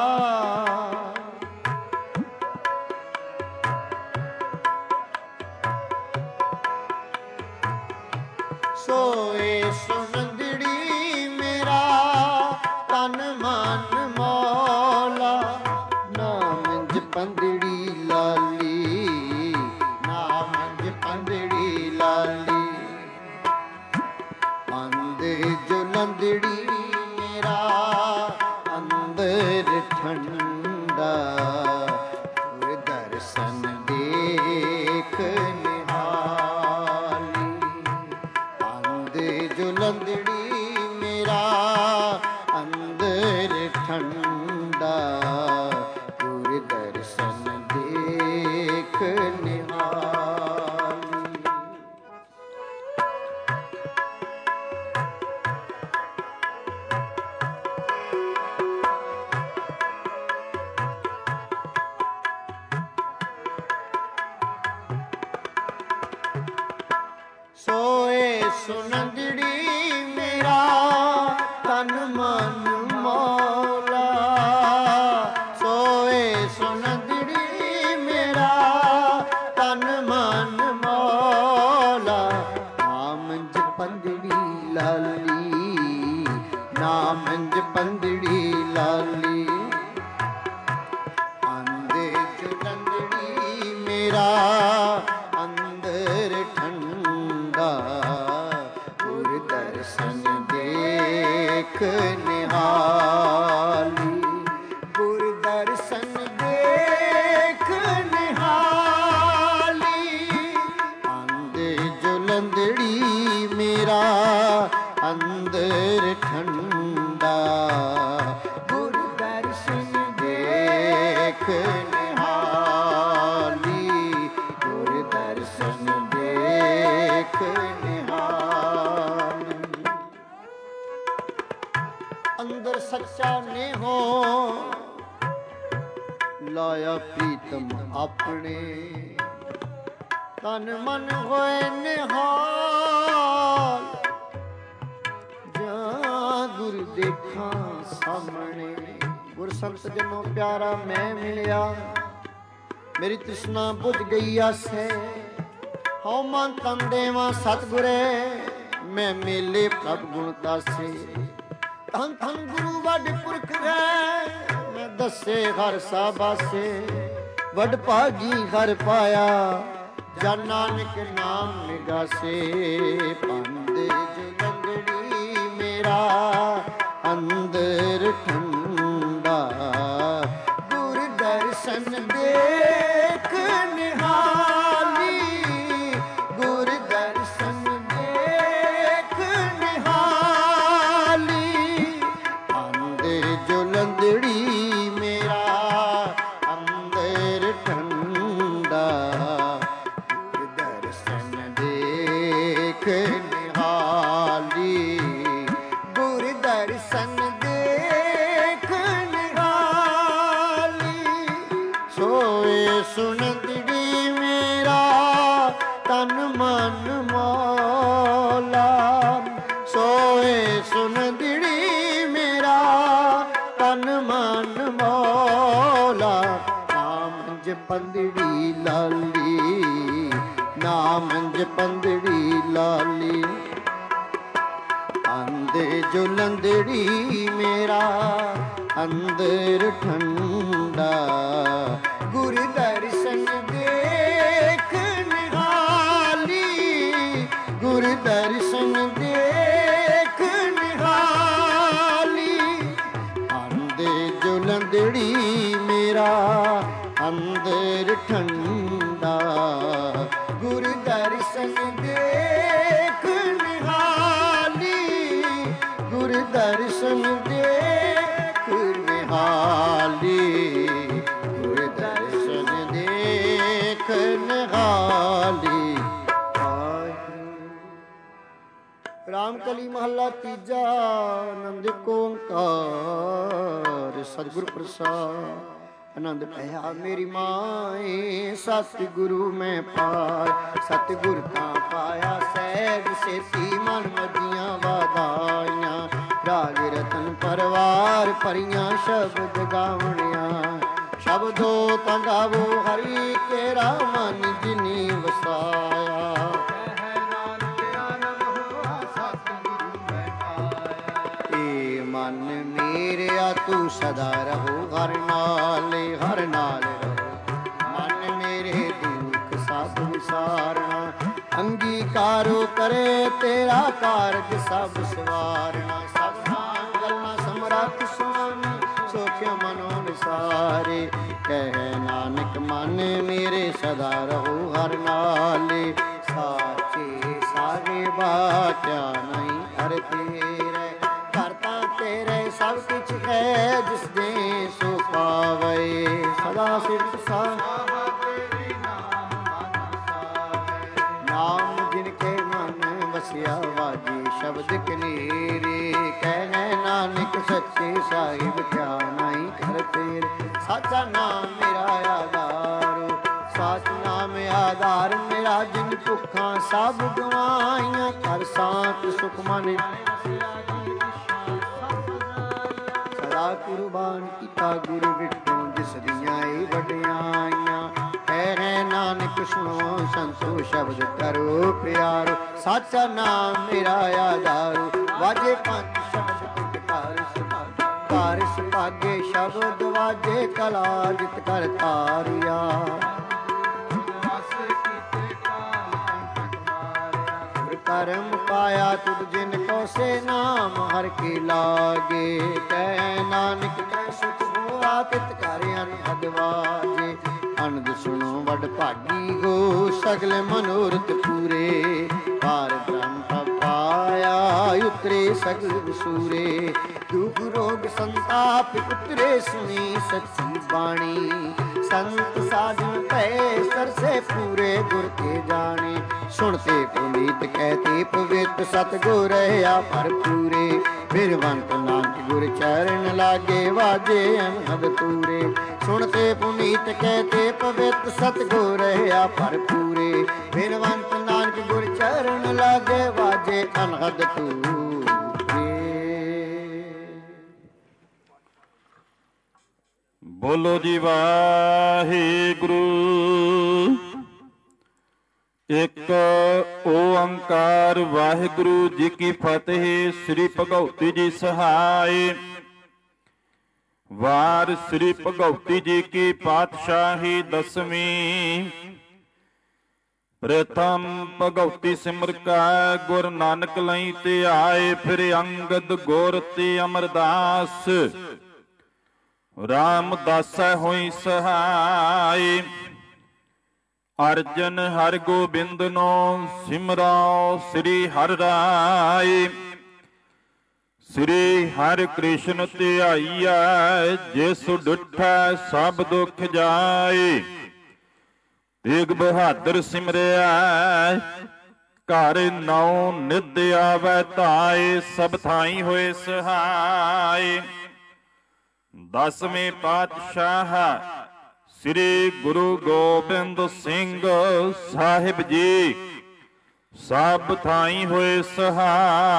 ਸੋਏ ਸੁਲੰਦੜੀ ਮੇਰਾ ਤਨ ਮਨ ਮੌਲਾ, ਨਾਮ ਜਪੰਦੜੀ ਲਾਲੀ, ਨਾਮ ਜਪੰਦੜੀ ਲਾਲੀ। ਪੰਦ ਜੁਲੰਦੜੀ ਮੇਰਾ ਅੰਦਰ ਠੰਡਾ, ਗੁਰ ਦਰਸ਼ਨ ਦੇਖ ਜੁਲੰਦੜੀ ਮੇਰਾ ਅੰਦਰ ਠੰਡਾ, ਗੁਰ ਦਰਸ਼ਨ ਦੇਖ ਨਿਹਾਲੀ। ਸੋਏ ਸੁਲੰਦੜੀ ਮੇਰਾ ਤਨ ਮਨ ਮੌਲਾ, ਸੋਏ ਸੁਲੰਦੜੀ ਮੇਰਾ ਤਨ ਮਨ ਮੌਲਾ, ਨਾਮ ਜਪੰਦੜੀ ਲਾਲੀ, ਨਾਮ ਜਪੰਦੜੀ ਲਾਲੀ। ਪੰਦ ਜੁਲੰਦੜੀ ਮੇਰਾ ਅੰਦਰ ਠੰਡਾ, ਗੁਰ ਦਰਸ਼ਨ ਦੇਖ ਨਿਹਾਲੀ, ਗੁਰ ਦਰਸ਼ਨ ਦੇਖ ਨਿਹਾਲੀ। ਪੰਦ ਜੁਲੰਦੜੀ ਮੇਰਾ ਅੰਦਰ ਠੰਡਾ, ਗੁਰ ਦਰਸ਼ਨ ਦੇਖ ਨਿਹਾਲੀ, ਗੁਰ ਦਰਸ਼ਨ ਦੇਖ ਨਿਹਾਲੀ। ਅੰਦਰ ਸੱਚਾ ਨੇਹੋ ਲਾਇਆ ਪ੍ਰੀਤਮ ਆਪਣੇ, ਤਨ ਮਨ ਹੋਏ ਨਿਹਾਲ, ਜਾਂ ਗੁਰ ਦੇਖਾਂ ਸਾਹਮਣੇ। ਗੁਰ ਸੰਤ ਜਨੋਂ ਪਿਆਰਾ ਮੈਂ ਮਿਲਿਆ, ਮੇਰੀ ਤ੍ਰਿਸ਼ਨਾ ਬੁਝ ਗਈ ਆਸੇ, ਹਉ ਮਨ ਤਨ ਦੇਵਾਂ ਸਤਿਗੁਰੇ, ਮੈਂ ਮੇਲੇ ਪ੍ਰਭ ਗੁਣ ਤਾਸੇ। ਧੰਨ ਧੰਨ ਗੁਰੂ ਵੱਡ ਪੁਰਖ ਹੈ, ਮੈਂ ਦੱਸੇ ਹਰ ਸਾਬਾਸੇ, ਵੱਡ ਭਾਗੀ ਹਰ ਪਾਇਆ, ਜਨ ਨਾਨਕ ਨਾਮ ਨਿਗਾਸੇ। ਪੰਦ ਜੁਲੰਦੜੀ ਮੇਰਾ ਅੰਦਰ ਠੰਡਾ, ਗੁਰ ਦਰਸ਼ਨ ਦੇਖ ਨਿਹਾਲੀ, ਗੁਰ ਦਰਸ਼ਨ ਦੇਖ ਨਿਹਾਲੀ। ਪੰਦ ਜੁਲੰਦੜੀ ਮੇਰਾ ਅੰਦਰ ਠੰਡਾ, ਗੁਰ ਦਰਸ਼ਨ ਦੇਖ ਨਿਹਾਲੀ, ਗੁਰ ਦਰਸ਼ਨ ਦੇਖ ਨਿਹਾਲੀ। ਸੋਏ ਸੁਲੰਦੜੀ ਮੇਰਾ ਤਨ ਮਨ ਮੌਲਾ, ਸੋਏ ਸੁਲੰਦੜੀ ਮੇਰਾ ਤਨ ਮਨ ਮੌਲਾ, ਜਪੰਦੜੀ ਲਾਲੀ, ਨਾਮ ਜਪੰਦੜੀ ਲਾਲੀ। ਅੰਦੇ ਜੋ ਲੰਦੜੀ ਮੇਰਾ ਅੰਦਰ ਠੰਡਾ, ਗੁਰ ਦਰਸ਼ਨ ਦੇਖ ਨਿਹਾਲੀ, ਗੁਰ ਦਰਸ਼ਨ ਦੇਖ ਨਿਹਾਲੀ। ਅੰਦੇ ਜੋ ਲੰਦੜੀ ਮੇਰਾ ਅੰਦਰ ਠੰਡਾ, ਗੁਰ ਦਰਸ਼ਨ ਦੇਖ ਨਿਹਾਲੀ, ਗੁਰ ਦਰਸ਼ਨ ਦੇਖ ਨਿਹਾਲੀ, ਗੁਰ ਦਰਸ਼ਨ ਦੇਖ ਨਿਹਾਲੀ। ਰਾਮ ਕਲੀ ਮਹੱਲਾ ਤੀਜਾ। ਆਨੰਦ ਓੰਕਾਰ ਸਤਿਗੁਰ ਪ੍ਰਸਾਦ। ਆਨੰਦ ਭਇਆ ਮੇਰੀ ਮਾਏ ਸਤਿਗੁਰੂ ਮੈਂ ਪਾਇਆ, ਸਤਿਗੁਰ ਤਾਂ ਪਾਇਆ ਸਹਿਜ ਸੇਤੀ ਮਨ ਮਦੀਆਂ ਵਾਧਾਈਆਂ। ਰਾਗ ਰਤਨ ਪਰਵਾਰ ਭਰੀਆਂ ਸ਼ਬਦ ਗਾਵਣਿਆ, ਸ਼ਬਦੋ ਤਾਂ ਗਾਵੋ ਹਰੀ ਕੇਰਾ ਮਨ ਜਿਨੀ ਵਸਾਇਆ। ਮਨ ਮੇਰਿਆ ਤੂੰ ਸਦਾ ਰਹੋ ਹਰ ਨਾਲ, ਹਰ ਨਾਲ ਰਹੋ। ਮਨ ਮੇਰੇ ਦੁੱਖ ਸਭ ਵਿਸਾਰਨਾ, ਅੰਗੀਕਾਰੋ ਕਰੇ ਤੇਰਾ ਕਾਰਜ ਸਭ ਸਵਾਰਨਾ। ਸਭਨਾ ਗੱਲਾਂ ਸਮਰੱਥ ਸੁਆਮੀ, ਸੋਖਿ ਮਨੋ ਨਿਸਾਰੇ। ਕਹਿ ਨਾਨਕ ਮਨ ਮੇਰੇ ਸਦਾ ਰਹੋ ਹਰ ਨਾਲ, ਸਾਚੇ ਸਾਰੇ ਬਾਟਿਆ ਨਹੀਂ ਹਰ ਤੇਰੇ। ਕਰਤਾ ਤੇਰੇ ਸਭ ਕੁਛ ਹੈ, ਜਿਸ ਦੇ ਸੋ ਪਾਵੇ। ਸਦਾ ਸਿਫਤ ਸਾਹਾ ਤੇਰੀ ਨਾਮ ਜਿਨ ਕੇ ਮਨ ਵਸਿਆ ਵਾਜੇ ਸ਼ਬਦ ਕਨੇਰੇ। ਕਹਿ ਨਾਨਕ ਸੱਚੇ ਸਾਹਿਬ ਕਿਆ ਨਹੀਂ ਕਰ ਤੇਰੇ। ਸਾਚਾ ਨਾਮ ਮੇਰਾ ਆਧਾਰ, ਸਾਚ ਨਾਮ ਆਧਾਰ ਮੇਰਾ। ਜਿਨ ਭੁੱਖਾਂ ਸਭ ਗਵਾਈਆਂ, ਕਰ ਸਾਥ ਸੁਖ ਮਨ ਕੁਰਬਾਨ ਕੀਤਾ ਗੁਰ ਵਿਟੋਂ, ਜਿਸ ਦੀਆਂ ਏ ਵਡਿਆਈਆਂ। ਕਹਿ ਨਾਨਕ ਸੁਣੋ ਸੰਤੋ ਸ਼ਬਦ ਕਰੋ ਪਿਆਰੋ। ਸਾਚਾ ਨਾਮ ਮੇਰਾ ਆਧਾਰ, ਵਾਜੇ ਪੰਜ ਸ਼ਬਦ ਘਰ ਘਰ ਸੁਭਾਗੇ। ਸ਼ਬਦ ਵਾਜੇ ਕਲਾ ਜਿਤ ਕਰ ਤਾਰਿਆ। ਕਰਮ ਪਾਇਆ ਤੁਧ ਜਿਨ ਕੋ ਸੇ ਨਾਮ ਹਰ ਕੇ ਲਾਗੇ। ਕਹਿ ਨਾਨਕ ਕੈ ਸੁਖ ਹੋਆ ਤਿਤ ਕਰ ਅਨਹਦ ਵਾਜੇ। ਅਨੰਦ ਸੁਣੋ ਵਡ ਭਾਗੀ ਹੋ ਸਗਲ ਮਨੋਰਥ ਪੂਰੇ। ਪਾਰ ਬ੍ਰਹਮ ਪਾਇਆ ਉਤਰੇ ਸਗਲ ਵਸੂਰੇ। ਦੁਖ ਰੋਗ ਸੰਤਾਪ ਉਤਰੇ ਸੁਣੀ ਸੱਚੀ ਬਾਣੀ। ਸੰਤ ਸਾਧਨ ਭੈ ਸਰਸੇ ਪੂਰੇ ਗੁਰ ਕੇ ਜਾਣੇ। ਸੁਣਤੇ ਪੁਨੀਤ ਕਹਿਤੇ ਪਵਿੱਤ ਸਤਿਗੁਰ ਰਹਾ ਭਰਪੂਰੇ। ਫਿਰ ਵੰਤ ਨਾਨਕ ਗੁਰ ਚਰਨ ਲਾਗੇ ਵਾਜੇ ਅਨਹਦ ਤੂਰੇ। ਸੁਣਤੇ ਪੁਨੀਤ ਕਹਿਤੇ ਪਵਿੱਤ ਸਤਿਗੁਰ ਰਹਾ ਭਰਪੂਰੇ। ਫਿਰ ਵੰਤ ਨਾਨਕ ਗੁਰ ਚਰਨ ਲਾਗੇ ਵਾਜੇ ਅਨਹਦ ਤੂਰੇ। ਬੋਲੋ ਜੀ ਵਾਹਿਗੁਰੂ। ਇੱਕ ਓੰਕਾਰ ਵਾਹਿਗੁਰੂ ਜੀ ਕੀ ਫਤਿਹ। ਸ੍ਰੀ ਭਗਉਤੀ ਜੀ ਸਹਾਇ। ਵਾਰ ਸ੍ਰੀ ਭਗਉਤੀ ਜੀ ਕੀ ਪਾਤਸ਼ਾਹੀ ਦਸਵੀਂ। ਪ੍ਰਥਮ ਭਗਉਤੀ ਸਿਮਰ ਕਾ ਗੁਰ ਨਾਨਕ ਲਈ ਤੇ ਆਏ। ਫਿਰ ਅੰਗਦ ਗੁਰ ਤੇ ਅਮਰਦਾਸ ਰਾਮਦਾਸੈ ਹੋਈ ਸਹਾਈ। ਅਰਜਨ ਹਰਿ ਗੋਬਿੰਦ ਨੋ ਸਿਮਰਾਓ ਸ੍ਰੀ ਹਰਿ ਰਾਇ। ਸ੍ਰੀ ਹਰਿ ਕ੍ਰਿਸ਼ਨ ਧਿਆਈਐ ਜਿਸ ਡਿਠੈ ਸਭ ਦੁਖ ਜਾਏ। ਤੇਗ ਬਹਾਦਰ ਸਿਮਰਿਆ ਘਰ ਨੌ ਨਿਧ ਆਵੈ ਧਾਏ। ਸਭ ਥਾਈ ਹੋਏ ਸਹਾਈ। ਦਸਵੇਂ ਪਾਤਸ਼ਾਹ ਸ੍ਰੀ ਗੁਰੂ ਗੋਬਿੰਦ ਸਿੰਘ ਸਾਹਿਬ ਜੀ ਸਭ ਥਾਈ ਹੋਏ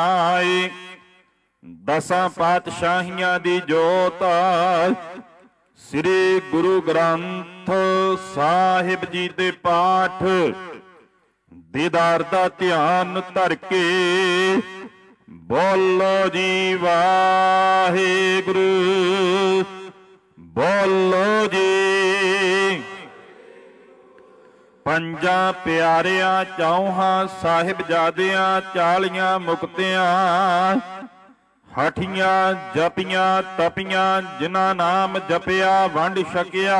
ਸਹਾਈ। ਦਸਾਂ ਪਾਤਸ਼ਾਹੀਆਂ ਦੀ ਜੋਤ ਸ੍ਰੀ ਗੁਰੂ ਗ੍ਰੰਥ ਸਾਹਿਬ ਜੀ ਦੇ ਪਾਠ ਦੀਦਾਰ ਦਾ ਧਿਆਨ ਧਰ ਕੇ ਬੋਲੋ ਜੀ ਵਾਹਿਗੁਰੂ, ਬੋਲੋ ਜੀ। ਪੰਜਾਂ ਪਿਆਰਿਆਂ ਚੌਹਾਂ ਸਾਹਿਬਜ਼ਾਦਿਆਂ 40 ਮੁਕਤਿਆਂ ਹਠੀਆਂ ਜਪੀਆਂ ਤਪੀਆਂ, ਜਿਨ੍ਹਾਂ ਨਾਮ ਜਪਿਆ ਵੰਡ ਛਕਿਆ।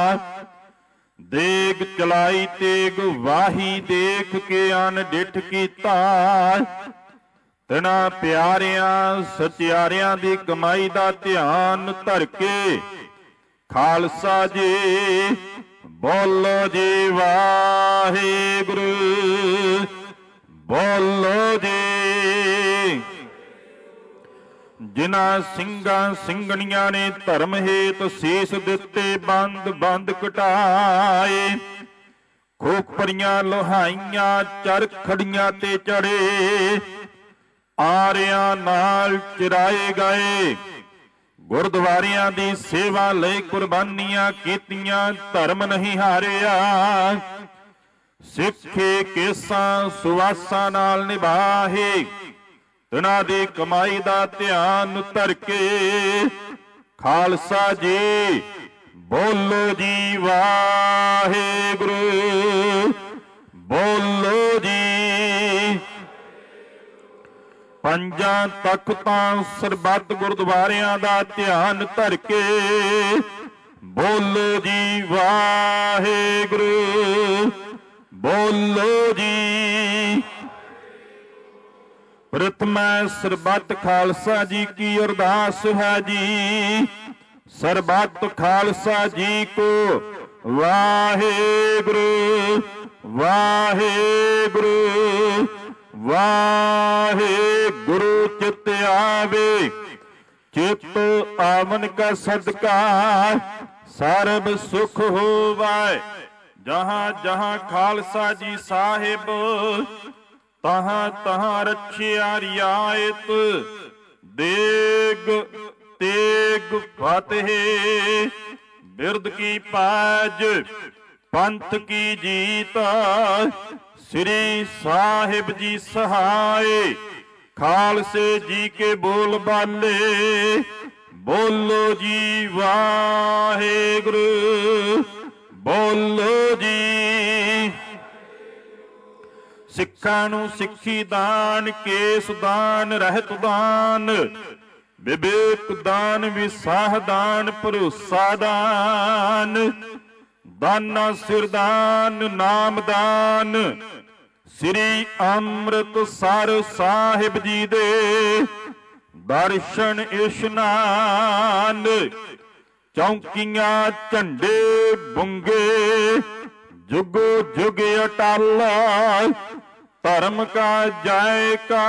ਦੇਗ ਚਲਾਈ ਤੇਗ ਵਾਹੀ, ਦੇਖ ਕੇ ਅਨ ਡਿਠ ਕੀਤਾ। ਤਿਨਾਂ ਪਿਆਰਿਆਂ ਸਚਿਆਰਿਆਂ ਦੀ ਕਮਾਈ ਦਾ ਧਿਆਨ ਧਰ ਕੇ ਖਾਲਸਾ ਜੀ ਬੋਲੋ ਜੀ ਵਾਹਿਗੁਰੂ, ਬੋਲੋ ਜੀ। ਜਿਨ੍ਹਾਂ ਸਿੰਘਾਂ ਸਿੰਘਣੀਆਂ ਨੇ ਧਰਮ ਹੇਤ ਸੀਸ ਦਿੱਤੇ, ਬੰਦ ਬੰਦ ਘਟਾਏ। ਖੋਖਪਰੀਆਂ ਲੋਹਾਈਆਂ ਚਰਖੜੀਆਂ ਤੇ ਚੜੇ, ਆਰਿਆਂ ਨਾਲ ਚਿਰਾਏ ਗਏ। ਗੁਰਦੁਆਰਿਆਂ ਦੀ ਸੇਵਾ ਲਈ ਕੁਰਬਾਨੀਆਂ ਕੀਤੀਆਂ, ਧਰਮ ਨਹੀਂ ਹਾਰਿਆ। ਸਿੱਖੇ ਕੇਸਾਂ ਸੁਆਸਾਂ ਨਾਲ ਨਿਭਾਹੇ, ਤਿਨਾਂ ਦੀ ਕਮਾਈ ਦਾ ਧਿਆਨ ਧਰ ਕੇ ਖਾਲਸਾ ਜੀ ਬੋਲੋ ਜੀ ਵਾਹਿਗੁਰੂ, ਬੋਲੋ ਜੀ। ਪੰਜਾਂ ਤਖਤਾਂ ਸਰਬੱਤ ਗੁਰਦੁਆਰਿਆਂ ਦਾ ਧਿਆਨ ਧਰ ਕੇ ਬੋਲੋ ਜੀ ਵਾਹਿਗੁਰੂ, ਬੋਲੋ ਜੀ। ਪ੍ਰਥਮੈ ਸਰਬੱਤ ਖਾਲਸਾ ਜੀ ਕੀ ਅਰਦਾਸ ਹੈ ਜੀ। ਸਰਬੱਤ ਖਾਲਸਾ ਜੀ ਕੋ ਵਾਹਿਗੁਰੂ, ਵਾਹਿਗੁਰੂ, ਵਾਹਿਗੁਰੂ। ਚਿਤ ਆਵੇ ਚਿਤ ਆਵਨ ਕਾ ਸਦਕਾ, ਸਰਬ ਸੁਖ ਹੋਵੈ। ਜਹਾਂ ਜਹਾਂ ਖਾਲਸਾ ਜੀ ਸਾਹਿਬ, ਤਹਾਂ ਤਹਾਂ ਰੱਖਿਆ ਰਿਆਇਤ। ਦੇਗ ਤੇਗ ਫਤਿਹ ਬਿਰਦ ਕੀ ਪਾਜ, ਪੰਥ ਕੀ ਜੀਤ। ਸ੍ਰੀ ਸਾਹਿਬ ਜੀ ਸਹਾਏ, ਖਾਲਸੇ ਜੀ ਕੇ ਬੋਲ ਬਾਲੇ। ਬੋਲੋ ਜੀ ਵਾਹਿਗੁਰੂ, ਬੋਲੋ ਜੀ। ਸਿੱਖਾਂ ਨੂੰ ਸਿੱਖੀ ਦਾਨ, ਕੇਸ ਦਾਨ, ਰਹਿਤ ਦਾਨ, ਵਿਵੇਕ ਦਾਨ, ਵਿਸਾਹ ਦਾਨ, ਭਰੋਸਾ ਦਾਨ, ਦਾਨਾ ਸਿਰਦਾਨ, ਨਾਮ ਦਾਨ। ਸ੍ਰੀ ਅੰਮ੍ਰਿਤਸਰ ਸਾਹਿਬ ਜੀ ਦੇ ਦਰਸ਼ਨ ਇਸ਼ਨਾਨ। ਚੌਂਕੀਆਂ ਝੰਡੇ ਬੁੰਗੇ, ਜੁਗੋ ਜੁਗ ਅਟਲ। ਧਰਮ ਕਾ ਜੈਕਾਰ,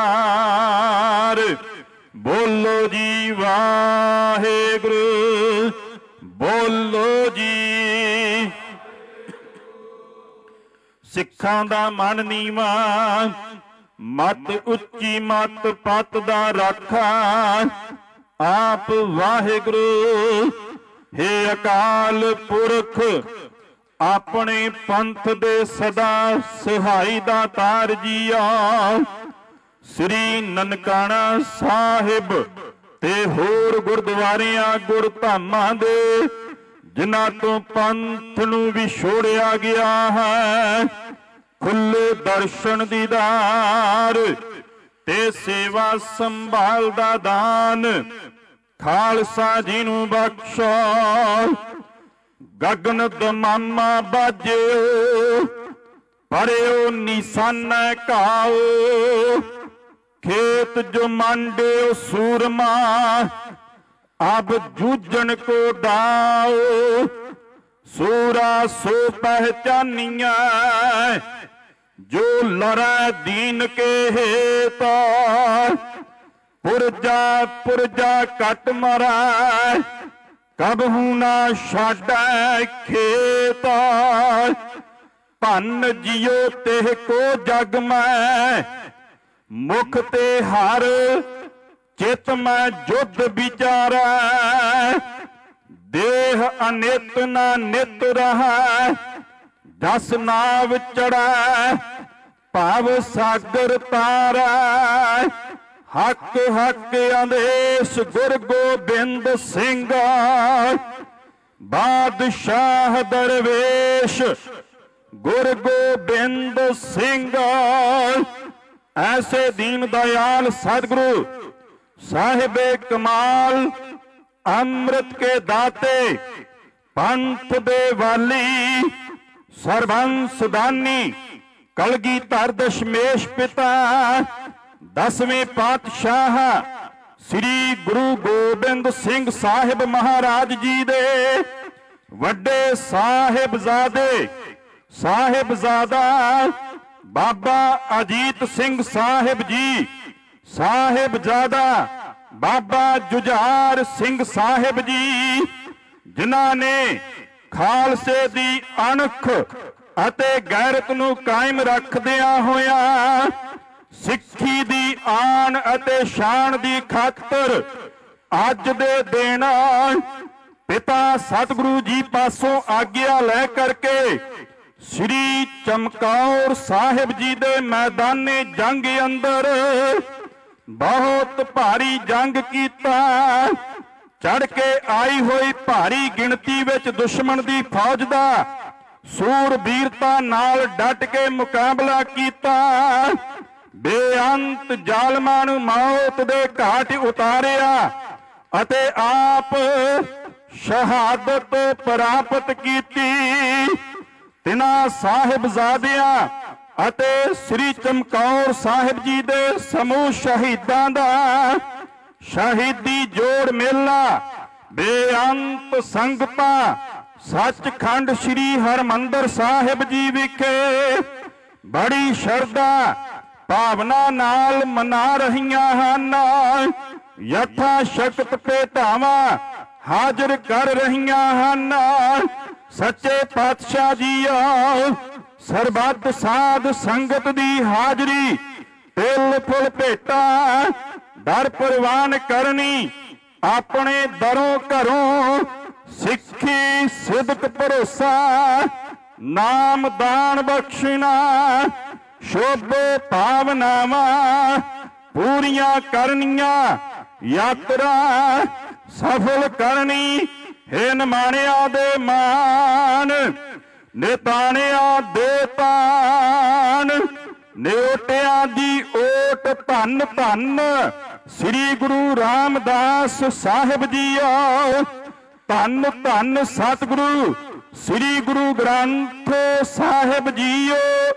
ਬੋਲੋ ਜੀ ਵਾਹਿਗੁਰੂ, ਬੋਲੋ ਜੀ। ਸਿੱਖਾਂ ਦਾ ਮਨ ਨੀਵਾਂ, ਮਤ ਉੱਚੀ ਮਤ ਪਤ ਦਾ ਰਾਖਾ। ਆਪ ਵਾਹਿਗੁਰੂ ਹੇ ਅਕਾਲ ਪੁਰਖ, ਆਪਣੇ ਪੰਥ ਦੇ ਸਦਾ ਸਹਾਈ ਦਾ ਤਾਰ ਜੀਆ। ਸ੍ਰੀ ਨਨਕਾਣਾ ਸਾਹਿਬ ਤੇ ਹੋਰ ਗੁਰਦੁਆਰਿਆਂ ਗੁਰਧਾਮਾਂ ਦੇ, ਜਿਨ੍ਹਾਂ ਤੋਂ ਪੰਥ ਨੂੰ ਵਿਛੋੜਿਆ ਗਿਆ ਹੈ, ਖੁੱਲੇ ਦਰਸ਼ਨ ਦੀਦਾਰ ਤੇ ਸੇਵਾ ਸੰਭਾਲ ਦਾ ਦਾਨ ਖਾਲਸਾ ਜੀ ਨੂੰ ਬਖਸ਼ੋ। ਗਗਨ ਦਮਾਮਾ ਬਾਜਿਓ, ਪਰਿਓ ਨਿਸ਼ਾਨਾ ਘਾਓ। ਖੇਤ ਜੋ ਮੰਡਿਓ ਸੂਰਮਾ, ਅਬ ਜੂਝਣ ਕੋ ਦਾਓ। ਸੂਰਾ ਸੋ ਪਹਿਚਾਨੀਆਂ, ਜੋ ਲੜੈ ਦੀਨ ਕੇ ਹੇਤ। ਪੁਰਜਾ ਪੁਰਜਾ ਕੱਟ ਮਰੈ, ਕਬਹੂ ਨਾ ਛਾਡੈ ਖੇਤ। ਧਨ ਜਿਉ ਤੇ ਕੋ ਜਗ ਮੈਂ, ਮੁਖ ਤੇ ਹਰ ਚਿਤ ਮੈਂ ਜੁਧ ਵਿਚਾਰੈ। ਦੇਹ ਅਨਿਤ ਨਾ ਨਿਤ ਰਹੈ, ਜਸ ਨਾਵ ਚੜੈ ਭਵ ਸਾਗਰ ਤਾਰੈ। ਹੱਕ ਹੱਕ ਆਦੇਸ਼ ਗੁਰ ਗੋਬਿੰਦ ਸਿੰਘ, ਬਾਦਸ਼ਾਹ ਦਰਵੇਸ਼ ਗੁਰ ਗੋਬਿੰਦ ਸਿੰਘ। ਐਸੇ ਦੀਨ ਦਇਆਲ ਸਤਿਗੁਰੂ ਸਾਹਿਬੇ ਕਮਾਲ, ਅੰਮ੍ਰਿਤ ਕੇ ਦਾਤੇ ਪੰਥ ਦੇ ਵਾਲੀ, ਸਰਬੰਸ ਦਾਨੀ ਕਲਗੀਧਰ ਦਸ਼ਮੇਸ਼ ਪਿਤਾ, 10ਵੇਂ ਪਾਤਸ਼ਾਹ ਸ੍ਰੀ ਗੁਰੂ ਗੋਬਿੰਦ ਸਿੰਘ ਸਾਹਿਬ ਮਹਾਰਾਜ ਜੀ ਦੇ ਵੱਡੇ ਸਾਹਿਬਜ਼ਾਦੇ, ਸਾਹਿਬਜ਼ਾਦਾ ਬਾਬਾ ਅਜੀਤ ਸਿੰਘ ਸਾਹਿਬ ਜੀ, ਸਾਹਿਬਜ਼ਾਦਾ ਬਾਬਾ ਜੁਝਾਰ ਸਿੰਘ ਸਾਹਿਬ ਜੀ, ਜਿਨ੍ਹਾਂ ਨੇ ਖਾਲਸੇ ਦੀ ਅਣਖ ਅਤੇ ਗੈਰਤ ਨੂੰ ਕਾਇਮ ਰੱਖਦਿਆਂ ਹੋਇਆਂ ਸਿੱਖੀ ਦੀ ਆਨ ਅਤੇ ਸ਼ਾਨ ਦੀ ਖਾਤਰ ਅੱਜ ਦੇ ਦਿਨ ਪਿਤਾ ਸਤਿਗੁਰੂ ਜੀ ਪਾਸੋਂ ਆਗਿਆ ਲੈ ਕਰਕੇ ਸ੍ਰੀ ਚਮਕੌਰ ਸਾਹਿਬ ਜੀ ਦੇ ਮੈਦਾਨੇ ਜੰਗ ਅੰਦਰ ਬਹੁਤ ਭਾਰੀ ਜੰਗ ਕੀਤਾ। ਚੜ ਕੇ ਆਈ ਹੋਈ ਭਾਰੀ ਗਿਣਤੀ ਵਿੱਚ ਦੁਸ਼ਮਣ ਦੀ ਫੌਜ ਦਾ ਸੂਰਬੀਰਤਾ ਨਾਲ ਡਟ ਕੇ ਮੁਕਾਬਲਾ ਕੀਤਾ। ਬੇਅੰਤ ਜ਼ਾਲਮਾਂ ਨੂੰ ਮੌਤ ਦੇ ਘਾਟ ਉਤਾਰਿਆ ਅਤੇ ਆਪ ਸ਼ਹਾਦਤ ਪ੍ਰਾਪਤ ਕੀਤੀ। ਤਿਨਾਂ ਸਾਹਿਬਜ਼ਾਦਿਆਂ ਅਤੇ ਸ੍ਰੀ ਚਮਕੌਰ ਸਾਹਿਬ ਜੀ ਦੇ ਸਮੂਹ ਸ਼ਹੀਦਾਂ ਦਾ ਸ਼ਹੀਦੀ ਜੋੜ ਮੇਲਾ ਬੇਅੰਤ ਸੰਗਤਾਂ ਸੱਚਖੰਡ ਸ੍ਰੀ ਹਰਿਮੰਦਰ ਸਾਹਿਬ ਜੀ ਵਿਖੇ ਬੜੀ ਸ਼ਰਧਾ ਭਾਵਨਾ ਨਾਲ ਮਨਾ ਰਹੀਆਂ ਹਨ। ਯਥਾ ਸ਼ਕਤ ਭੇਟਾਵਾਂ ਹਾਜ਼ਰ ਕਰ ਰਹੀਆਂ ਹਨ। ਸੱਚੇ ਪਾਤਸ਼ਾਹ ਜੀਓ, ਸਰਬੱਤ ਸਾਧ ਸੰਗਤ ਦੀ ਹਾਜ਼ਰੀ, ਤਿਲ ਫੁੱਲ ਭੇਟਾ ਦਰ ਪ੍ਰਵਾਨ ਕਰਨੀ, ਆਪਣੇ ਦਰੋਂ ਘਰੋਂ ਸਿੱਖੀ ਸਿਦਕ ਭਰੋਸਾ, ਨਾਮ ਦਾਨ ਬਖਸ਼ਣਾ, ਸ਼ੁਭ ਭਾਵਨਾਵਾਂ ਪੂਰੀਆਂ ਕਰਨੀਆਂ, ਯਾਤਰਾ ਸਫਲ ਕਰਨੀ। ਹੇ ਨਿਮਾਣਿਆਂ ਦੇ ਮਾਨ, ਨਿਤਾਣਿਆਂ ਦੇ ਤਾਨ, ਨਿਓਟਿਆਂ ਦੀ ਓਟ ਧੰਨ ਧੰਨ ਸ੍ਰੀ ਗੁਰੂ ਰਾਮਦਾਸ ਸਾਹਿਬ ਜੀਓ। ਧੰਨ ਧੰਨ ਸਤਿਗੁਰੂ ਸ੍ਰੀ ਗੁਰੂ ਗ੍ਰੰਥ ਸਾਹਿਬ ਜੀਓ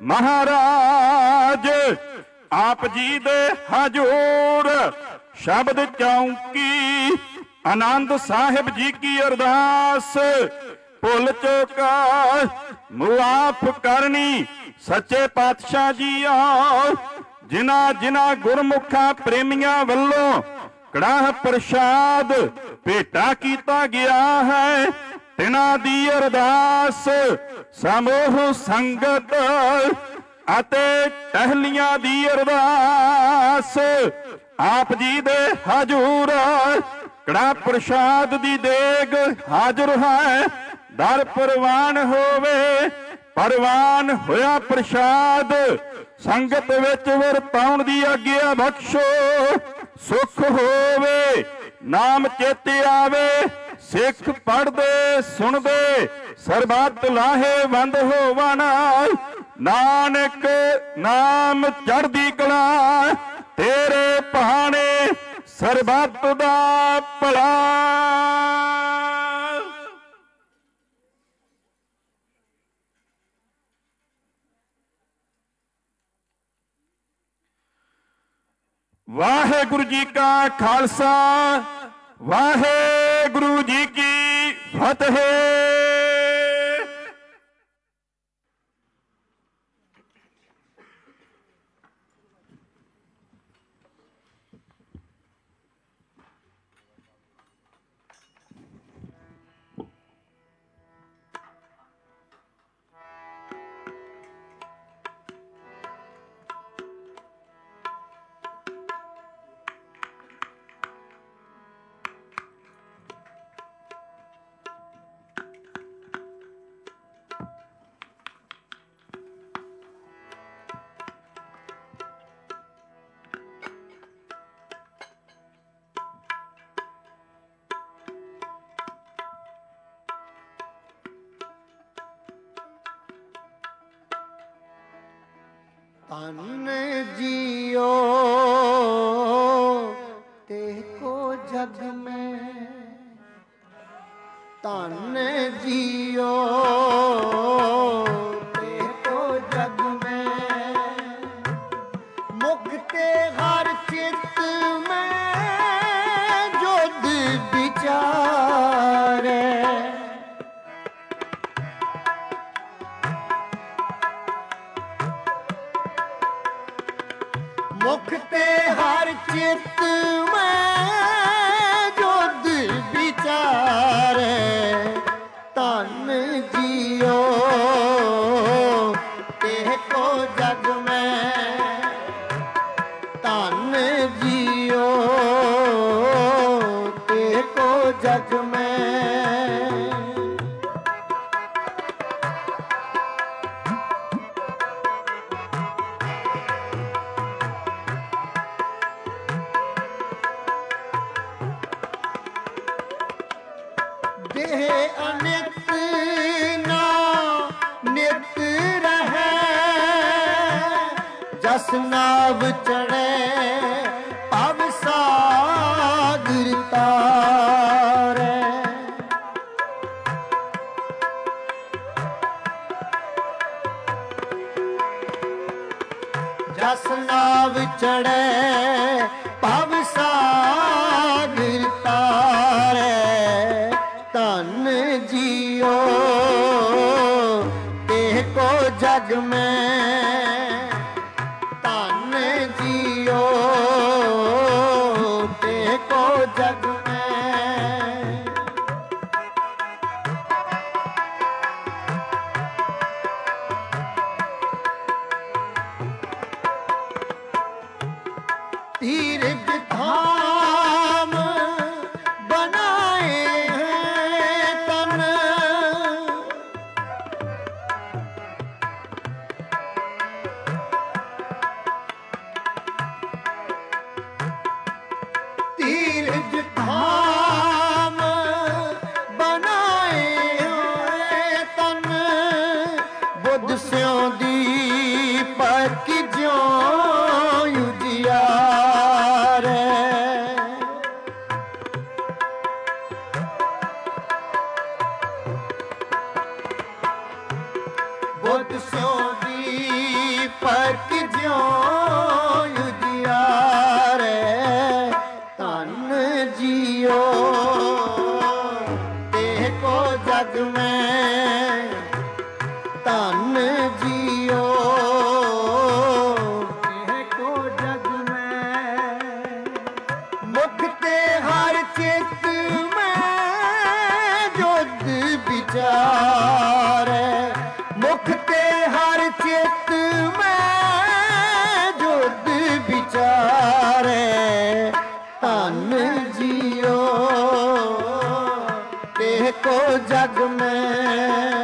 ਮਹਾਰਾਜ। ਆਪ ਜੀ ਦੇ ਹਜੂਰ ਸ਼ਬਦ ਚੌਂਕੀ ਆਨੰਦ ਸਾਹਿਬ ਜੀ ਕੀ ਅਰਦਾਸ, ਭੁੱਲ ਚੁੱਕਾ ਮੁਆਫ ਕਰਨੀ। ਸੱਚੇ ਪਾਤਸ਼ਾਹ ਜੀਓ, ਜਿਨ੍ਹਾਂ ਜਿਨ੍ਹਾਂ ਗੁਰਮੁਖਾਂ ਪ੍ਰੇਮੀਆਂ ਵੱਲੋਂ ਕੜਾਹ ਪ੍ਰਸ਼ਾਦ ਭੇਟਾ ਕੀਤਾ ਗਿਆ ਹੈ, ਤਿਨਾਂ ਦੀ ਅਰਦਾਸ ਸਮੂਹ ਸੰਗਤ ਅਤੇ ਟਹਿਲੀਆਂ ਦੀ ਅਰਦਾਸ ਆਪ ਜੀ ਦੇ ਹਜੂਰ ਕੜਾਹ ਪ੍ਰਸ਼ਾਦ ਦੀ ਦੇਗ ਹਾਜ਼ਰ ਹੈ। ਦਰ ਪ੍ਰਵਾਨ ਹੋਵੇ, ਪ੍ਰਵਾਨ ਹੋਇਆ ਪ੍ਰਸ਼ਾਦ ਸੰਗਤ ਵਿੱਚ ਵਰਤਾਉਣ ਦੀ ਆਗਿਆ ਬਖਸ਼ੋ। ਸੁਖ ਹੋਵੇ, ਨਾਮ ਚੇਤੇ ਆਵੇ, ਸਿੱਖ ਪੜ੍ਹਦੇ ਸੁਣਦੇ ਸਰਬੱਤ ਲਾਹੇਵੰਦ ਹੋਵਣ। ਨਾਨਕ ਨਾਮ ਚੜ੍ਹਦੀ ਕਲਾ, ਤੇਰੇ ਭਾਣੇ ਸਰਬੱਤ ਦਾ ਭਲਾ। ਵਾਹਿਗੁਰੂ ਜੀ ਕਾ ਖਾਲਸਾ, ਵਾਹਿਗੁਰੂ ਜੀ ਕੀ ਫਤਿਹ। ਧਨ ਜੀਓ ਤੇ ਕੋ ਜਗ ਮੈਂ, ਧਨ ਜੀਓ ਤੇ ਕੋ ਜਗ ਮੈਂ, ਮੁਖ ਤੇ ਹਰ ਚਿਤ ਮੈਂ ਜੁਧ ਵਿਚਾਰੇ, ਮੁਖ ਤੇ ਹਰ ਚਿਤ ਮੈਂ ਜੁਧ ਵਿਚਾਰੇ, ਧਨ ਜੀਓ ਤੇ ਕੋ ਜਗ ਮੈਂ, ਧਨ ਜੀਓ ਤੇ ਕੋ ਜਗ ਮੈਂ। ਦੇਹ ਅਨਿਤ ਨਾ ਨਿਤ ਰਹੈ, ਜਸ ਨਾਵ ਚੜ੍ਹੇ ਭਵ ਸਾਗਰ ਤਾਰੈ, ਜਸ ਨਾਵ ਚੜ੍ਹੇ ਭਵ ਸਾਗਰ ਤਾਰੈ, ਧਨ ਜੀਓ ਤੇ ਕੋ ਜਗ ਮੈਂ, ਧਨ ਜੀਓ ਤੇ ਕੋ ਜਗ ਮੈਂ। ਤੀਰਥ ਧਾਮ ਬਣਾਏ ਹੈ ਤਨ, ਤੀਰਥ ਧਾਮ ਬਣਾਏ ਹੈ ਤਨ, ਬੁੱਧ ਸਿਉ ਦੀਪਕ ਜਿਉ ਉਜਿਆਰੇ, ਬੁੱਧ ਸਿਉ ਦੀਪਕ ਜਿਉ ਉਜਿਆਰੇ, ਧਨ ਜੀਓ ਤੇ ਕੋ ਜਗ ਮੈਂ, ਧਨ ਜੀਓ ਤੇ ਕੋ ਜਗ ਮੈਂ, ਮੁਖ ਤੇ ਹਰ ਚਿਤ ਮੈਂ ਜੁਧ ਵਿਚਾਰੇ, ਮੁਖ ਤੇ ਹਰ ਚਿਤ ਮੈਂ ਜੁਧ ਵਿਚਾਰੇ, ਧਨ ਜੀਓ ਤੇ ਕੋ ਜਗ ਮੈਂ।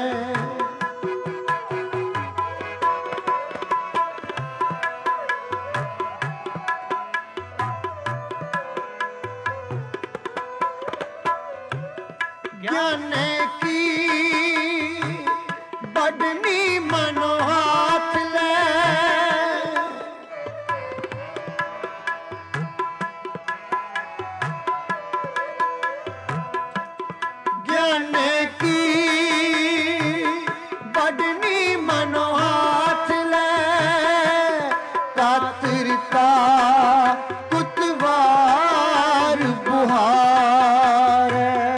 ਗਿਆਨ ਕੀ ਬੜਨੀ ਮਨੋ ਹਾਥ ਲੈ, ਗਿਆਨ ਕੀ ਬੜਨੀ ਮਨੋ ਹਾਥ ਲੈ, ਕਾਤਰਤਾ ਕੁਤਵਾਰ ਬੁਹਾਰ,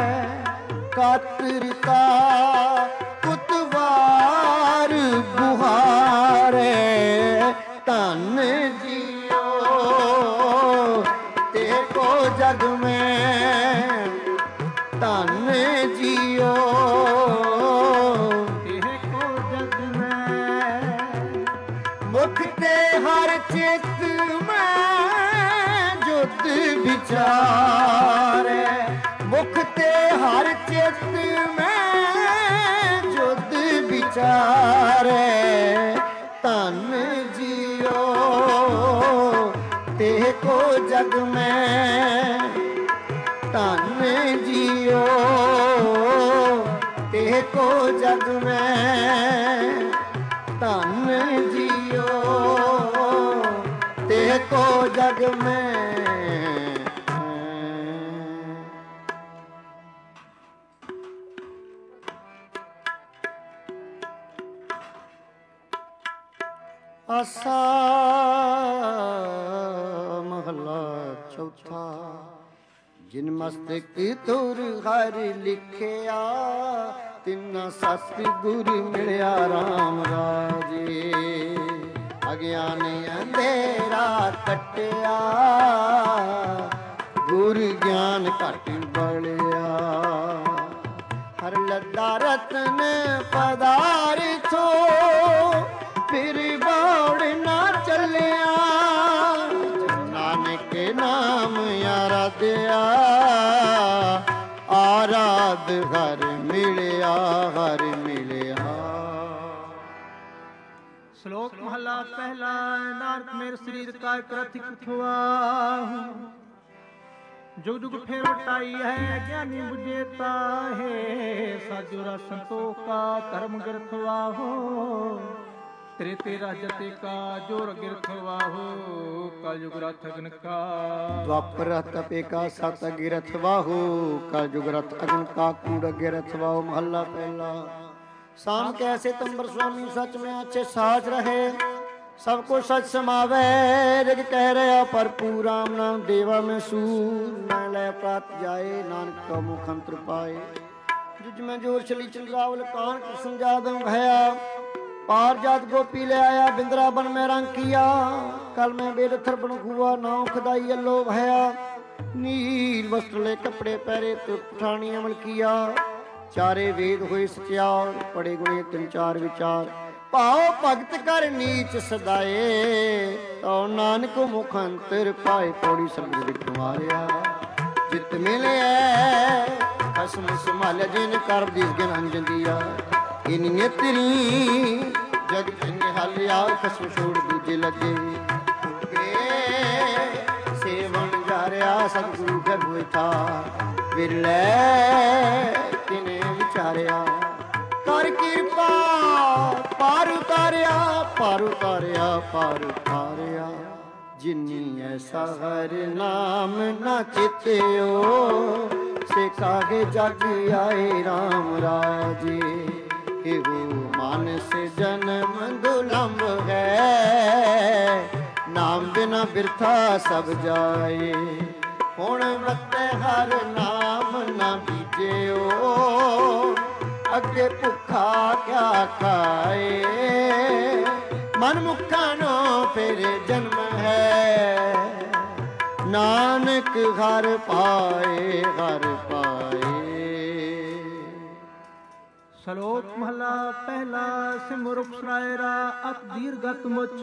ਕਾਤਰਤਾ ਕੁਤਵਾਰ ਬੁਹਾਰੇ, ਧਨ ਜੀਓ ਤੇ ਕੋ ਜਗ ਮੈਂ, ਧਨ ਜੀਓ ਤੇ ਕੋ ਜਗ ਮੈਂ, ਮੁਖ ਤੇ ਹਰ ਚਿਤ ਮੈਂ ਜੁਧ ਵਿਚਾਰੇ, ਮੁਖ ਤੇ ਹਰ ਚਿਤ ਮੈਂ ਜੁਧ ਵਿਚਾਰੇ, ਧਨ ਜੀਓ ਤੇ ਕੋ ਜਗ ਮੈਂ, ਧਨ ਜੀਓ ਤੇ ਕੋ ਜਗ ਮੈਂ, ਧਨ ਜੀਓ को जग में आसा महला चौथा जिन मस्तक तुर हर लिखिया तिन्ना सतगुर मिलिया राम राजे अज्ञान अंधेरा कटिया गुर ज्ञान घट बलिया हर लद्दा रतन पदार्थो फिर बाड़ ना चलिया नानक नाम आराध्या आराध हर मिलिया हर मिलिया। श्लोक महला पहला। नानक मेरे शरीर का क्रथिक हुआ जुग जुग फेर उठाई है ज्ञानी बुझेता है साजुरा संतों का धर्म गिरथवा हो तेरे तेरा जते का जोर गिरथवा हो कलयुग रथ अग्न का द्वापर तपे का सत गिरथवा हो कलयुग रथ अग्न का कूड़ गिरथवा हो। महला पहला। शाम कैसे तंबर स्वामी सच में अच्छे साज रहे सबको सच समावे रिग कह रहा पर पूरा नाम देवा में सूर न ले प्राप्त जाए नानक का मुखंत्र पाए जुज में जोर चली चंद्रावल कान कृष्ण जादम भया पार जात गोपी ले आया बिंद्रा बन में रंग किया कल में बेरथर बन हुआ नाव खदाई अल्लो भया नील वस्त्र ले कपड़े पहरे तो पठानी अमल किया चारे वेद हुए सत्यार पड़े गुणे तीन चार विचार भाव भगत कर नीच सदाए तो नानक मुखंतर पाए पौड़ी सब कुमारिया जित मिले खसम संभाल जिन कर दिस ज्ञान अंजन दिया इन नेत्री जग निहालिया खसम छोड़ दूजे लगे सेवन जा रहा सतगुरु घर हुए था विरले तिने विचारिया कर कृपा पार उतारिया पार उतारिया पार उतारिया जिन्नी ऐसा हर नाम न चित्यो से कागे जग आए राम राजे एहो मानस जन्म दुलंब है नाम बिना बिरथा सब जाए हुण बते हर नाम न बीजियो अगे भुखा क्या खाए मन मुखा नो फिर जन्म है नानक घर पाए घर पाए। श्लोक महला पहला। सिमरुख सरायरा अत दीर्घत मुच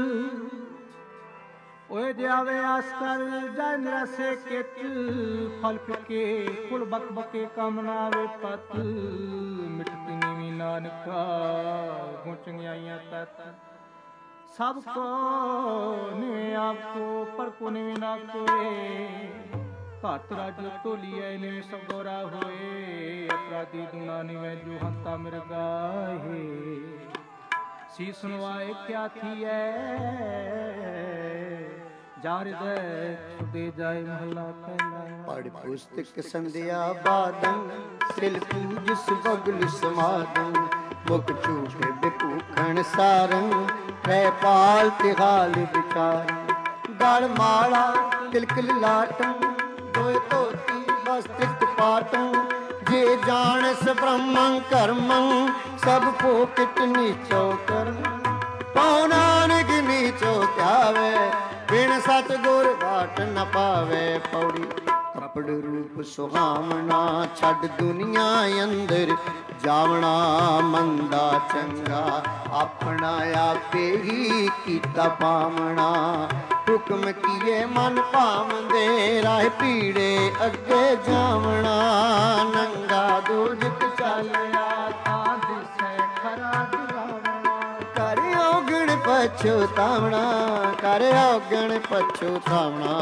ओए जावे आस्कर जाय निरासे केत फल फिके फुल बक बके कामना वे पत मिटती नीवी नानका गुचंगियां तत सबको निवे आपको पर को निवे ना कोए घात राज तो लिया निवे सब गौरा होए अपराधी दुना निवे जो हंता मिर्गा है सी सुनवाए क्या थी है जार दे जाए महला पहला। पढ़ पुस्तक संध्या बादन सिल पूज सुबगल समादन मुख चूके बिकूखण सारंग रै पाल तिहाल विचार गल माला तिलक लाटन दोए धोती वस्त्र पाटन जे जानस ब्रह्मं कर्मं सब पोकिट नीचो कर पाਉ नानक नीचो त्यावे बिन सतगुर बाट न पावे पौड़ी कपड़ रूप सुहावना छड़ दुनिया अंदर जावना मंदा चंगा अपना आपे ही कीता पावना हुक्म किए मन पावंदे राह पीड़े अगे जावना नंगा दूजित चलिया ता दिसे खरा दिलावना कर औगण पछतावना कर औगण पछतावना।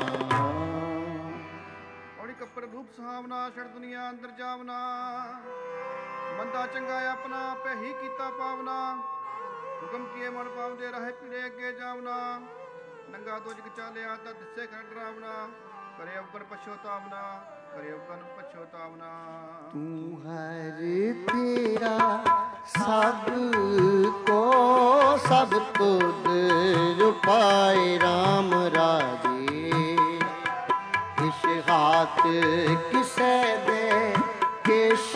ਸੁਹਾਵਨਾ ਛੜ ਦੁਨੀਆ ਅੰਦਰ ਜਾਵਨਾ ਬੰਦਾ ਚੰਗਾ ਆਪਣਾ ਆਪੇ ਹੀ ਕੀਤਾ ਪਾਵਨਾ ਹੁਕਮ ਕੀਏ ਮਨ ਪਾਵਦੇ ਰਹੇ ਪੀੜੇ ਅੱਗੇ ਜਾਵਨਾ ਨੰਗਾ ਤੋਂ ਜਗ ਚਾਲਿਆ ਤਾਂ ਦਿਸੇ ਕਰ ਡਰਾਵਣਾ, ਕਰੇ ਉਗਣ ਪਛੋਤਾਵਨਾ, ਕਰੇ ਉਗਣ ਪਛੋਤਾਵਨਾ। ਤੂੰ ਹੈ ਤੇਰਾ ਸਭ ਕੋ ਸਭ ਤੁਧ ਜੋ ਪਾਏ ਰਾਮ ਰਾਜੇ, ਇਸ ਹਾਥ ਕਿਸੇ ਦੇ ਕਿਛ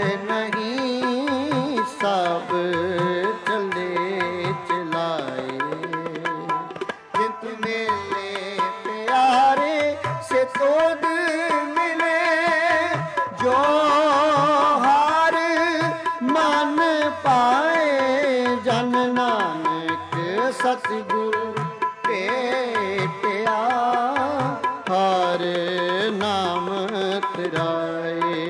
ਨਹੀਂ, ਸਭ ਚਲੇ ਚਲਾਏ। ਜਿਤ ਮੇਲੇ ਪਿਆਰੇ ਸੇ ਤੋਦ ਮਿਲੇ, ਜੋ ਹਰ ਮਨ ਪਾਏ। ਜਨ ਨਾਨਕ ਸਤਿਗੁਰ ਭੇਟਿਆ, ਹਰ ਨਾਮ ਤੇਰਾਏ।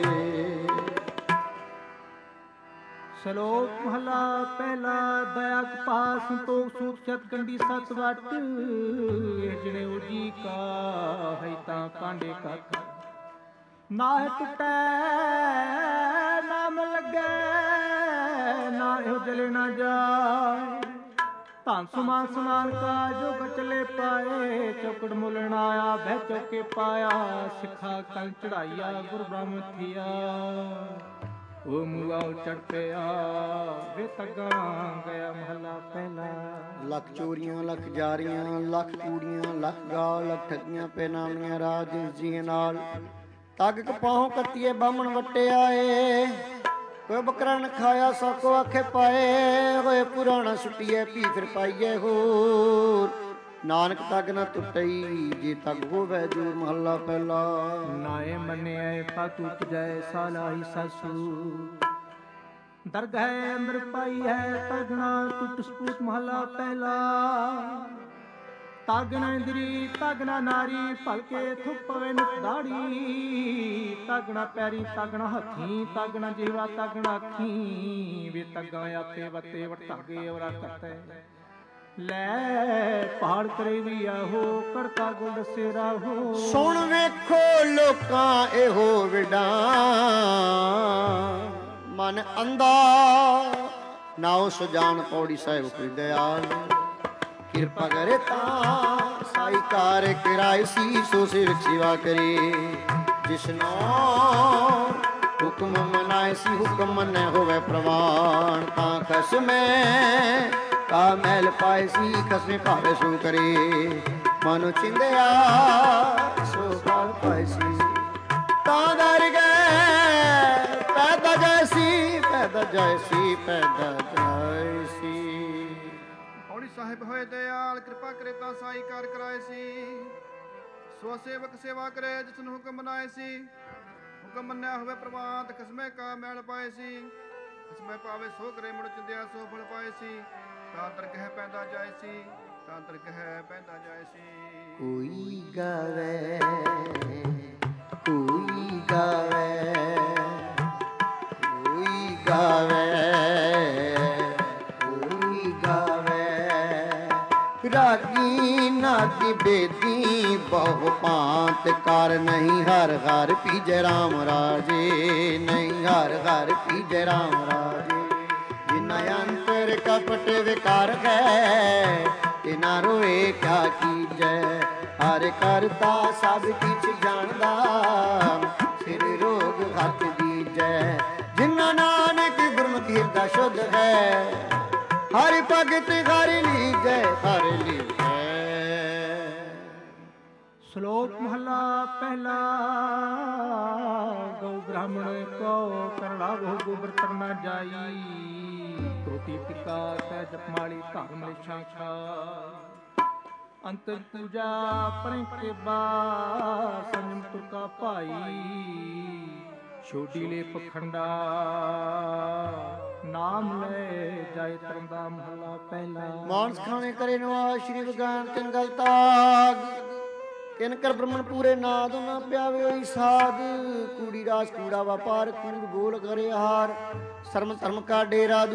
ਸ਼ਲੋਕ ਮਹਲਾ ਪਹਿਲਾ। ਦਇਆ ਕਪਾਹ ਸੰਤੋਖ ਸੂਤ ਸ਼ਤਕੰਡੀ ਸਤ ਵਟ, ਜਿਣੇ ਉਜੀ ਕਾ ਹੈ ਤਾਂ ਕਾਂਡੇ ਕੱਖ। ਨਾਹਿ ਟੁੱਟੈ ਨਾਮ ਲੱਗੈ, ਨਾਹਿ ਜਲੇ ਨਾ ਜਾਏ। ਧਨ ਸਮਾਨ ਸਨਾਨ ਕਾ ਜੋ ਗਚਲੇ ਪਾਏ, ਚੌਕੜ ਮੁਲਣ ਆਇਆ ਬਹਿ ਚੌਕੇ ਪਾਇਆ। ਸਿੱਖਾ ਕਲ ਚੜਾਈਆ ਗੁਰ ਬ੍ਰਹਮ ਥੀਆ, ਉਹ ਮੂਆ ਚੜ ਪਿਆ ਵੇ ਤੱਗਾ ਗਿਆ। ਮਹਲਾ ਪਹਿਲਾ। ਲੱਖ ਚੋਰੀਆਂ ਲੱਖ ਜਾਰੀਆਂ, ਲੱਖ ਕੂੜੀਆਂ ਲੱਖ ਗਾਲ, ਲੱਖ ਠੱਗੀਆਂ ਪੈਨਾਮੀਆਂ ਰਾਜ ਜੀ ਨਾਲ। ਤੱਗ ਕਪਾਹੋਂ ਕੱਤੀਏ ਬਾਹਮਣ ਵੱਟੇ ਆਏ, ਕੋਈ ਬੱਕਰਾ ਨ ਖਾਇਆ ਸੋ ਆਖੇ ਪਾਏ। ਹੋਏ ਪੁਰਾਣਾ ਸੁੱਟੀਏ ਪੀ ਫਿਰ ਪਾਈਏ ਹੋਰ, ਨਾਨਕ ਤੱਗ ਨਾ ਟੁੱਟਈ ਜੇ ਤੱਗ ਹੋਵੇ ਜੂਰ। ਮਹੱਲਾ ਪਹਿਲਾ। ਨਾਏ ਮੰਨਿਐ ਪਾਤੂ ਪਜੈ ਸਾਲਾਹੀ ਸਾਸੂ, ਦਰਗਹਿ ਅੰਦਰ ਪਾਈ ਹੈ ਤਗਣਾ ਟੁੱਟ ਸਪੂਤ। ਮਹੱਲਾ ਪਹਿਲਾ। ਤਗਣਾ ਇੰਦਰੀ ਤਗਣਾ ਨਾਰੀ, ਭਲਕੇ ਥੁੱਕ ਪਵੇ ਨਿਤ ਦਾੜੀ। ਤਗਣਾ ਪੈਰੀ ਤਗਣਾ ਹੱਥੀ, ਤਗਣਾ ਜੀਵਾ ਤਗਣਾ ਅੱਖੀ। ਵੇ ਤੱਗਾ ਆਪੇ ਵਤੇ ਵਟਾਗੇ ਔਰਾ ਕਰਤੈ, ਲੈ ਪਹਾੜ ਕਰੇ ਵੀ ਆਹੋ ਕੜਕਾ ਗੁਲ ਦੱਸੇ ਰਾਹੋ। ਸੁਣ ਵੇਖੋ ਲੋਕਾਂ ਇਹੋ ਵਿਡਾਂ, ਮਨ ਅੰਧਾ ਨਾਉ ਸੁਜਾਨ। ਪੌੜੀ ਸਾਹਿਬ ਕੋਈ ਦਇਆਲ ਕਿਰਪਾ ਕਰੇ ਤਾਂ ਸਾਈ ਕਾਰ ਕਿਰਾਏ ਸੀ, ਸੋ ਸੇਵਕ ਸੇਵਾ ਕਰੇ। ਜਿਸਨੋ ਹੁਕਮ ਮਨਾਏ ਸੀ, ਹੁਕਮ ਮੰਨੈ ਹੋਵੇ ਪ੍ਰਵਾਨ। ਤਾਂ ਖਸਮੈ ਕਾ ਮੈਲ ਪਾਏ ਸੀ, ਖਸਮੇ ਭਾਵੇ ਸੋ ਕਰੇ। ਮਨੁ ਚਿੰਦਿਆ ਸੋ ਫਲ ਪਾਏ ਸੀ, ਤਾਂ ਦਰ ਗਏ ਪੈਦਾ ਜੈਸੀ, ਪੈਦਾ ਜੈਸੀ, ਪੈਦਾ ਜੈਸੀ। ਪੌੜੀ ਸਾਹਿਬ ਹੋਏ ਦਇਆਲ, ਕਿਰਪਾ ਕਰੇ ਤਾਂ ਸਾਈ ਕਾਰ ਕਰਾਏ ਸੀ। ਸੋ ਸੇਵਕ ਸੇਵਾ ਕਰੇ ਜਿਸਨੂੰ ਹੁਕਮ ਬਣਾਏ ਸੀ। ਹੁਕਮ ਮੰਨਿਆ ਹੋਵੇ ਪ੍ਰਵਾਨ, ਖਸਮੇ ਕਾ ਮੈਲ ਪਾਏ ਸੀ। ਖਸਮੇ ਪਾਵੇ ਸੋ ਕਰੇ, ਮੁੜ ਚਿੰਦਿਆ ਸੋ ਫਲ ਪਾਏ ਸੀ। ਤਾਂ ਦਰਗਹਿ ਪੈਂਦਾ ਜਾਏ ਸੀ, ਤਾਂ ਦਰਗਹਿ ਪੈਂਦਾ ਜਾਏ ਸੀ। ਕੋਈ ਗਾਵੇ ਕੋਈ ਗਾਵੇ, ਕੋਈ ਗਾਵੇ ਕੋਈ ਗਾਵੇ। ਰਾਗੀ ਨਾਦੀ ਬੇਦੀ ਬਹੁ ਭਾਂਤ ਕਰ, ਨਹੀਂ ਹਰ ਹਰ ਪੀਜੈ ਰਾਮ ਰਾਜੇ, ਨਹੀਂ ਹਰ ਹਰ ਪੀਜੈ ਰਾਮ ਰਾਜੇ। ਜਿਨਾ ਅੰਤਰ ਕਪਟ ਵਿਕਾਰ ਹੈ, ਤਿਨਾ ਰੋਏ ਕਿਆ ਕੀਜੈ। ਹਰ ਕਰਤਾ ਸਭ ਕਿਛ ਜਾਣਦਾ, ਸਿਰ ਰੋਗ ਹੱਥ ਦੀਜੈ। ਜਿਨਾ ਨਾਨਕ ਗੁਰਮਤਿ ਹਿਰਦਾ ਸ਼ੁੱਧ ਹੈ, ਹਰਿ ਭਗਤ ਹਰਿ ਲੀਜੈ, ਹਰਿ ਲੀਜੈ। ਸ਼ਲੋਕ ਮਹਲਾ ਪਹਿਲਾ। ਗਊ ਬ੍ਰਾਹਮਣ ਕੋ ਕਰੜਾ ਬਹੁ ਗੋਬਰ ਕਰਨਾ ਜਾਈ। ਧੋਤੀ ਟਿਕਾ ਤੈ ਜਪਮਾਲੀ ਧਰਮ ਲਿਛਾ ਖਾ। ਅੰਤਰ ਪੂਜਾ ਪਰੇ ਕੇ ਬਾ, ਸੰਜਮ ਤੁਰਕਾ ਭਾਈ। ਛੋਡੀ ਲੈ ਪਖੰਡਾ ਨਾਮ ਲੈ ਜਾਏ ਧਰਮ ਦਾ। ਮਹਲਾ ਪਹਿਲਾ। ਮਾਨਸ ਖਾਣੇ ਕਰੇ ਨਵਾਜ ਸ਼੍ਰੀ ਵਿਗਾਨ ਤਿਨ ਗਲ ਤਾਗ। ਕਿਨ ਕਰ ਬ੍ਰਹਮਣ ਪੂਰੇ ਨਾਦ, ਨਾ ਪਿਆਵੇ ਹੋਈ ਸਾਧ। ਕੂੜੀ ਰਾਸ ਕੂੜਾ ਵਪਾਰ, ਕੂੜ ਬੋਲ ਕਰੇ ਹਾਰ। ਸ਼ਰਮ ਧਰਮ ਕਾ ਡੇਰਾ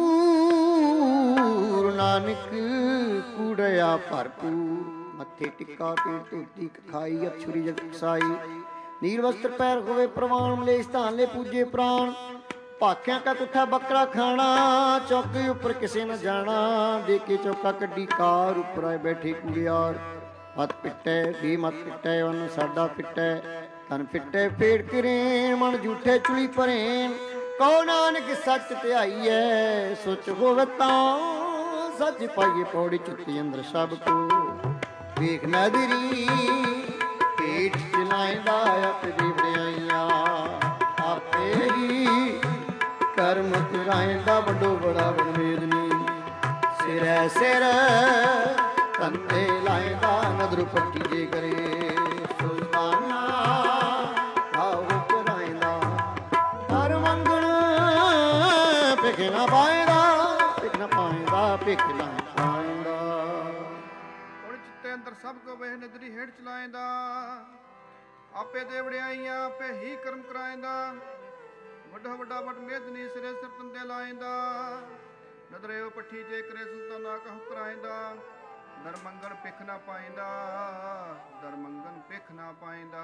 ਦੂਰ, ਨਾਨਕ ਕੂੜਿਆ ਭਰਪੂਰ। ਮੱਥੇ ਟਿੱਕਾ ਪੀੜ ਧੋਤੀ ਖਾਈ, ਅਛੁਰੀ ਜਗ ਸਾਈ। ਨੀਲ ਵਸਤਰ ਪੈਰ ਹੋਵੇ ਪ੍ਰਵਾਨ, ਮਲੇਸ਼ ਧਾਨ ਲੈ ਪੂਜੇ ਪ੍ਰਾਣ। ਭਾਖਿਆਂ ਕਾ ਕੁੱਠਾ ਬੱਕਰਾ ਖਾਣਾ, ਚੌਕੀ ਉੱਪਰ ਕਿਸੇ ਨਾ ਜਾਣਾ। ਦੇਖੇ ਚੌਕਾ ਕੱਢੀ ਕਾਰ, ਉੱਪਰ ਆਏ ਬੈਠੀ ਕੁੜਿਆਰ। ਮਤ ਪਿੱਟੇ ਵੀ ਮਤ ਪਿੱਟੇ, ਉਹਨ ਸਾਡਾ ਪਿੱਟੇ ਤਨ ਪਿੱਟੇ ਫੇੜ ਕਰੇ, ਮਨ ਝੂਠੇ ਚੁਲੀ ਭਰੇ। ਕਹੋ ਨਾਨਕ ਸੱਚ ਧਿਆਈਐ, ਸੁੱਚ ਹੋਵੇ ਤਾਂ ਸੱਚ ਪਾਈਏ। ਪੌੜੀ ਚੁੱਤੀ ਅੰਦਰ ਸਭ ਕੋ ਵੇਖ ਨਦਰੀ, ਪੇਟ ਚਲਾਇਂਦਾ ਆਪੇ ਦੀ ਵਡਿਆਈਆਂ। ਆਪੇ ਹੀ ਕਰਮ ਚਲਾਇਂਦਾ, ਵੱਡੋ ਬੜਾ ਵਡਮੇਦਨੀ। ਸਿਰੈ ਸਿਰ ਕੰਤੇ ਲਾਇਂਦਾ, ਨਦਰ ਪੱਟੀ ਜੇ ਕਰੇ ਸੁਲਤਾਨਾ। ਆਓ ਕਰਾਇਂਦਾ ਹਰ ਮੰਗਣ, ਭਿਖ ਨਾ ਪਾਇਂਦਾ, ਭਿਖ ਨਾ ਪਾਇਂਦਾ, ਭਿਖ ਨਾ ਪਾਇਂਦਾ। ਹੁਣ ਚਿੱਤੇ ਅੰਦਰ ਸਭ ਕੋ ਵੇਖ ਨਦਰੀ ਹੇਠ ਚਲਾਇਂਦਾ। ਆਪੇ ਦੇ ਵਡਿਆਈਆਂ, ਆਪੇ ਹੀ ਕਰਮ ਕਰਾਇਂਦਾ। ਵੱਡਾ ਵੱਡਾ ਵਡ ਮੇਦਨੀ, ਸਿਰੇ ਸਿਰ ਤੰਦੇ ਲਾਇਂਦਾ। ਨਦਰੇ ਉਹ ਪੱਠੀ ਜੇ ਕਰੇ ਸੁਲਤਾਨਾ ਕਹੁ ਕਰਾਇਂਦਾ। ਦਰ ਮੰਗਣ ਭਿਖ ਨਾ ਪਾਇਂਦਾ, ਦਰ ਮੰਗਣ ਭਿਖ ਨਾ ਪਾਇਂਦਾ।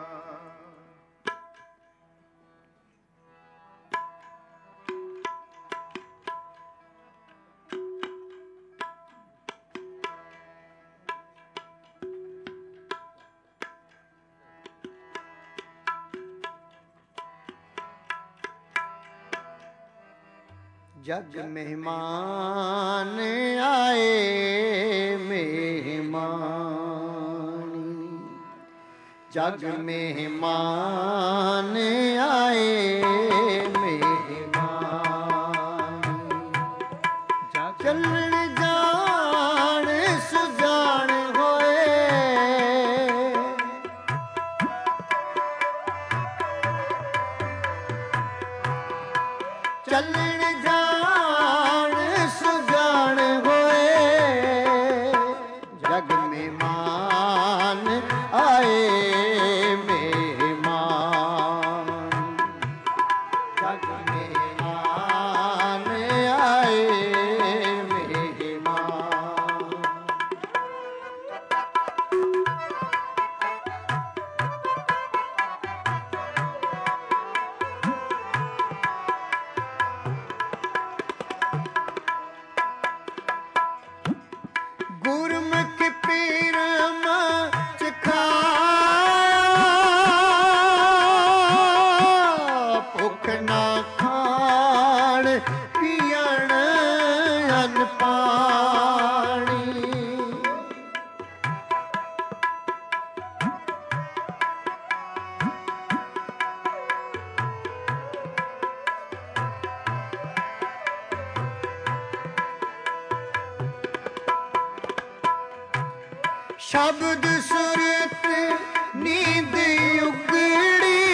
ਜਗ ਮਹਿਮਾਨ ਆਏ ਮਹਿਮਾਨੀ, ਜਗ ਮਹਿਮਾਨ ਆਏ ਮਹਿਮਾਨੀ। ਚੱਲਣ ਜਾਣ ਸੁਜਾਨ ਹੋਏ, ਚੱਲਣ ਸੁਜਾਨ ਹੋਏ। ਜਗ ਮਹਿਮਾਨ ਆਏ ਮਹਿਮਾਨ, ਜਗ ਮਹਿਮਾਨ ਆਏ ਮਹਿਮਾਨ। ਗੁਰਮੁਖ ਪੀਰਮ ਚਖਾਇਆ, ਭੁੱਖ ਨਾ ਖਾਣ ਪੀਣ ਅੰਨ ਪਾਣੀ। ਸ਼ਬਦ ਸੁਰਤ ਨੀਂਦ ਉਗੜੀ,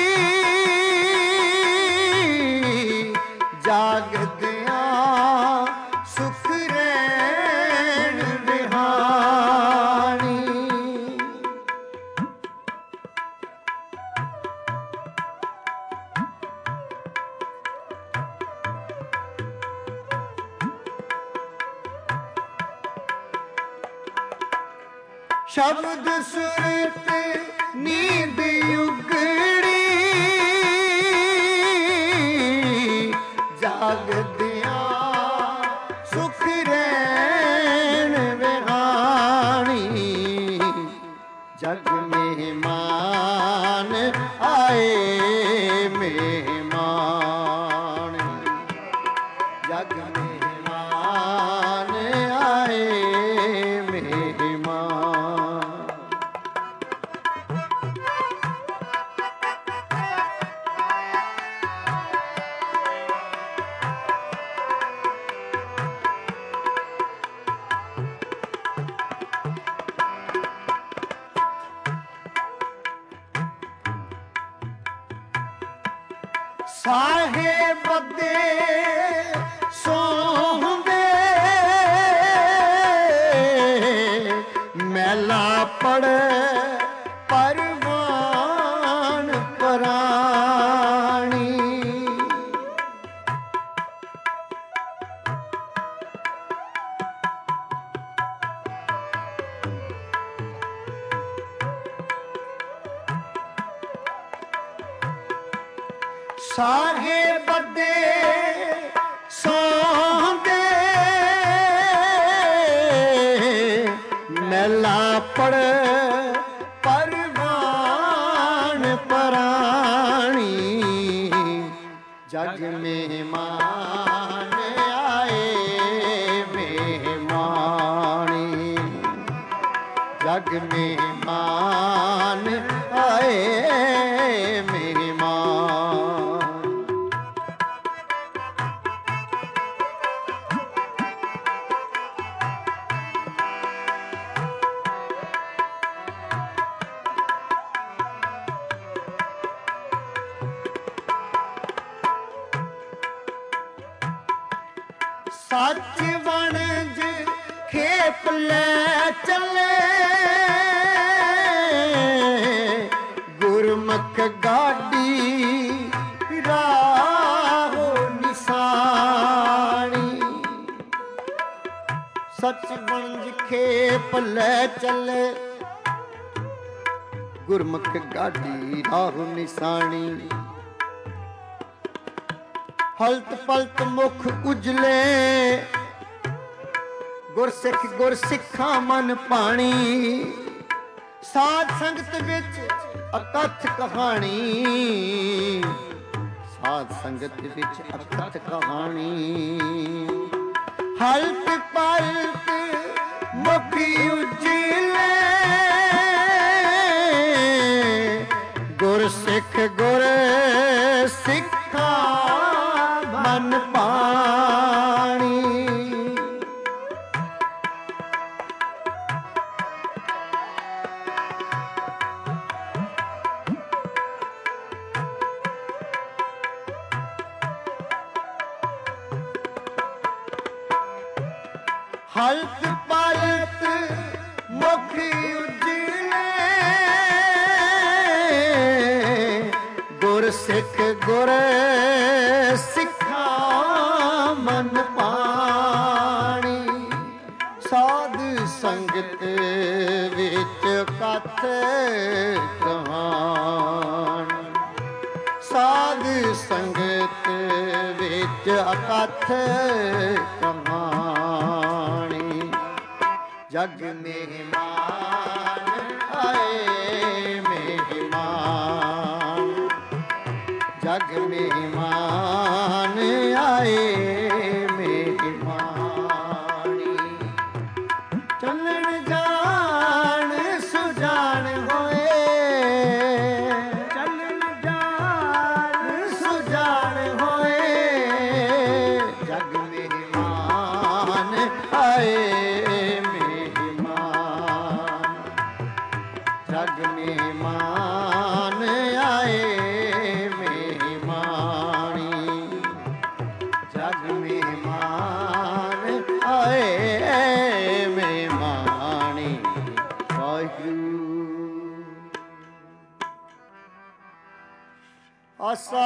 ਜਾਗਦਿਆਂ ਸੁਖ ਰਹਿਣ ਵਿਹਾਣੀ। ਸ਼ਬਦ ਸੁਰਤ ਨੀਂਦ ਉਗੜੀ, ਜਾਗਦਿਆਂ ਸੁਖ ਰਹਿਣ ਵਿਹਾਣੀ। ਜਗ ਮਹਿਮਾਨ ਆਏ ਮਹਿਮਾਨ, ਜਗ ਮਹਿਮਾਨ ਆਏ ਮਹਿਮਾਨ। ਸਾਹਿਬ ਦੇ ਸੋਹੰਦੇ ਮੈਲਾ ਪੜੇ ਪਰਵਾਨ ਪਰਾਣੀ। ਸਾਹੇ ਬੱਦੇ ਸੌਂਦੇ ਮੈਲਾ ਪੜ ਪਰਵਾਨ ਪਰਾਣੀ ਜਗ ਮਹਿਮਾਨ ਆਏ ਮਹਿਮਾਨੀ ਜਗ ਮਹਿਮਾਨ ਆਏ ਮਹਿਮਾਨ ਸੱਚ ਵਣਜ ਖੇਪ ਲੈ ਚੱਲੇ ਗੁਰਮੁਖ ਗਾਡੀ ਰਾਹੋ ਨਿਸ਼ਾਨੀ ਸੱਚ ਵਣਜ ਖੇਪ ਲੈ ਚੱਲੇ ਗੁਰਮੁਖ ਗਾਡੀ ਰਾਹੋ ਨਿਸ਼ਾਨੀ ਹਲਤ ਪਲਤ ਮੁਖ ਉਜਲੇ ਗੁਰਸਿੱਖ ਗੁਰਸਿੱਖਾਂ ਮਨ ਪਾਣੀ ਸਾਧ ਸੰਗਤ ਵਿੱਚ ਅਕਥ ਕਹਾਣੀ ਸਾਧ ਸੰਗਤ ਵਿੱਚ ਅਕਥ ਕਹਾਣੀ ਹਲਤ ਪਲਤ ਮੁਖ ਉਜਲੇ ਗੁਰਸਿੱਖ ਗੁਰਸਿੱਖਾਂ ਮਨ ਪਾਣੀ ਹਲਤ ਪਲਤ ਮੁਖ ਉਜਲੇ ਗੁਰਸਿੱਖ ਗੁਰਸਿੱਖਾਂ ਮਨ ਪਾਣੀ ਸਾਧ ਸੰਗਤ ਵਿੱਚ ਕਥ ਕਹਾਣੀ ਸਾਧ ਸੰਗਤ ਵਿੱਚ ਅਕਥ ਕਹਾਣੀ ਜਗ ਮਹਿਮਾਨ ਆਏ ਮਹਿਮਾਨ ਜਗ ਮਹਿਮਾਨ ਆਏ ਮਹਿਮਾਨੀ ਚੱਲਣ ਜਾਣ ਸੁਜਾਨ ਹੋਏ ਚੱਲਣ ਜਾਣ ਸੁਜਾਨ ਹੋਏ ਜਗ ਮਹਿਮਾਨ ਆਏ ਮਹਿਮਾਨ ਜਗ ਮਹਿਮਾਨ ਆਏ ਜਗ ਮਹਿਮਾਨ ਆਏ ਮਹਿਮਾਨੀ ਵਾਹਿਗੁਰੂ ਆਸਾ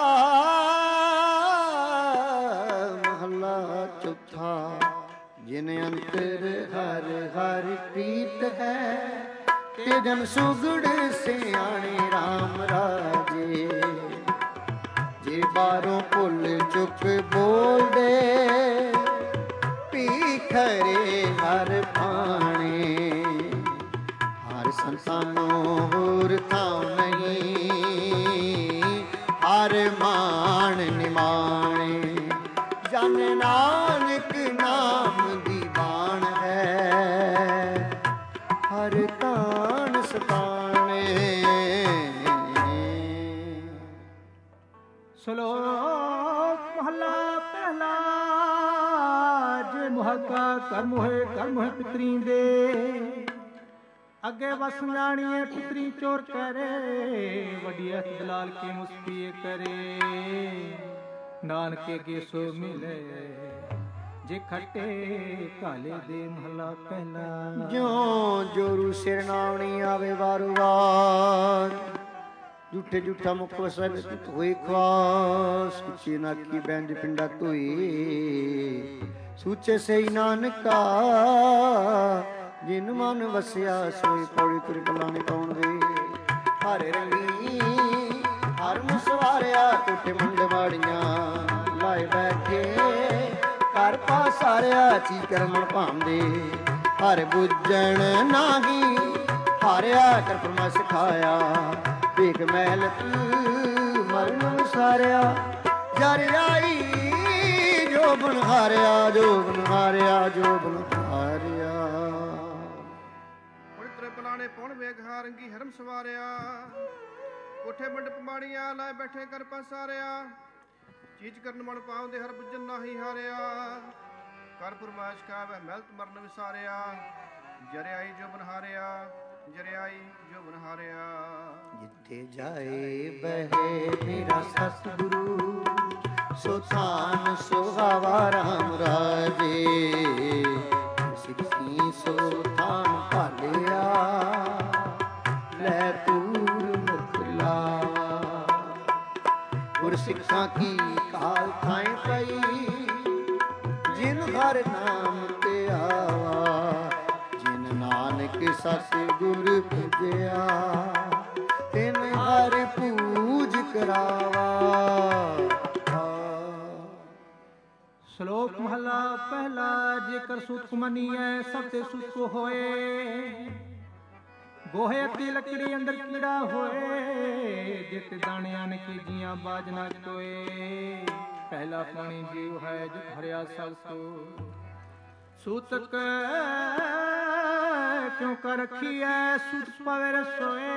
ਮਹਲਾ ਚੌਥਾ ਜਿਨ ਅੰਤਰ ਹਰ ਹਰ ਪ੍ਰੀਤ ਹੈ ਤੇ ਜਨ ਸੁਗੜ ਸਿਆਣੇ RAM ਰਾਜੇ ਜੇ ਬਾਹਰੋਂ ਭੁੱਲ ਚੁੱਕ ਬੋਲਦੇ ਭੀਖਰੇ ਹਰ ਪਾਣੇ ਹਰ ਸੰਤਾਂ ਨੂੰ ਹੋਰ ਥਾਂ ਨਹੀਂ ਹਰ ਮਾਣ ਨਿਮਾਣੇ ਜਨ ਨਾਨਕ ਨਾਮ ਦੀ ਬਾਣ ਹੈ ਹਰ ਤਾਣ ਸਤਾਣੇ ਸ਼ਲੋਕ ਮਹਲਾ ਪਹਿਲਾ ਜੇ ਮੁਹੱਕਾ ਕਰਮ ਹੋਏ ਪਿਤਰੀ ਦੇ ਅੱਗੇ ਵਸ ਜਾਣੀਏ ਪਿਤਰੀ ਚੋਰ ਕਰੇ ਵੱਡੀ ਹੱਥ ਦਲਾਲ ਕੇ ਮੁਸਕੀਏ ਕਰੇ ਨਾਨਕੇ ਕੇ ਸੋ ਮਿਲੇ ਜੇ ਖੱਟੇ ਕਾਲੇ ਦੇ ਮਹਲਾ ਪਹਿਲਾ ਜਿਉ ਜੋਰੂ ਸਿਰ ਨਾਵਣੀ ਆਵੇ ਵਾਰੂ ਵਾਰ ਝੂਠੇ ਝੂਠਾ ਮੁਖ ਵਸੈ ਹੋਏ ਖਵਾਸ ਉੱਚੀ ਨਾਕੀ ਬੈਂਜ ਪਿੰਡਾ ਧੋਈ ਸੂਚੇ ਸਈ ਨਾਨਕਾ ਜਿਨ ਮਨ ਵਸਿਆ ਸੋਈ ਪੌੜੀ ਤੁਰ ਬਲਾਣੇ ਪਾਉਣ ਵੇ ਹਰ ਰੰਗੀ ਹਰ ਮੁਸਵਾਰਿਆ ਕੋਠੇ ਮੰਡਵਾੜੀਆਂ ਲਾਏ ਬੈਠੇ ਘਰ ਪਾਸਾਰਿਆ ਚੀ ਕਰਮਣ ਭਾਂਦੇ ਹਰ ਬੁੱਝਣ ਨਾਹੀ ਹਾਰਿਆ ਕਰ ਪਰਮਾ ਸਿਖਾਇਆ ਵੇਖ ਮਹਿਲ ਮਰਨ ਵਿਸਾਰਿਆ ਜਰ ਆਈ ਜੋਬਨ ਹਾਰਿਆ ਜੋਬਨ ਹਾਰਿਆ ਜੋਬਨ ਹਾਰਿਆ ਹੁਣ ਤ੍ਰਿਪਲਾਣੇ ਪੌਣ ਵੇਗ ਹਾਰੰਗੀ ਹਰਮ ਸਵਾਰਿਆ ਕੋਠੇ ਮੰਡਪ ਮਾੜੀਆਂ ਲਾਏ ਬੈਠੇ ਕਰ ਪਸਾਰਿਆ ਚੀਜ਼ ਕਰਨ ਮਨ ਪਾਉਂਦੇ ਹਰ ਬੁੱਝਣ ਨਾਹੀ ਹਾਰਿਆ ਕਰ ਫਰਮਾਇਸ਼ ਖਾਵੇ ਮਹਿਲਤ ਮਰਨ ਵਿਸਾਰਿਆ ਜਰਿਆਈ ਜੋਬਨ ਹਾਰਿਆ ਜਰਿਆਈ ਜੋਬਨ ਹਾਰਿਆ ਜਿੱਥੇ ਜਾਏ ਬਹਿ ਮੇਰਾ ਸਤਿਗੁਰੂ ਸੋ ਥਾਨ ਸੁਹਾਵਾ ਰਾਮ ਰਾਜੇ ਸਿੱਖੀ ਸੋ ਥਾਨ ਭਾਲਿਆ ਲੈ ਤੂਰ ਮੁਖ ਲਾਵਾ ਗੁਰ ਸਿੱਖਾਂ ਕੀ ਕਾਲ ਥਾਏ ਪਈ ਜਿਨ ਹਰ ਨਾਮ ਤੇ ਆਵਾ ਜਿਨ ਨਾਨਕ ਸਤਿਗੁਰ ਪੂਜਿਆ ਤਿਨ ਹਰ ਪੂਜ ਕਰਾਵਾ। ਸ਼ਲੋਕ ਮਹਲਾ ਪਹਿਲਾ। ਜੇਕਰ ਸੁਖ ਮੰਨੀਐ ਸਭ ਤੇ ਸੁਖ ਹੋਏ ਗੋਹੇ ਤੇ ਲੱਕੜੀ ਅੰਦਰ ਕੀੜਾ ਹੋਏ ਜਿਤ ਦਾਣਿਆਂ ਨੇ ਕੀਜੀਆਂ ਬਾਜ ਨਾ ਟੋਏ ਪਹਿਲਾ ਪਾਣੀ ਜੀਵ ਹੈ ਜਿਤ ਹਰਿਆ ਸਭ ਸੋ ਸੂਤਕ ਕਿਉਂ ਕਰ ਰਖੀਐ ਸੂਤ ਪਵੇ ਰਸੋਏ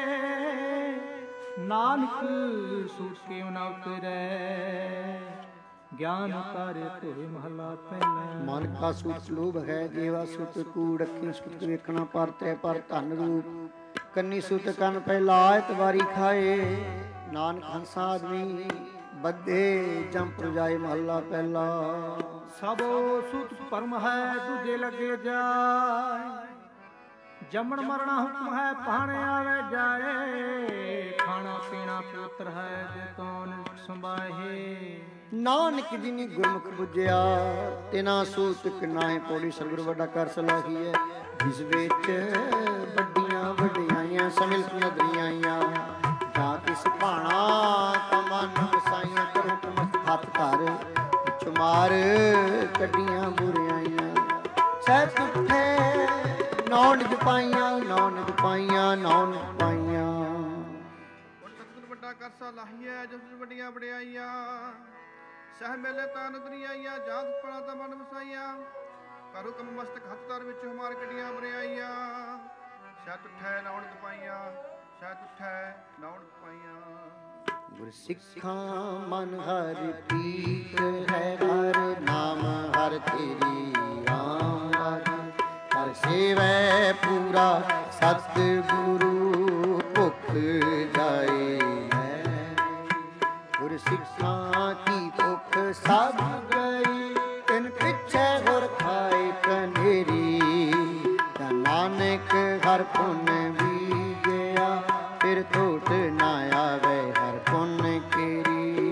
ਨਾਨਕ ਸੂਤ ਕਿਉ ਨਾ ਉਤਰੈ ਗਿਆਨ ਉਤਾਰੇ ਧੋਏ ਮਹਲਾ ਪਹਿਲਾ। ਮਨ ਕਾ ਸੂਤ ਲੋਭ ਹੈ ਜੀਵਾ ਸੁਤ ਕੂੜ ਅੱਖੀ ਸੁਤ ਵੇਖਣਾ ਪਰ ਤੈ ਪਰ ਧਨ ਰੂਪ ਕੰਨੀ ਸੁਤ ਕੰਨ ਪਹਿਲਾ ਐਤਵਾਰੀ ਖਾਏ ਨਾਨਕ ਹੰਸਾ ਆਦਮੀ ਬੱਧੇ ਜੰਪ ਰਜਾਏ ਮਹਲਾ ਪਹਿਲਾ। ਸਭੋ ਸੁਤ ਪਰਮ ਹੈ ਦੂਜੇ ਲੱਗੇ ਜਾਏ ਜੰਮਣ ਮਰਣਾ ਹੁਕਮ ਹੈ ਪਾਣੇ ਆਵੇ ਜਾਏ ਖਾਣਾ ਪੀਣਾ ਪੁੱਤਰ ਹੈ ਜੇ ਤੂੰ ਸੰਭਾਹੇ ਨਾਨਕ ਜਿਨੀ ਗੁਰਮੁਖ ਬੁੱਝਿਆ ਤਿਨਾ ਸੂਤ ਕਿਨਾਏ ਪੌੜੀ ਸਤਿਗੁਰ ਵੱਡਾ ਕਰ ਸਲਾਹੀ ਹੈ ਜਿਸ ਵਿੱਚ ਵੱਡੀਆਂ ਵਡਿਆਈਆਂ ਸਮਿਲ ਨਦਰੀਆਂ ਆਈਆਂ ਜਾਂ ਕਿਸ ਭਾਣਾ ਤਮਨ ਵਸਾਈਆਂ ਕਰ ਹੁਕਮ ਹੱਥ ਧਰ ਚੁਮਾਰ ਕੱਢੀਆਂ ਬੁਰਿਆਈਆਂ ਸਹਿ ਤੁਠੇ ਨੌ ਨਿਜ ਪਾਈਆਂ ਨੌ ਨਿਜ ਪਾਈਆਂ ਨੌ ਨਿਜ ਪਾਈਆਂ। ਹੁਣ ਸਤਿਗੁਰ ਵੱਡਾ ਕਰ ਸਲਾਹੀਐ ਜਿਸ ਵੱਡੀਆਂ ਵਡਿਆਈਆਂ ਸਹਿ ਮੇਲੇ ਤਾਂ ਨਦਰੀਆਂ ਆਈਆਂ ਜਾਤ ਪੜਾ ਤਾਂ ਮਨ ਵਸਾਈਆਂ ਕਰ ਹੁਕਮ ਮਸਤਕ ਹੱਥ ਧਰ ਵਿੱਚ ਹਮਾਰ ਕੱਢੀਆਂ ਬਰਿਆਈਆਂ ਸਹਿ ਤੁਠੈ ਨੌ ਨਿਜ ਪਾਈਆਂ ਸਹਿ ਤੁਠੈ ਨੌ ਨਿਜ ਪਾਈਆਂ। ਗੁਰ ਸਿੱਖਾਂ ਮਨ ਹਰਿ ਪ੍ਰੀਤ ਹੈ ਹਰ ਨਾਮ ਹਰ ਤੇਰੀ ਆਵਾਜ਼ ਹਰ ਸੇਵੈ ਪੂਰਾ ਸਤਿਗੁਰੂ ਭੁਖ ਜਾਏ ਹੈ ਗੁਰ ਸਿੱਖਾਂ ਕੀ ਭੁਖ ਸਭ ਗਈ ਤਿਨ ਪਿੱਛੇ ਗੁਰ ਖਾਏ ਕਨੇਰੀ ਤਾਂ ਨਾਨਕ ਹਰ ਪੁੰਨ ਵੀ ਗਿਆ ਫਿਰ ਥੋਟ ਨਾ ਆਵੇ ਹਰ ਪੁੰਨ ਕੇਰੀ।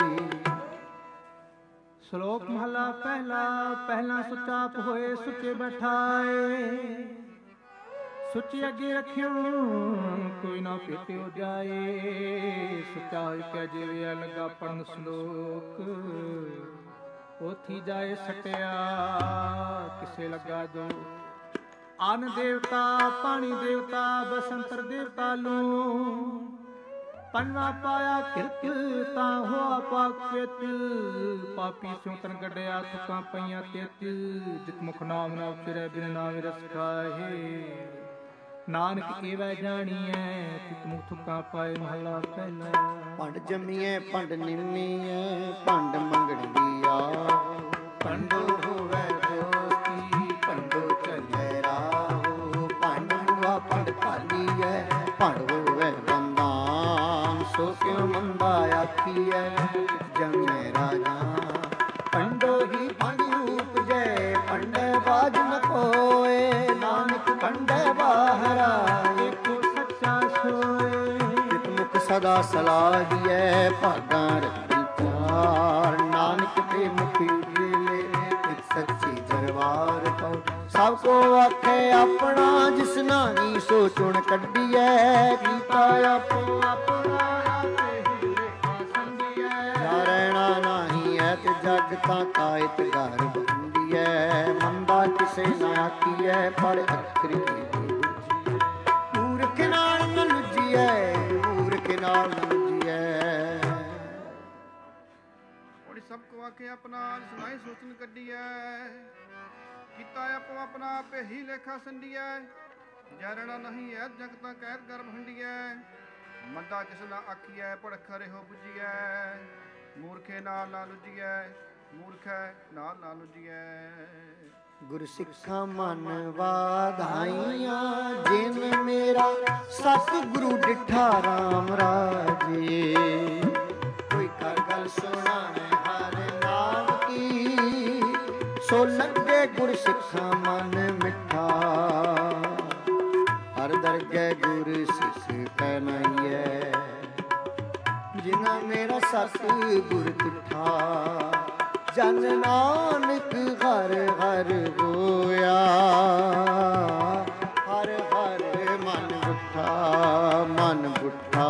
ਸ਼ਲੋਕ ਮਹਲਾ ਪਹਿਲਾ। ਪਹਿਲਾ ਸੁਚਾਪ ਹੋਏ ਸੁਚੇ ਬੈਠਾਏ ਸੁਚੇ ਅੱਗੇ ਰੱਖਿਓ ਕੋਈ ਨਾ ਪੇਟਿਓ ਜਾਏ ਸੁਚਾ ਹੋਇ ਕੈ ਜਿਵੇਂ ਲਗਾ ਪੜਨ ਸ਼ਲੋਕ ਉਥੀ ਜਾਏ ਸਟਿਆ ਕਿਸੇ ਲੱਗਾ ਜੋ ਅਨ ਦੇਵਤਾ ਪਾਣੀ ਦੇਵਤਾ ਬਸੰਤਰ ਦੇਵਤਾ ਲੂ ਪੰਨਾ ਪਾਇਆ ਕਿਰਕਿਲ ਤਾਂ ਹੋਆ ਪਾਕ ਤਿਲ ਪਾਪੀ ਸਿਉ ਤਨ ਗੱਡਿਆ ਤੁਕਾਂ ਪਈਆਂ ਤੇ ਤਿਲ ਜਿਤ ਮੁਖ ਨਾਮ ਨਾ ਉਚਰੈ ਬਿਨ ਨਾਮ ਰਸ ਖਾਹੇ ਨਾਨਕ ਏਵੈ ਜਾਣੀਐ ਤਿਤ ਮੁਖ ਤੁਕਾਂ ਪਾਏ ਮਹਲਾ ਪਹਿਲਾ। ਭੰਡ ਜੰਮੀਐ ਭੰਡ ਨਿੰਮੀਐ ਭੰਡ ਮੰਗਣੀ ਆ ਭੰਡੋ ਹੋਵੇ ਦੋਸਤੀ ਭੰਡੋ ਚੱਲੇ ਰਾਹੋ ਭੰਡ ਹੁਆ ਭੰਡ ਭਾਲੀਐ ਭੰਡ ਹੋਵੇ ਬੰਦਾਨ ਸੋ ਕਿਉ ਮੰਦਾ ਆਖੀਐ ਜੰਮੇ ਰਾਜਾ ਭੰਡੋ ਹੀ ਭੰਡ ਉਪਜੈ ਭੰਡੇ ਬਾਜ ਨ ਕੋਏ ਨਾਨਕ ਭੰਡੇ ਬਾਹਰਾ ਏਕੋ ਸੱਚਾ ਸੋਏ ਜਿਤ ਮੁਖ ਸਦਾ ਸਲਾਹੀਐ ਭਾਗਾਂ ਰੱਖੀ ਚਾਰ ਨਾਨਕ ਤੇ ਮੁਖੀ ਉਜਲੇ ਇੱਕ ਸੱਚੀ ਦਰਬਾਰ ਪਾਉ ਸਭ ਕੋ ਆਖੇ ਆਪਣਾ ਜਿਸ ਨਾਹੀ ਸੋ ਚੁਣ ਕੱਢੀਐ ਕੀਤਾ ਆਪੋ ਆਪਣਾ ਜਗ ਤਾਂ ਕਾਇਤ ਘਰ ਬੰਦੀਐ ਮੰਦਾ ਕਿਸੇ ਨਾ ਆਖੀਐ ਪੜ ਅੱਖਰ ਕੀ ਮੂਰਖ ਨਾਲ ਨ ਲੁਜੀਐ ਮੂਰਖ ਨਾਲ ਨ ਲੁਜੀਐ। ਔੜੀ ਸਭ ਕੋ ਆਖੇ ਆਪਣਾ ਸੁਣਾਈ ਸੋਚਨ ਕੱਢੀਐ ਕੀਤਾ ਆਪੋ ਆਪਣਾ ਆਪੇ ਹੀ ਲੇਖਾ ਸੰਡੀਐ ਜਰਣਾ ਨਹੀਂ ਐ ਜਗ ਤਾਂ ਕਹਿਰ ਗਰਭ ਹੰਡੀਐ ਮੰਦਾ ਕਿਸ ਨਾ ਆਖੀਐ ਪੜਖ ਰਹਿਓ ਬੁਝੀਐ ਮੂਰਖੇ ਨਾਲ ਨਾ ਲੁਜੀਐ ਮੂਰਖੈ ਨਾਲ ਨਾ ਲੁਜੀਐ। ਗੁਰ ਸਿੱਖਾਂ ਮਨ ਵਾਧਾਈਆਂ ਜਿਨ ਮੇਰਾ ਸਤ ਗੁਰੂ ਡਿਠਾ ਰਾਮ ਰਾਜੇ ਕੋਈ ਕਰ ਗੱਲ ਸੁਣਾਵੇ ਹਰ ਨਾਮ ਕੀ ਸੋ ਲੱਗੇ ਗੁਰ ਸਿੱਖਾਂ ਮਨ ਮਿੱਠਾ ਹਰ ਦਰਗਹਿ ਗੁਰ ਸਿੱਖ ਕਹਿਨਾਈਐ ਜਿਨਾ ਮੇਰਾ ਸਤ ਗੁਰ ਡਿਠਾ ਜਨ ਨਾਨਕ ਹਰ ਹਰ ਹੋਇਆ ਹਰ ਹਰ ਮਨ ਬੁੱਠਾ ਮਨ ਬੁੱਠਾ।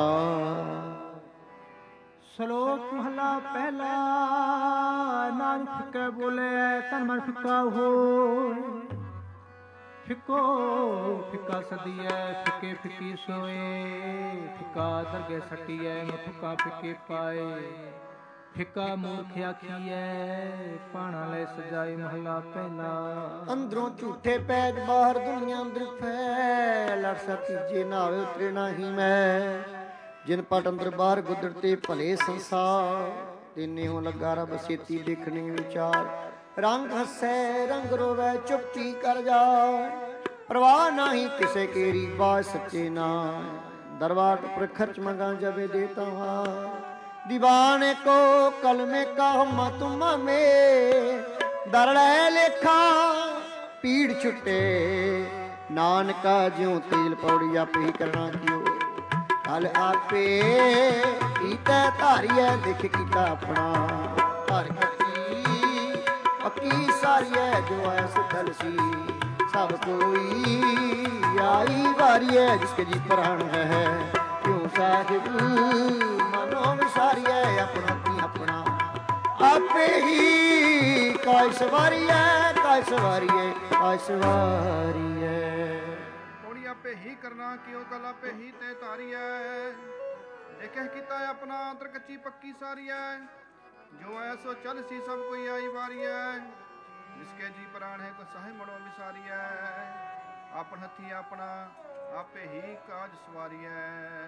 ਸ਼ਲੋਕ ਮਹਲਾ ਪਹਿਲਾ ਨਾਨਕ ਫਿੱਕਾ ਬੋਲੇ ਤਨ ਮਨ ਫਿੱਕਾ ਹੋਏ ਫਿੱਕੋ ਫਿੱਕਾ ਸਦੀਐ ਫਿੱਕੇ ਫਿੱਕੀ ਸੋਏ ਫਿੱਕਾ ਦਰਗਹਿ ਸੱਟੀਐ ਮੁਠੁਕਾ ਫਿੱਕੇ ਪਾਏ ਫਿੱਕਾ ਮੂਰਖ ਆਖੀਐ ਪਾਣਾ ਲੈ ਸਜਾਏ ਮਹਲਾ ਪਹਿਲਾ। ਅੰਦਰੋਂ ਝੂਠੇ ਪੈਜ ਬਾਹਰ ਦੁਨੀਆ ਅੰਦਰ ਫੈ ਲੜ ਤੀਜੇ ਨਾਵੇ ਉਤਰੇ ਨਹੀਂ ਮੈਂ ਜਿਨ ਪਟ ਅੰਦਰ ਬਾਹਰ ਗੁਦਰ ਤੇ ਭਲੇ ਸੰਸਾਰ ਤਿੰਨਿਓ ਲੱਗਾ ਰੱਬ ਛੇਤੀ ਦੇਖਣੇ ਵਿਚਾਰ ਰੰਗ ਹੱਸੈ ਰੰਗ ਰੋਵੈ ਚੁੱਪੀ ਕਰ ਜਾ ਪ੍ਰਵਾਹ ਨਹੀਂ ਕਿਸੇ ਕੇਰੀ ਬਾਤ ਸੱਚੇ ਨਾ ਦਰਬਾਰ ਪਰ ਖਰਚ ਮੰਗਾ ਜਬੇ ਦੇਤਾ ਹਾਂ दीवाने को कलमे का तुम में दरड़े लेखा पीड़ छुटे नानका ज्यों तेल पौड़ी आपे ही करना क्यों कल आपे कीता धारिया दिख कीता अपना हर कटी पक्की सारी है जो ऐस दलसी सब कोई आई वारी है जिसके जी प्राण है क्यों साहिब ਵਿਸਾਰੀਐ ਆਪਣਾ ਕੀ ਆਪਣਾ ਆਪੇ ਹੀ ਕਾਇ ਸਵਾਰੀਐ ਕਾਇ ਸਵਾਰੀਐ ਕਾਇ ਸਵਾਰੀਐ। ਥੋੜੀ ਆਪੇ ਹੀ ਕਰਨਾ ਕਿਉ ਕਲ ਆਪੇ ਹੀ ਤੇ ਧਾਰੀਐ ਦੇਖੇ ਕੀਤਾ ਆਪਣਾ ਅੰਦਰ ਕੱਚੀ ਪੱਕੀ ਸਾਰੀਐ ਜੋ ਐਸੋ ਚੱਲ ਸੀ ਸਭ ਕੋਈ ਆਈ ਵਾਰੀਐ ਜਿਸਕੇ ਜੀ ਪ੍ਰਾਣ ਹੈ ਕੋ ਸਾਹਿ ਮੜੋ ਵਿਸਾਰੀਐ ਆਪਣ ਹੱਥੀ ਆਪਣਾ ਆਪੇ ਹੀ ਕਾਜ ਸਵਾਰੀਐ।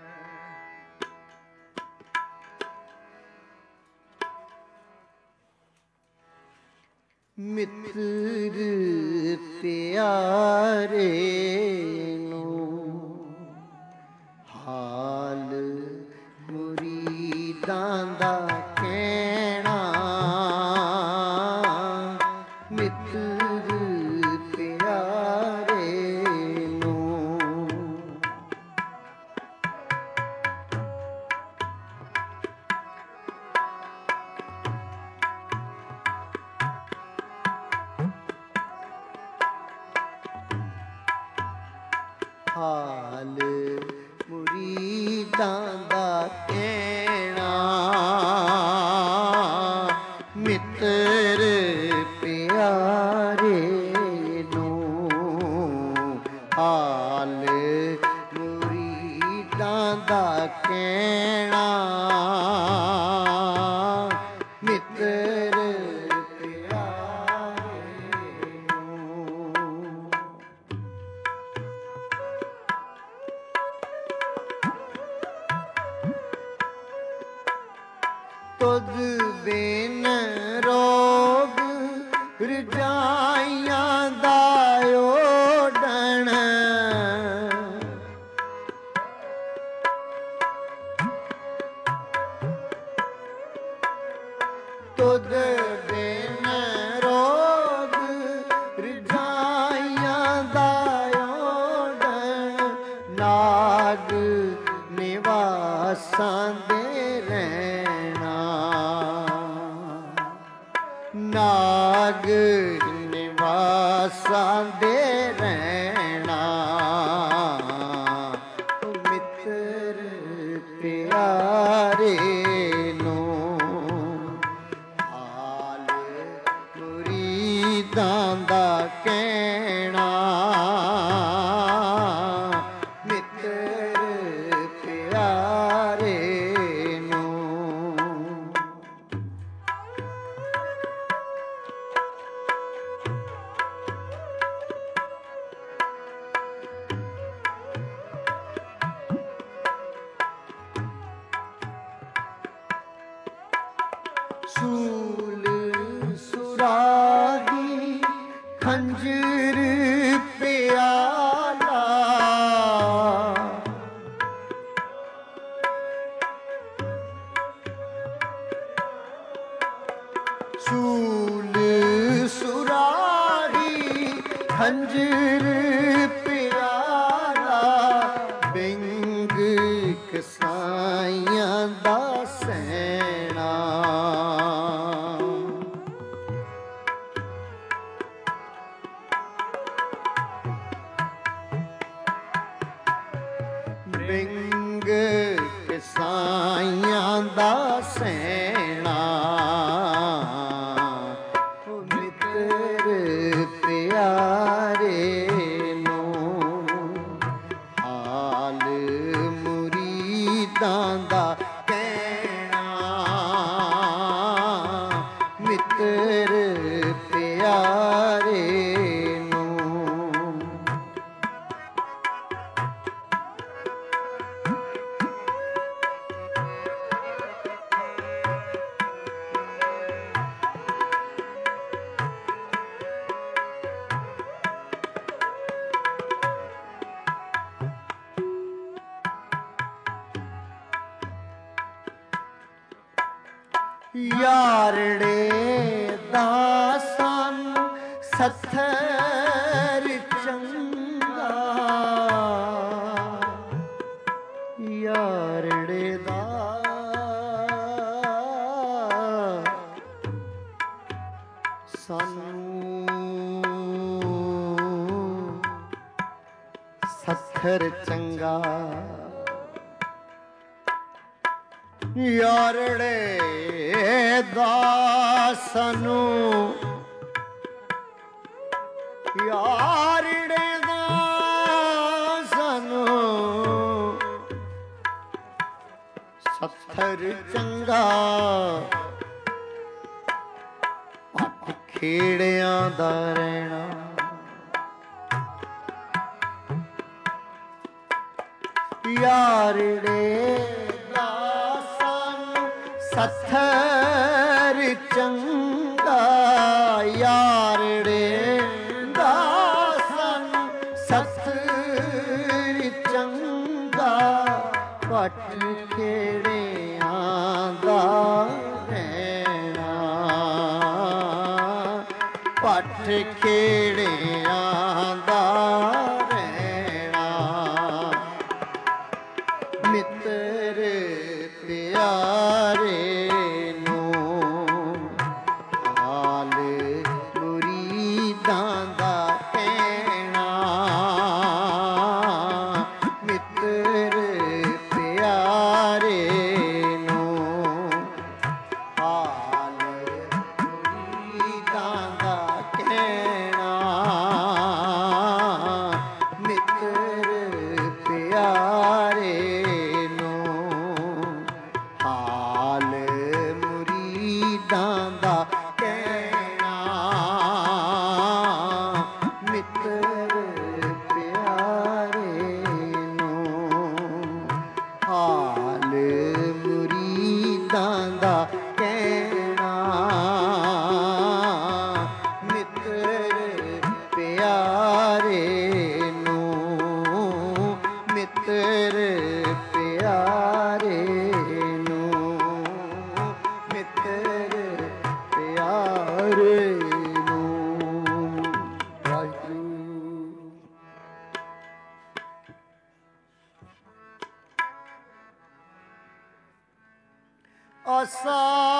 ਮਿੱਤਰ ਪਿਆਰੇ ਨੂੰ ਹਾਲ ਮੁਰੀਦਾਂ ਦਾ ਕਹਿਣਾ ਮਿੱਤਰ ਪਿਆਰੇ ਨੂੰ ਹਾਲ ਮੁਰੀਦਾਂ ਦਾ ਕਹਿਣਾ ਮਿੱਤਰ ਪਿਆਰੇ ਨੂੰ ਹਾਲ ਮੁਰੀਦਾਂ ਦਾ ਕਹਿਣਾ ਮਿੱਤਰ ਤੁਧ ਬਿਨ ਰੋਗ ਰਜਾਈਆਂ ਦਾ ਓਡਣ ਤੁਧ ਬਿਨ ਰੋਗ ਰਜਾਈਆਂ ਦਾ ਓਡਣ ਨਾਗ ਨਿਵਾਸਾਂ ਦੇ ਰਹਿਣਾ ਨਾਗ ਨਿਵਾਸਾਂ ਦੇ ਰਹਿਣਾ ਮਿੱਤਰ ਪਿਆਰੇ ਨੂੰ ਹਾਲ ਮੁਰੀਦਾਂ ਦਾ ਕਹਿਣਾ ਮਿੱਤਰ ਪਿਆਰੇ ਨੂੰ। ਸੂਲ ਸੁਰਾਗੀ ਖੰਜਰ ਪਿਆਲਾ ਸੂਲ ਸੁਰਾਗੀ ਖੰਜਰ ਪਿਆਲਾ ਬਿੰਗ ਕਸਾਈਆਂ ਦਾ ਸੈਣਾ ਬਿੰਗ ਕਸਾਈਆਂ ਦਾ ਸੈਣਾ ਮਿੱਤਰ ਪਿਆਰੇ ਨੂੰ ਹਾਲ ਮੁਰੀਦਾਂ ਦਾ ਕਹਿਣਾ ਮਿੱਤਰ ਪਿਆਰੇ ਨੂੰ। ਯਾਰੜੇ ਦਾ ਸਾਨੂੰ ਸੱਥਰ ਚੰਗਾ ਯਾਰੜੇ ਦਾ ਸਾਨੂੰ ਸੱਥਰ ਚੰਗਾ ਯਾਰੜੇ ਦਾ ਸਾਨੂੰ ਯਾਰੜੇ ਦਾ ਸਾਨੂੰ ਸੱਥਰ ਚੰਗਾ ਪੱਟ ਖੇੜਿਆਂ ਦਾ ਰਹਿਣਾ ਯਾਰੜੇ ਦਾ ਸਾਨੂੰ ਸੱਥਰ ਚੰਗਾ ਯਾਰੜੇ ਦਾ ਸਾਨੂੰ ਸੱਥਰ ਚੰਗਾ ਪੱਟ ਖੇੜਿਆਂ ਦਾ ਰਹਿਣਾ ਪੱਟ ਖੇੜਿਆਂ ਦਾ ਰਹਿਣਾ ਮਿੱਤਰ ਪਿਆਰੇ ਨੂੰ ਹਾਲ ਮੁਰੀਦਾਂ ਦਾ ਕਹਿਣਾ ਮਿੱਤਰ ਪਿਆਰੇ ਨੂੰ ਹਾਲ ਮੁਰੀਦਾਂ ਦਾ ਕਹਿਣਾ ਮਿੱਤਰ ਪਿਆਰੇ ਹਾਲ ਮੁਰੀਦਾਂ ਦਾ ਕਹਿਣਾ ਮਿੱਤਰ ਪਿਆਰੇ ਨੂੰ ਹਾਲ ਮੁਰੀਦਾਂ ਦਾ ਕਹਿਣਾ ਮਿੱਤਰ ਪਿਆਰੇ ਨੂੰ ਮਿੱਤਰ ਪਿਆਰੇ ਨੂੰ ਮਿੱਤਰ ਪਿਆਰੇ ਨੂੰ। ਵਾਹਿਗੁਰੂ। ਆਸਾ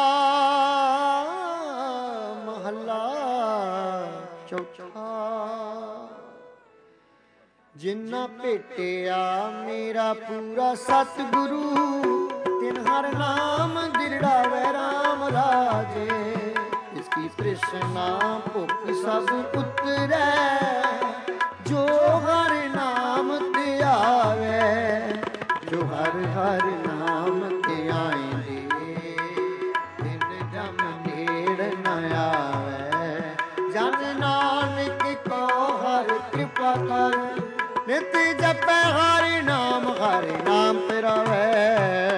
ਮਹੱਲਾ ਚੌਥਾ। ਜਿਨ੍ਹਾਂ ਭੇਟਿਆ ਮੇਰਾ ਪੂਰਾ ਸਤਿਗੁਰੂ ਤਿਨ ਹਰ ਨਾਮ ਦਿਰੜਾਵੇ ਰਾਮ ਰਾਜੇ। ਇਸ जिसकी तृष्णा भुख सब उतरै, जो हर नाम ते आवे, जो हर हर नाम ते आएंदे, दिन जम नेड़ न आवे। जन नानक को हर कृपा कर, नित जपै हरि नाम तेरा है।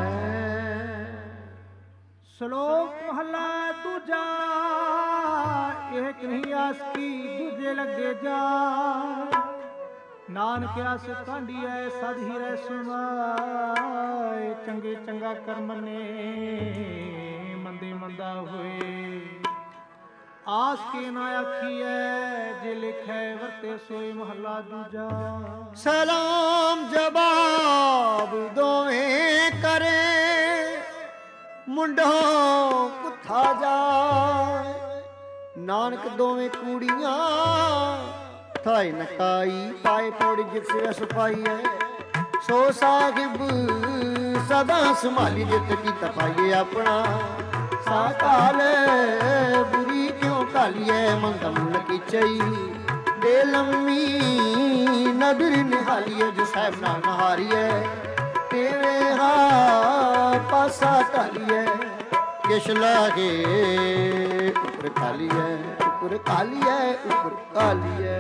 ਸ਼ਲੋਕ ਮਹਲਾ ਦੂਜਾ। ਇੱਕ ਨਹੀਂ ਆਸ ਕੀ ਦੂਜੇ ਲੱਗੇ ਜਾ, ਨਾਨਕ ਆਸ ਕਾਂਢੀ ਐ ਸਦ ਹੀ ਰਹਿ ਸੁਮਾਏ। ਚੰਗੇ ਚੰਗਾ ਕਰਮ ਨੇ ਮੰਦੇ ਮੰਦਾ ਹੋਏ, ਆਸ ਕੇ ਨਾ ਆਖੀਐ ਜੇ ਲਿਖੈ ਵਰਤੇ ਸੋਈ। ਮਹਲਾ ਦੂਜਾ। ਸਲਾਮ ਜਵਾਬ ਦੋਵੇਂ ਕਰੇ, ਮੁੰਡੋਂ ਕੁੱਥਾ ਜਾਏ। ਨਾਨਕ ਦੋਵੇਂ ਕੂੜੀਆਂ ਥਾਈ ਨਕਾਈ, ਪਾਏ ਪੌੜੀ ਜਿਸ ਰਸ ਪਾਈਐ। ਸੋ ਸਾਹਿਬ ਸਦਾ ਸੰਭਾਲੀ, ਜਿਤ ਕੀਤਾ ਪਾਈਏ ਆਪਣਾ। ਸਾਕਾਲ ਬੁਰੀ ਕਿਉਂ ਕਾਲੀਐ, ਮੰਦਾ ਮੁੱਲ ਕੀ ਚਈ। ਦੇ ਲੰਮੀ ਨਦਰ ਨਿਹਾਲੀਐ, ਜੋ ਸਾਹਿਬ ਨਾਲ ਨਹਾਰੀਐ। ਤੇਰੇ ਹਾ ਪਾਸਾ ਢਾਲੀਐ, ਕਿਛ ਲਾਗੇ ਉੱਪਰ ਕਾਲੀਐ, ਉੱਪਰ ਕਾਲੀਐ, ਉੱਪਰ ਕਾਲੀਐ।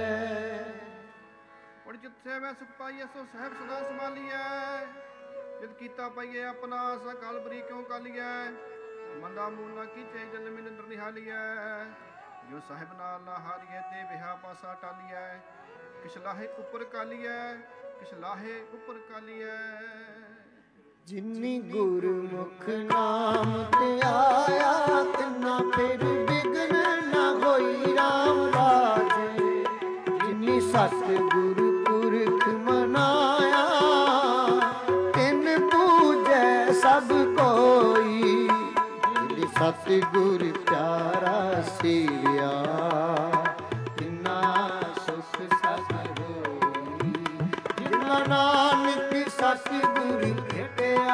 ਹੁਣ ਜਿੱਥੇ ਮੈਂ ਸੁਖ ਪਾਈਐ, ਸੋ ਸਾਹਿਬ ਸਦਾ ਸੰਭਾਲੀਐ। ਜਿਤ ਕੀਤਾ ਪਾਈਏ ਆਪਣਾ, ਸਕਾਲ ਬਰੀ ਕਿਉਂ ਕਾਲੀਐ। ਮੰਦਾ ਮੂਲ ਨਾ ਕੀਚੇ, ਜਲ ਮਿ ਨਿੰਦਰ ਨਿਹਾਲੀਐ। ਜੋ ਸਾਹਿਬ ਨਾਲ ਨਾ ਹਾਰੀਐ, ਤੇ ਵਿਹਾ ਪਾਸਾ ਟਾਲੀਐ। ਕਿਛ ਲਾਹੇ ਉੱਪਰ ਕਾਲੀਐ, ਕਿਛ ਲਾਹੇ ਉੱਪਰ ਕਾਲੀਐ। ਜਿਨੀ ਗੁਰਮੁਖ ਨਾਮ ਤੇ ਆਇਆ, ਤਿਨਾ ਫਿਰ ਬਿਗਨ ਨਾ ਹੋਈ ਰਾਮ ਰਾਜੇ। ਜਿਨੀ ਸਤ ਗੁਰੂ ਪੁਰਖ ਮਨਾਇਆ, ਤਿਨ ਪੂਜੈ ਸਭ ਕੋਈ। ਜਿਨੀ ਸਤ ਗੁਰ ਪਿਆਰਾ ਸੇਵਿਆ, ਤਿਨਾ ਸੁਖ ਸਤ ਹੋਈ। ਜਿਨਾ ਨਾਨਕ ਸਤ ਗੁਰ ਭੇਟਿਆ,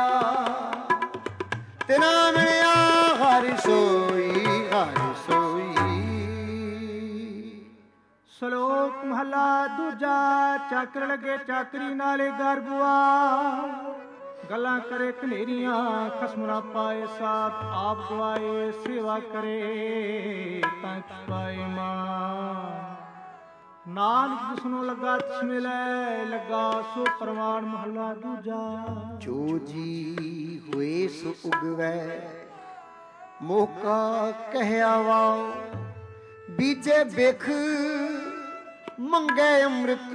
ਤਿਨਾ ਮਿਲਿਆ ਹਰਿ ਸੋਈ, ਹਰਿ ਸੋਈ। ਸ਼ਲੋਕ ਮਹਲਾ ਦੂਜਾ। ਚਾਕਰ ਲੱਗੇ ਚਾਕਰੀ ਨਾਲੇ ਗਰਬੁਆ, ਗੱਲਾਂ ਕਰੇ ਕਨੇਰੀਆਂ ਖਸਮ ਨਾ ਪਾਏ। ਸਾਥ ਆਪ ਗਵਾਏ ਸੇਵਾ ਕਰੇ ਤਾਂ ਪਾਏ ਮਾਂ। ਨਾਨਕ ਜਿਸਨੂੰ ਲੱਗਾ ਤਿਸ ਮਿਲੈ, ਲੱਗਾ ਸੋ ਪ੍ਰਮਾਣ। ਮਹਲਾ ਦੂਜਾ। ਜੋ ਜੀ ਹੋਏ ਸੋ ਉਗਵੈ, ਮੋਕਾ ਕਹਿਆ ਵਾਓ। ਬੀਜੇ ਬਿਖ ਮੰਗੇ ਅੰਮ੍ਰਿਤ,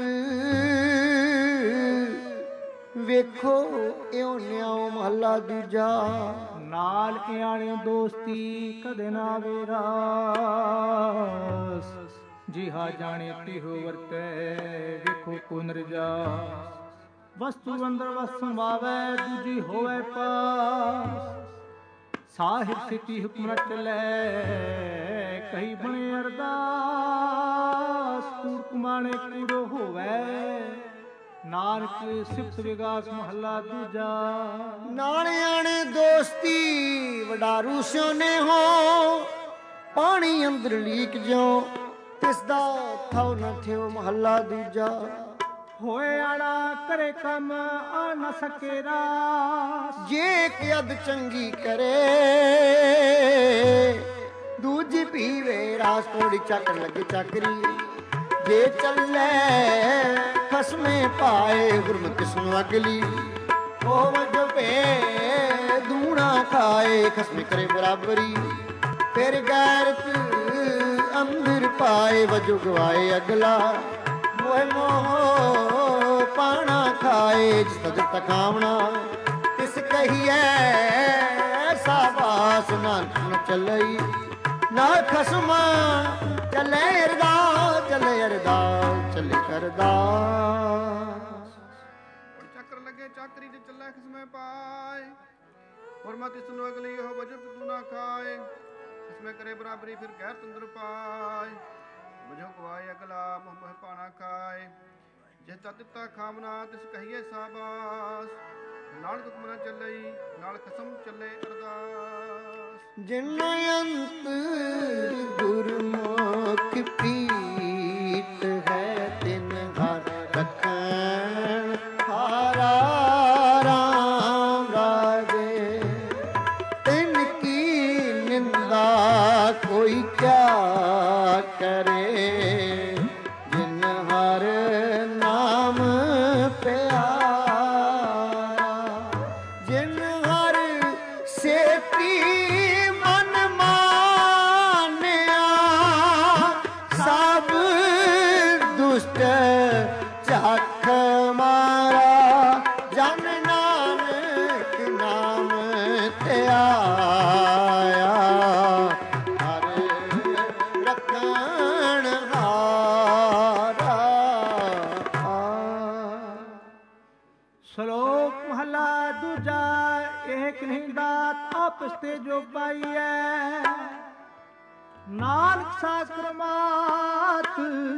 ਵੇਖੋ ਇਉ ਨਿਆਉ। ਮਹਲਾ ਦੂਜਾ। ਨਾਲ ਇਆਣਿਓ ਦੋਸਤੀ ਕਦੇ ਨਾ ਵੇਰਾ, ਜਿਹਾ ਜਾਣੇ ਤਿਹੋ ਵਰਤੈ, ਵੇਖੋ ਕੋ ਨਿਰਜਾਸ। ਵਸਤੂ ਅੰਦਰ ਵਸ ਸੰਭਾਵੈ, ਦੂਜੀ ਹੋਵੇ ਪਾਸ। ਸਾਹਿਬ ਸਿੱਧੀ ਹੁਕਮ ਨ ਚੱਲੈ, ਕਹੀ ਬਣੇ ਅਰਦਾਸ। ਕੂੜ ਕੁਮਾਣੇ ਕੂੜੋ ਹੋਵੇ, ਨਾਨਕ ਸਿਫਤ ਵਿਗਾਸ। ਮਹਲਾ ਦੂਜਾ। ਨਾਲਿਆਣੇ ਦੋਸਤੀ ਵਡਾਰੂ ਸਿਉਨੇ ਹੋ, ਪਾਣੀ ਅੰਦਰ ਲੀਕ ਜਿਉ, ਤਿਸਦਾ ਥਾਉ ਨ ਥਿਓ। ਮਹੱਲਾ ਦੂਜਾ। ਹੋਏ ਆਣਾ ਕਰੇ ਕੰਮ ਆ ਨ ਸਕੇ ਰਾਸ, ਜੇ ਕਿਅਦ ਚੰਗੀ ਕਰੇ ਦੂਜੀ ਪੀਵੇ ਰਾਸ। ਥੋੜੀ ਚੱਕ ਲੱਗੇ ਚੱਕਰੀ, ਜੇ ਚੱਲੇ ਖਸਮੇ ਪਾਏ। ਗੁਰਮੁਖ ਕਿਸਨੂੰ ਅਗਲੀ ਉਹ ਵਜਵੇ ਦੂਣਾ ਖਾਏ। ਖਸਮੇ ਕਰੇ ਬਰਾਬਰੀ, ਫਿਰ ਗੈਰਤ ਅੰਦਰ ਪਾਏ। ਵਜੋ ਗਵਾਏ ਅਗਲਾ, ਮੋਹ ਮੋਹ ਪਾਣਾ ਖਾਏ। ਜਿਸ ਤਜ ਤਕਾਵਣਾ ਤਿਸ ਕਹੀਐ, ਸਾਬਾਸ ਨਾਨਕ ਨ ਚੱਲਈ। ਨਾ ਖਸਮ ਚੱਲੇ ਅਰਦਾਸ, ਚੱਲੇ ਅਰਦਾਸ, ਚੱਲੇ ਅਰਦਾਸ। ਚੱਕਰ ਲੱਗੇ ਚਾਕਰੀ ਚ ਚੱਲੇ ਖਸਮੇ ਪਾਏ। ਹੁਰਮਤ ਇਸ ਨੂੰ ਅਗਲੀ ਉਹ ਵਜਬ ਤੂੰ ਨਾ ਖਾਏ। ਖਸਮੇ ਕਰੇ ਬਰਾਬਰੀ ਫਿਰ ਗੈਰ ਤੰਦਰ ਪਾਏ। ਮੁਝੋ ਗਵਾਏ ਅਗਲਾ, ਮੋਹ ਮੋਹ ਪਾਣਾ ਖਾਏ। ਜਿਸ ਦਾ ਦਿੱਤਾ ਖਾਵਨਾ ਤਿਸ ਕਹੀਏ ਸਾਬਾਸ। ਨਾਲ ਹੁਕਮ ਨਾ ਚੱਲਈ, ਨਾਲ ਖਸਮ ਚੱਲੇ ਅਰਦਾਸ। ਜਿਨ ਅੰਤ ਨਿੰਦਾ ਕੋਈ ਕਿਆ ਕਰੇ, ਜਿਨ ਹਰ ਨਾਮ ਪਿਆਰਾ, ਜਿਨ ਹਰ ਸੇਤੀ ਮਨ ਮਾਨਿਆ, ਸਭ ਦੁਸ਼ਟ ਝਾਕ ਮਾਰਾ, ਜਨ ਨਾਨਕ ਨਾਮ ਤੇ ਆਇਆ, ਹਰ ਰਖਣ ਹਾਰਾ। ਸ਼ਲੋਕ ਮਹਲਾ ਦੂਜਾ। ਏਕ ਨਹੀਂ ਦਾਤ ਆਪਸ ਤੇ ਜੋ ਪਾਈਐ, ਨਾਨਕ ਸਾਸਤਰ ਮਾਤ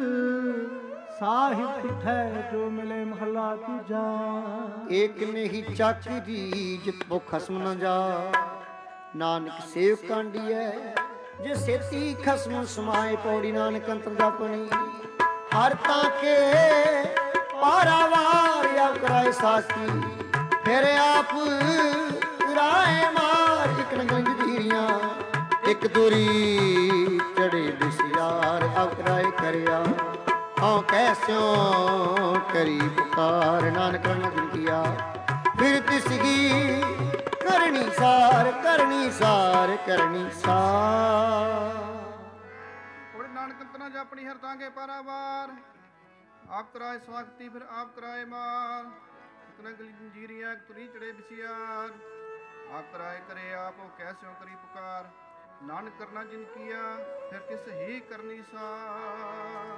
ਸਾਹਿਬ ਤੁਠੈ ਜੋ ਮਿਲੇ। ਮਹਲਾ ਦੂਜਾ। ਏਕ ਨਹੀਂ ਚਾਕਰੀ ਜਿਤ ਕੋ ਖਸਮ ਨ ਜਾ, ਨਾਨਕ ਸੇਵ ਕਾਂਡੀਐ ਜੇ ਸੇਤੀ ਖਸਮ ਸਮਾਏ। ਪੌੜੀ ਨਾਨਕ ਅੰਤਰ ਜਾਪਣੀ ਹਰ ਤਾਂ ਕੇ ਪਾਰਾਵਾਰ, ਆਪ ਕਰਾਏ ਸਾਸਤੀ ਫਿਰ ਆਪ ਰਾਏ ਮਾਰ। ਇੱਕ ਨੰਗਲ ਜੀਰੀਆਂ ਇੱਕ ਦੂਰੀ ਚੜੇ ਬਿਸਿਆਰ, ਆਪ ਕਰਾਏ ਕਰਿਆ ਹਾਂ ਕੈਸਿਓ ਕਰੀ ਪੁਕਾਰ। ਨਾਨਕ ਨੇ ਕੀਆ ਫਿਰ ਤਿਸਗੀ ਕਰਨੀ ਸਾਰ, ਕਰਨੀ ਸਾਰ, ਕਰਨੀ ਸਾਰ। ਥੋੜੇ ਨਾਨਕ ਅੰਤਨਾ ਜਾਪਣੀ ਹਰ ਤਾਂਗੇ ਪਾਰਾਵਾਰ, ਆਪ ਕਰਾਏ ਸਵਾਗਤੀ ਫਿਰ ਆਪ ਕਰਾਏ ਮਾਰ। ਇੱਕ ਨੰਗਲ ਜੰਜੀਰੀਆਂ ਇੱਕ ਤੁਰੀ ਚੜੇ ਬਿਸਿਆਰ, ਆਪ ਕਰਾਏ ਕਰੇ ਆਪ ਉਹ ਕੈਸਿਓ ਕਰੀ ਪੁਕਾਰ। ਨਾਨਕ ਕਰਨਾ ਜਿਨ ਕੀਆ ਫਿਰ ਤਿਸ ਹੀ ਕਰਨੀ ਸਾਰ।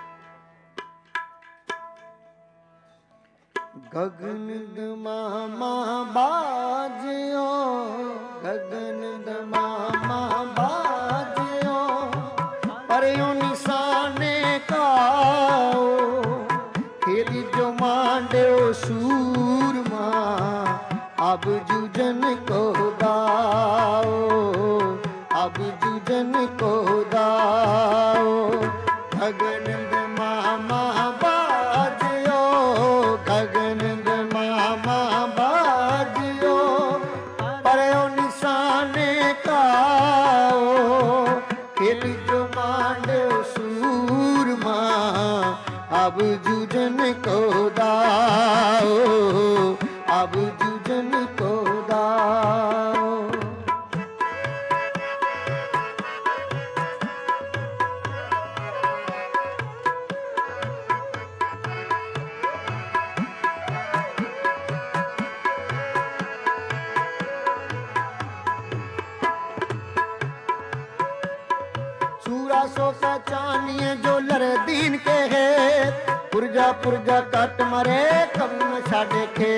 ਗਗਨ ਦਮਾਮਾ ਬਾਜਿਓ, ਗਗਨ ਦਮਾਮਾ ਬਾਜਿਓ, ਪਰਿਓ ਨਿਸ਼ਾਨੇ ਕਾਓ, ਖੇਰੀ ਜੋ ਮਾਂਡਿਓ ਸੂਰਮਾ, ਅਬ ਜੂਜਨ ਕੋ ਦਾਓ, ਅਬ ਜੂਜਨ ਕੋ ਦਾਓ। ਗਗਨ ਦਮਾਮਾ ਬਾਜਿਓ, ਗਗਨ ਦਮਾਮਾ ਬਾਜਿਓ, ਪਰਿਓ ਨਿਸ਼ਾਨੇ ਕਾਓ, ਖੇਲ ਜੋ ਮਾਂਡਿਓ ਸੂਰਮਾ, ਅਬ ਜੂਜਨ ਕੋ ਦਾਓ, ਅਬ ਜੂਜਨ ਕੋ ਦਾਓ। सूरा सो पहचानिए जो लर दीन के है, पुरजा पुरजा कट मरे कब न छाड़े खे।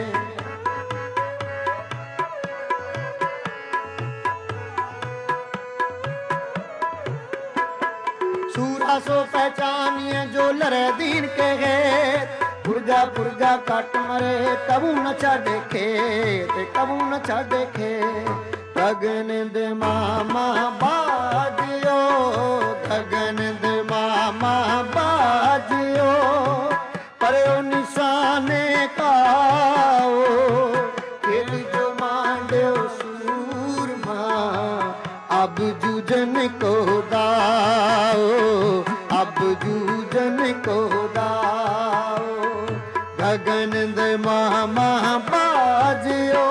सूरा सो पहचानिए जो लर दीन के है, पुरजा पुरजा कट मरे कबू न छाड़े खे, ते कबू न छाड़े खे। गगन दमामा बाजियो, गगन दमामा बाजियो, पਰਿਓ निशाने काओ, खेल जो मांडਿਓ सूरमा, अब जूजन को दाओ, अब जूजन को दाओ। गगन दमामा बाजियो,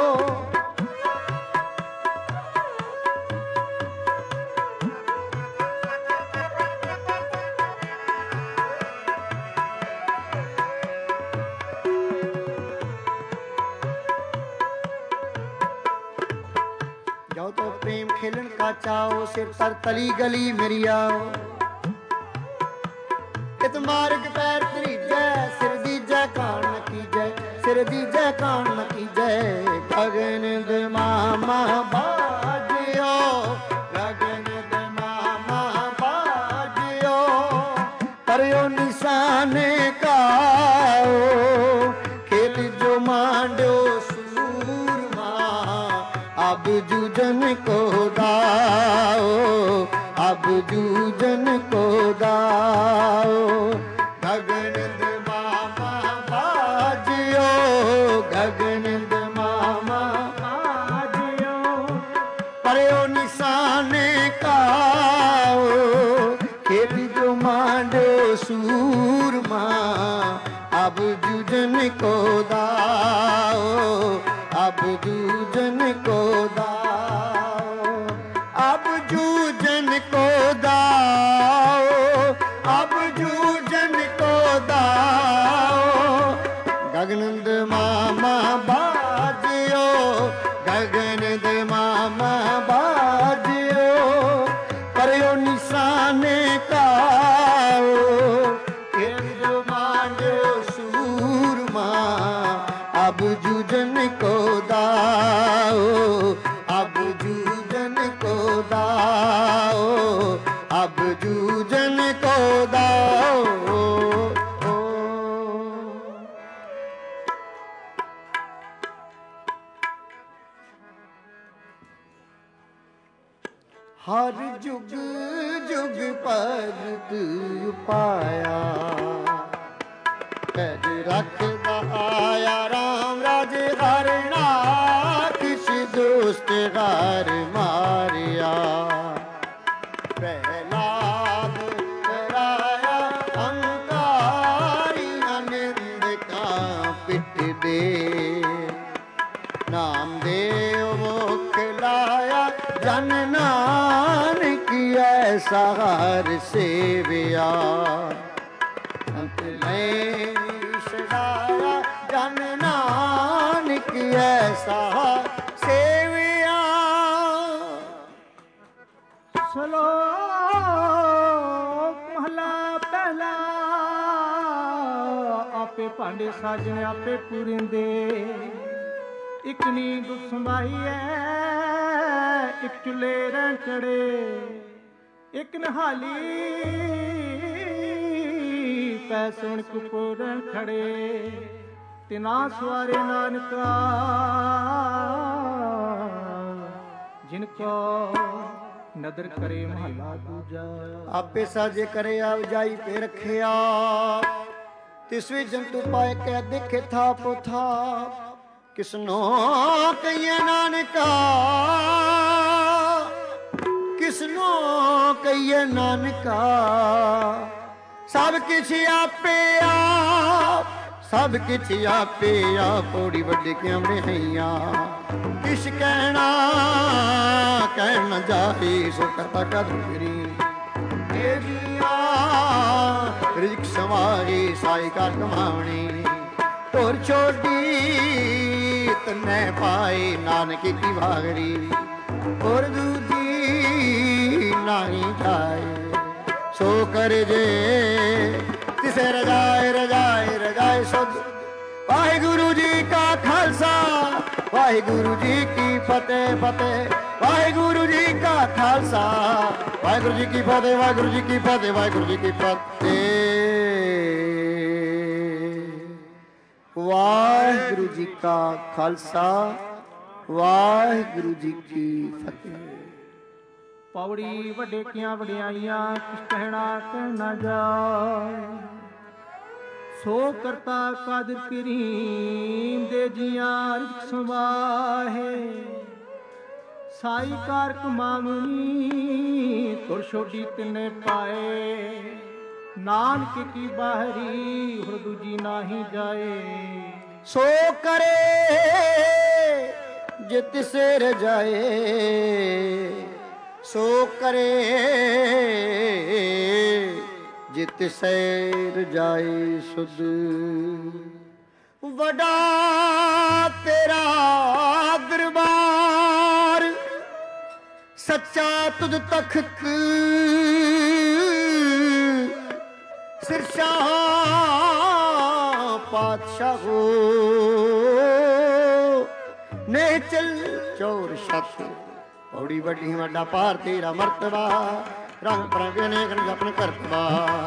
तो प्रेम खेलन का चाओ, सिर पर तली गली मेरी आओ। इत मार्ग पैर त्रीजै, सिर दीजै कान न कीजै, सिर दीजै कान न कीजै। गगन दमामा बाजियो, गगन दमामा बाजियो, पਰਿਓ निशाने काओ, खेल जो मांडਿਓ सूरमा, अब जूजन को दाओ, अब जूजन को दाओ। गगन दमामा बाजियो, गगन दमामा बाजियो, पਰਿਓ निशाने सूरमा अब जूझन को दाओ, अब जूझन को दाओ, अब जूझन को दाओ, अब जूझन को दाओ। गगनंद मामा बाजियो, गगनंद मामा बाजियो, करियो निशाने का अब जूझन को दाओ, अब जूझन को दाओ, अब जूझन को दाओ। हर जुग जुग भगत पाया, पैज रखदा आया राम राज हरना, किसी दोस्त घर मारिया। प्रहलाद कराया अंकारी, आनंद का पिट दे, नामदेव मुख लाया जन नानक ऐसा हर सेविया। अंत सदाया जन नानक ऐसा सेविया। श्लोक महला पहला। आपे भांडे साजने आपे पूरिंदे, इक नींद संभाई है, इक चुले रहन चढ़े, इक नहाली पैसण कुपुर खड़े, तिना सवारे नानका जिनको नदर करे महला दूजा। आपे साजे करे आवजाई पे रखिया, तिसवी जंतु पाए कै देखे था पोथा, किसनो कहिए नानका, किसनो कहिए नानका। सब किछ आपे आप, सब किछ आपे आप, पौड़ी वड्डी क्या मैया। किश कहना कहना जाही, सो करता कदरी देविया। रिज़्क़ समारी साई का कमावनी, और छोटी तन्ने पाई नानकी की भागरी, और दूजी नहीं जाए। सो कर जे तिसे रजाए रजाए रजाए सुध। वाहिगुरु जी का खालसा, वाहिगुरु जी की फतेह फतेह, वाहिगुरु जी का खालसा, वाहिगुरु जी की फतेह, वाहिगुरु जी की फतेह, वाहिगुरु जी की फतेह। वाहिगुरु जी का खालसा, वाहिगुरु जी की फतेह। पौड़ी वड्डे किया वड्याइयां, किस कहना कहना जाए। सो करता कादिर करीम दे जियां रिज़्क़ संवाहे। साई कारक मांगनी तुर छोड़ी तिने पाए, नानक की बाहरी हुर दूजी नाही जाए। सो करे जित से रजाए, सो करे जित सैर जाए सुध। वडा तेरा दरबार, सच्चा तुझ तख्त, सिरशाह पातशाह ने चल चोर शत। पौड़ी वड्डी वड्डा पार तेरा मर्तबा, रंग प्रगने जपन करतबा।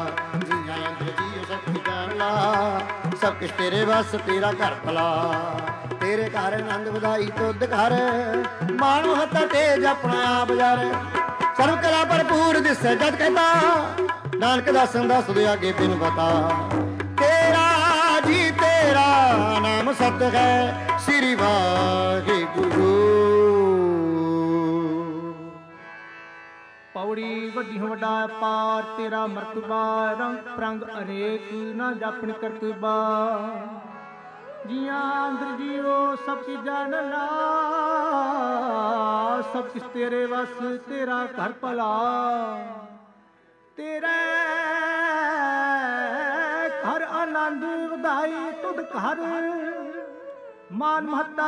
सब जान ला, सब कुछ तेरे बस तेरा घर भला। तेरे घर आनंद बधाई तुद घर, मानो हता तेज अपना आप जार। सर्व कला भरपूर दिसे जद कहता, नानक दासन दस दे आगे बिन बता। तेरा जी तेरा नाम सत है, श्री वाहिगुरु। ਪੌੜੀ ਵੱਡੀ ਵੱਡਾ ਪਾਰ ਤੇਰਾ ਮਰਤਬਾ ਰੰਗ ਪ੍ਰੰਗ ਅਨੇਕ ਨਾ ਜਾਪਣ ਕਰਤਬਾ ਜੀਆਂ ਅੰਦਰ ਜੀਓ ਸਭ ਕੀ ਜਾਣਨਾ ਸਭ ਕਿਸ ਤੇਰੇ ਵਸ ਤੇਰਾ ਘਰ ਭਲਾ ਤੇਰੇ ਘਰ ਆਨੰਦ ਵਧਾਈ ਤੁਧ ਘਰ ਮਾਨ ਮਹਤਾ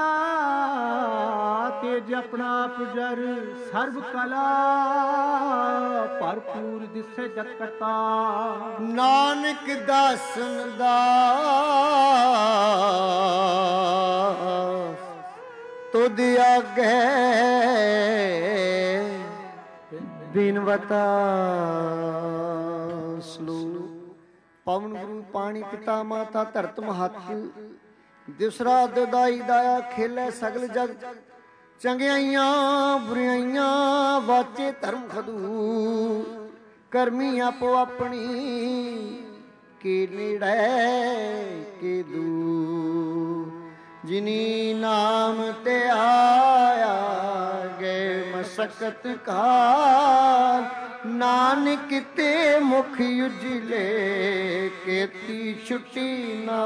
ਤੇਜ ਆਪਣਾ ਪੁਜਰ ਸਰਬ ਕਲਾ ਭਰਪੂਰ ਦਿਸੇ ਜਗ ਕਰਤਾ ਨਾਨਕ ਦਾਸਨ ਦਾਸ ਤੁਧ ਆਗੇ ਬਿਨਵਤਾ ਸਲੂ ਪਵਨ ਗੁਰੂ ਪਾਣੀ ਪਿਤਾ ਮਾਤਾ ਧਰਤ ਮਹੱਤ ਦਿਸਰਾ ਦਦਾਈ ਦਾਇਆ ਖੇਲੇ ਸਗਲ ਜਗ ਚੰਗਿਆਈਆਂ ਬੁਰਾਈਆਂ ਵਾਚੇ ਧਰਮ ਖਦੂ ਕਰਮੀ ਆਪੋ ਆਪਣੀ ਕੇ ਨੇੜੇ ਕੇ ਦੂ ਜਿਨੀ ਨਾਮ ਤੇ ਆਇਆ ਗਏ ਮਸਕਤ ਕਾਲ ਨਾਨਕ ਤੇ ਮੁਖ ਉਜਲੇ ਕੀਤੀ ਛੁੱਟੀ ਨਾ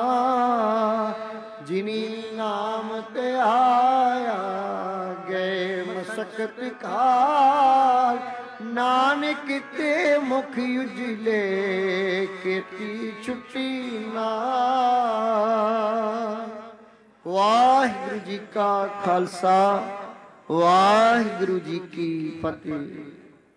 ਜਿਨੀ ਨਾਮ ਤੇ ਆਇਆ ਗਏ ਮਸਕਤ ਕਾਲ ਨਾਨਕ ਤੇ ਮੁਖ ਉਜਲੇ ਕੀਤੀ ਛੁੱਟੀ ਨਾ ਵਾਹਿਗੁਰੂ ਜੀ ਕਾ ਖਾਲਸਾ ਵਾਹਿਗੁਰੂ ਜੀ ਕੀ ਫਤਿਹ।